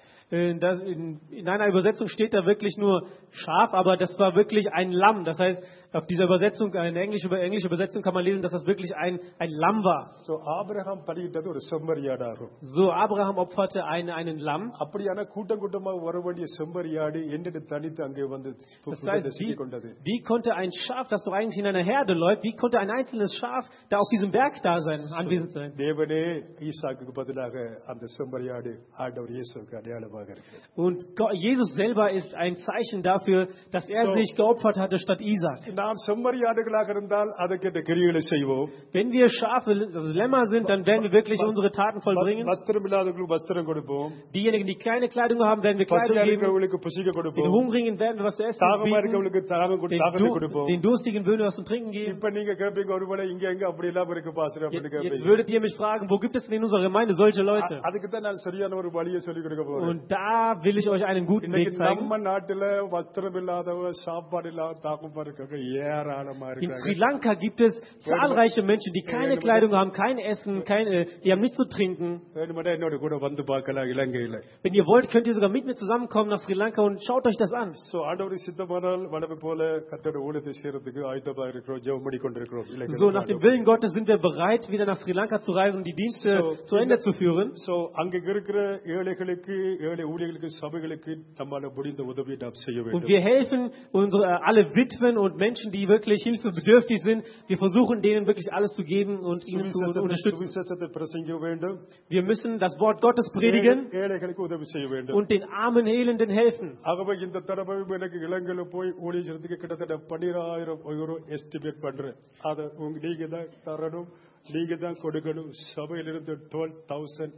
In einer Übersetzung steht da wirklich nur Schaf, aber das war wirklich ein Lamm. Das heißt, auf dieser Übersetzung, eine englische Übersetzung kann man lesen, dass das wirklich ein Lamm war. So Abraham பலியிட்டது ஒரு செம்மறியாடாகும். So Abraham opferte einen Lamm. அப்படியான கூட்டமாக வர வேண்டிய செம்மறியாடு என்னென்ன தனித்து அங்கே வந்து கொண்டது. Wie konnte ein Schaf, das doch eigentlich in einer Herde läuft, wie konnte ein einzelnes Schaf da auf diesem Berg da sein, anwesend sein? தேவனே ஈசாக்குக்கு பதிலாக அந்த செம்மறியாடு ஆண்டவர் இயேசுவுக்கு அடையாளமாக இருக்கிறது. Und Jesus selber ist ein Zeichen dafür, dass er sich geopfert hatte statt Isaac. நாம் செம்மறியாடுகளாக இருந்தால் அதற்கேற்ற கிரியைகளை செய்வோம். Wenn wir Schafe, also Lämmer sind, dann werden wir wirklich unsere Taten vollbringen. வஸ்திரம் இல்லாதவர்களுக்கு வஸ்திரம் கொடுப்போம். Diejenigen, die keine Kleidung haben, werden wir Kleidung geben. பசியாடுகளுக்கு புசிக்க Den கொடுப்போம். Hungrigen werden wir was zu essen தாகமா bieten. இருக்கவங்களுக்கு தாகத்தை கொடுப்போம். Den Durstigen würden wir was zum Trinken geben. இப்ப நீங்க கேட்பீங்க ஒருவேளை இங்க எங்க அப்படி எல்லாம் இருக்கு பாஸ்டர் அப்படின்னு Jetzt கேட்பீங்க. würdet ihr mich fragen, wo gibt es denn in unserer Gemeinde solche Leute? அதுக்கு தான் நான் சரியான ஒரு வழியை சொல்லி கொடுக்க போறேன். Und da will ich euch einen guten Weg zeigen. நம்ம நாட்டுல வஸ்திரம் இல்லாதவங்க சாப்பாடு இல்லாத தாகமா இருக்காங்க ஏராளமா In இருக்காங்க. Sri Lanka gibt es zahlreiche Menschen, die keine Kleidung haben, kein Essen, die haben nichts zu trinken. வேணுமெண்டா என்னோட கூட வந்து பார்க்கலாம் இலங்கையில. Wenn ihr wollt, könnt ihr sogar mit mir zusammenkommen nach Sri Lanka und schaut euch das an. So ஆண்டவர் சித்தமானால் வளமை போல கர்த்தருடைய ஊழியத்தை செய்யறதுக்கு ஆயத்தமா இருக்கிறோம், ஜெபம் பண்ணி கொண்டிருக்கிறோம். So nach dem Willen Gottes sind wir bereit, wieder nach Sri Lanka zu reisen und die Dienste zu Ende zu führen. So அங்க இருக்கிற ஏழைகளுக்கு ஏழை ஊழியர்களுக்கு சபைகளுக்கு நம்மால முடிந்த உதவியை நாம் செய்ய Und வேண்டும். wir helfen alle Witwen und Menschen, die wirklich hilfebedürftig sind. Wir versuchen denen wirklich alles zu geben und ihnen zu unterstützen. சுவிசேஷத்தை பிரசங்கிக்க வேண்டும். Wir müssen das Wort Gottes predigen ஏழைகளுக்கு உதவி செய்ய வேண்டும். und den armen Elenden helfen. ஆகவே இந்த தடவை எனக்கு இலங்கையில போய் ஊழியம் செய்யறதுக்கு கிட்டத்தட்ட 12,000 € எஸ்டிமேட் பண்றேன். அதை நீங்க தான் தரணும், நீங்க தான் கொடுக்கணும். சபையிலிருந்து 12,000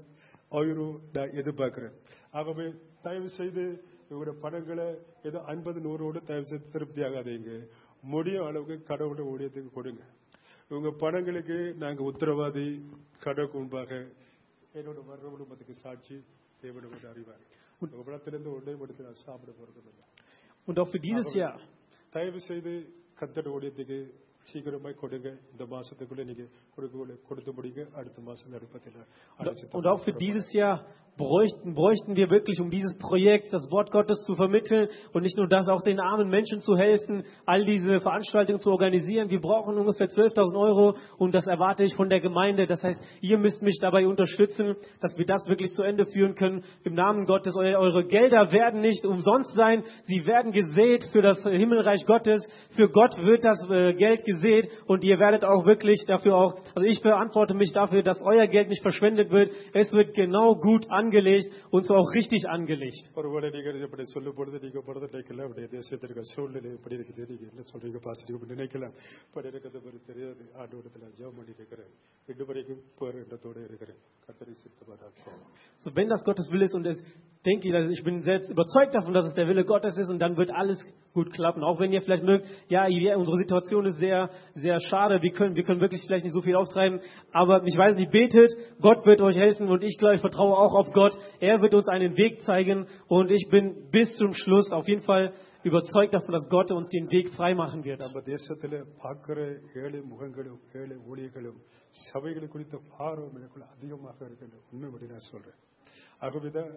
€ நான் எதிர்பார்க்கிறேன். ஆகவே தயவு செய்து இவருடைய பணங்களை ஏதோ 50-100 தயவு செய்து திருப்தி ஆகாதீங்க. முடியும் அளவுக்கு கடவுளை ஊழியத்துக்கு கொடுங்க. உங்க பணங்களுக்கு நாங்க உத்தரவாதி. கடவுளுக்கு முன்பாக என்னோட வர்றவனும் அதுக்கு சாட்சி தேவனோட அறிவார். உங்க பணத்திலிருந்து ஒன்றே மட்டும் நான் சாப்பிட போறது. Und auch für dieses Jahr. தயவு செய்து கர்த்தருடைய ஊழியத்துக்கு சீக்கிரமாய் கொடுங்க. இந்த மாசத்துக்குள்ள நீங்க கொடுத்து முடிங்க. அடுத்த மாசம் நடப்பதில்லை. Und auch für dieses Jahr bräuchten wir wirklich, um dieses Projekt, das Wort Gottes zu vermitteln und nicht nur das, auch den armen Menschen zu helfen, all diese Veranstaltungen zu organisieren. Wir brauchen ungefähr 12.000 € und das erwarte ich von der Gemeinde. Das heißt, ihr müsst mich dabei unterstützen, dass wir das wirklich zu Ende führen können. Im Namen Gottes, eure Gelder werden nicht umsonst sein. Sie werden gesät für das Himmelreich Gottes. Für Gott wird das Geld gesät und ihr werdet auch wirklich dafür also ich verantworte mich dafür, dass euer Geld nicht verschwendet wird. Es wird genau gut angelegt und zwar auch richtig angelegt. ஒருவேளை நீங்க இப்படி சொல்லும் பொழுது நீங்க படத்தில அப்படி தேசத்திற்கு சூழ்நிலை எப்படி இருக்குது நீங்க என்ன சொல்றீங்க பாசிட்டிவ் நினைக்கலாம். பட் எனக்கு அது ஒரு தெரியாது. ஆண்டவரத்துல ஜெபம் பண்ணி இருக்கிறேன். இதுவரைக்கும் போராட்டத்தோட இருக்கிறேன். கர்த்தரை சித்தமானார். So wenn das Gottes Wille ist und denke ich bin selbst überzeugt davon, dass es der Wille Gottes ist und dann wird alles gut klappen. Auch wenn ihr vielleicht mögt, ja, unsere Situation ist sehr, sehr schade. Wir können wirklich vielleicht nicht so viel auftreiben. Aber ich weiß nicht, betet, Gott wird euch helfen und ich glaube, ich vertraue auch auf Gott. Er wird uns einen Weg zeigen und ich bin bis zum Schluss auf jeden Fall überzeugt davon, dass Gott uns den Weg frei machen wird. நம்ம தேசத்துல பார்க்கிற ஏழை முகங்களும் ஏழை ஊழியர்களும் சபைகளை குறித்த பார்வை எனக்குள்ள அதிகமாக இருக்கின்ற உண்மை பற்றி நான் சொல்றேன். ஆகவேதான்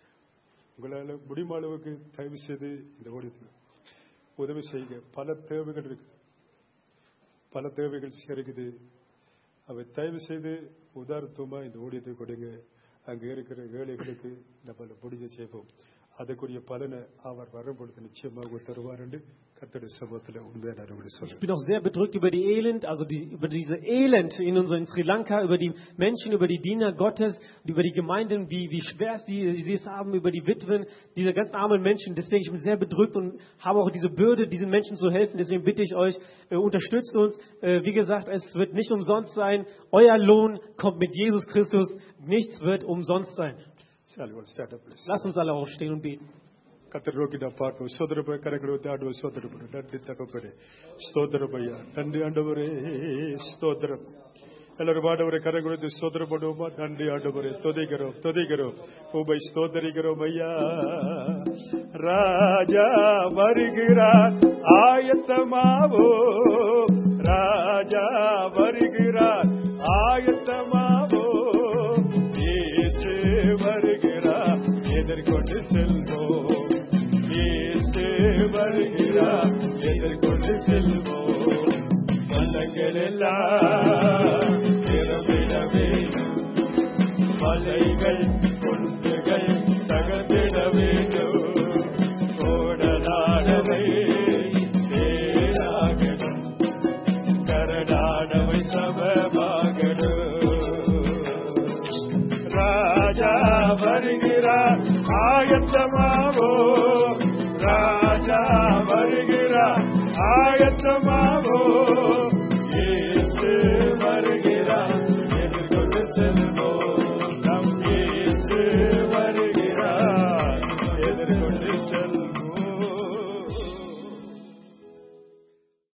உங்களால முடியுமான அளவுக்கு தயவு செய்து இந்த ஊழியத்துக்கு உதவி செய்யுங்க. பல தேவைகள் இருக்குது, பல தேவைகள் இருக்குது. அவை தயவு செய்து உதாரணமா இந்த ஊழியத்தை கொடுங்க. அங்க இருக்கிற ஏழைகளுக்கு நம்ம முடிஞ்ச செய்வோம். அதுக்குரிய பலனை அவர் வரும்பொழுது நிச்சயமாக தருவார் என்று கர்த்தருடைய சமூகத்தில் உண்மையான அறிவுரை சொல்றேன். Ich bin auch sehr bedrückt über die Elend, also über diese Elend in Sri Lanka, über die Menschen, über die Diener Gottes, über die Gemeinden, wie schwer sie es haben, über die Witwen, diese ganzen armen Menschen. Deswegen ich bin sehr bedrückt und habe auch diese Bürde, diesen Menschen zu helfen. Deswegen bitte ich euch, unterstützt uns. Wie gesagt, es wird nicht umsonst sein. Euer Lohn kommt mit Jesus Christus. Nichts wird umsonst sein. Lasst uns alle aufstehen und beten. கர்த்தரோக்கி நான் பார்க்கும் சோதரப்ப கரங்களை ஆடுவ சோதரப்படும். நன்றி தகப்பனே, ஸ்தோத்திரமையா, நன்றி ஆண்டவரே, ஸ்தோத்திரம். எல்லாரும் ஆண்டவரை கரங்களை ஸ்தோத்திரப்படுவோமா? நன்றி ஆண்டவரே, துதிக்கிறோம் உம்மை ஸ்தோத்தரிக்கிறோம் ஐயா. ராஜா வருகிறார், ஆயத்தமாவோ, ராஜா வருகிறார், ஆயத்தமாவோ, இயேசு வருகிறார், எதிர்கொண்டு செல்வோம். இயேசு வருகிறார், எதிர்கொண்டு செல்வோம். மலங்கள் எல்லாம் திறமிட வேண்டும், மலைகள் குன்றுகள் தகர்ந்திட வேண்டும். கோடலானவை தேராகணும், கரடானவை சமமாகணும். ராஜா வருகிறார், ஆயத்தமாவோ, ராஜா வருகிறார், ஆயத்தமாவோம்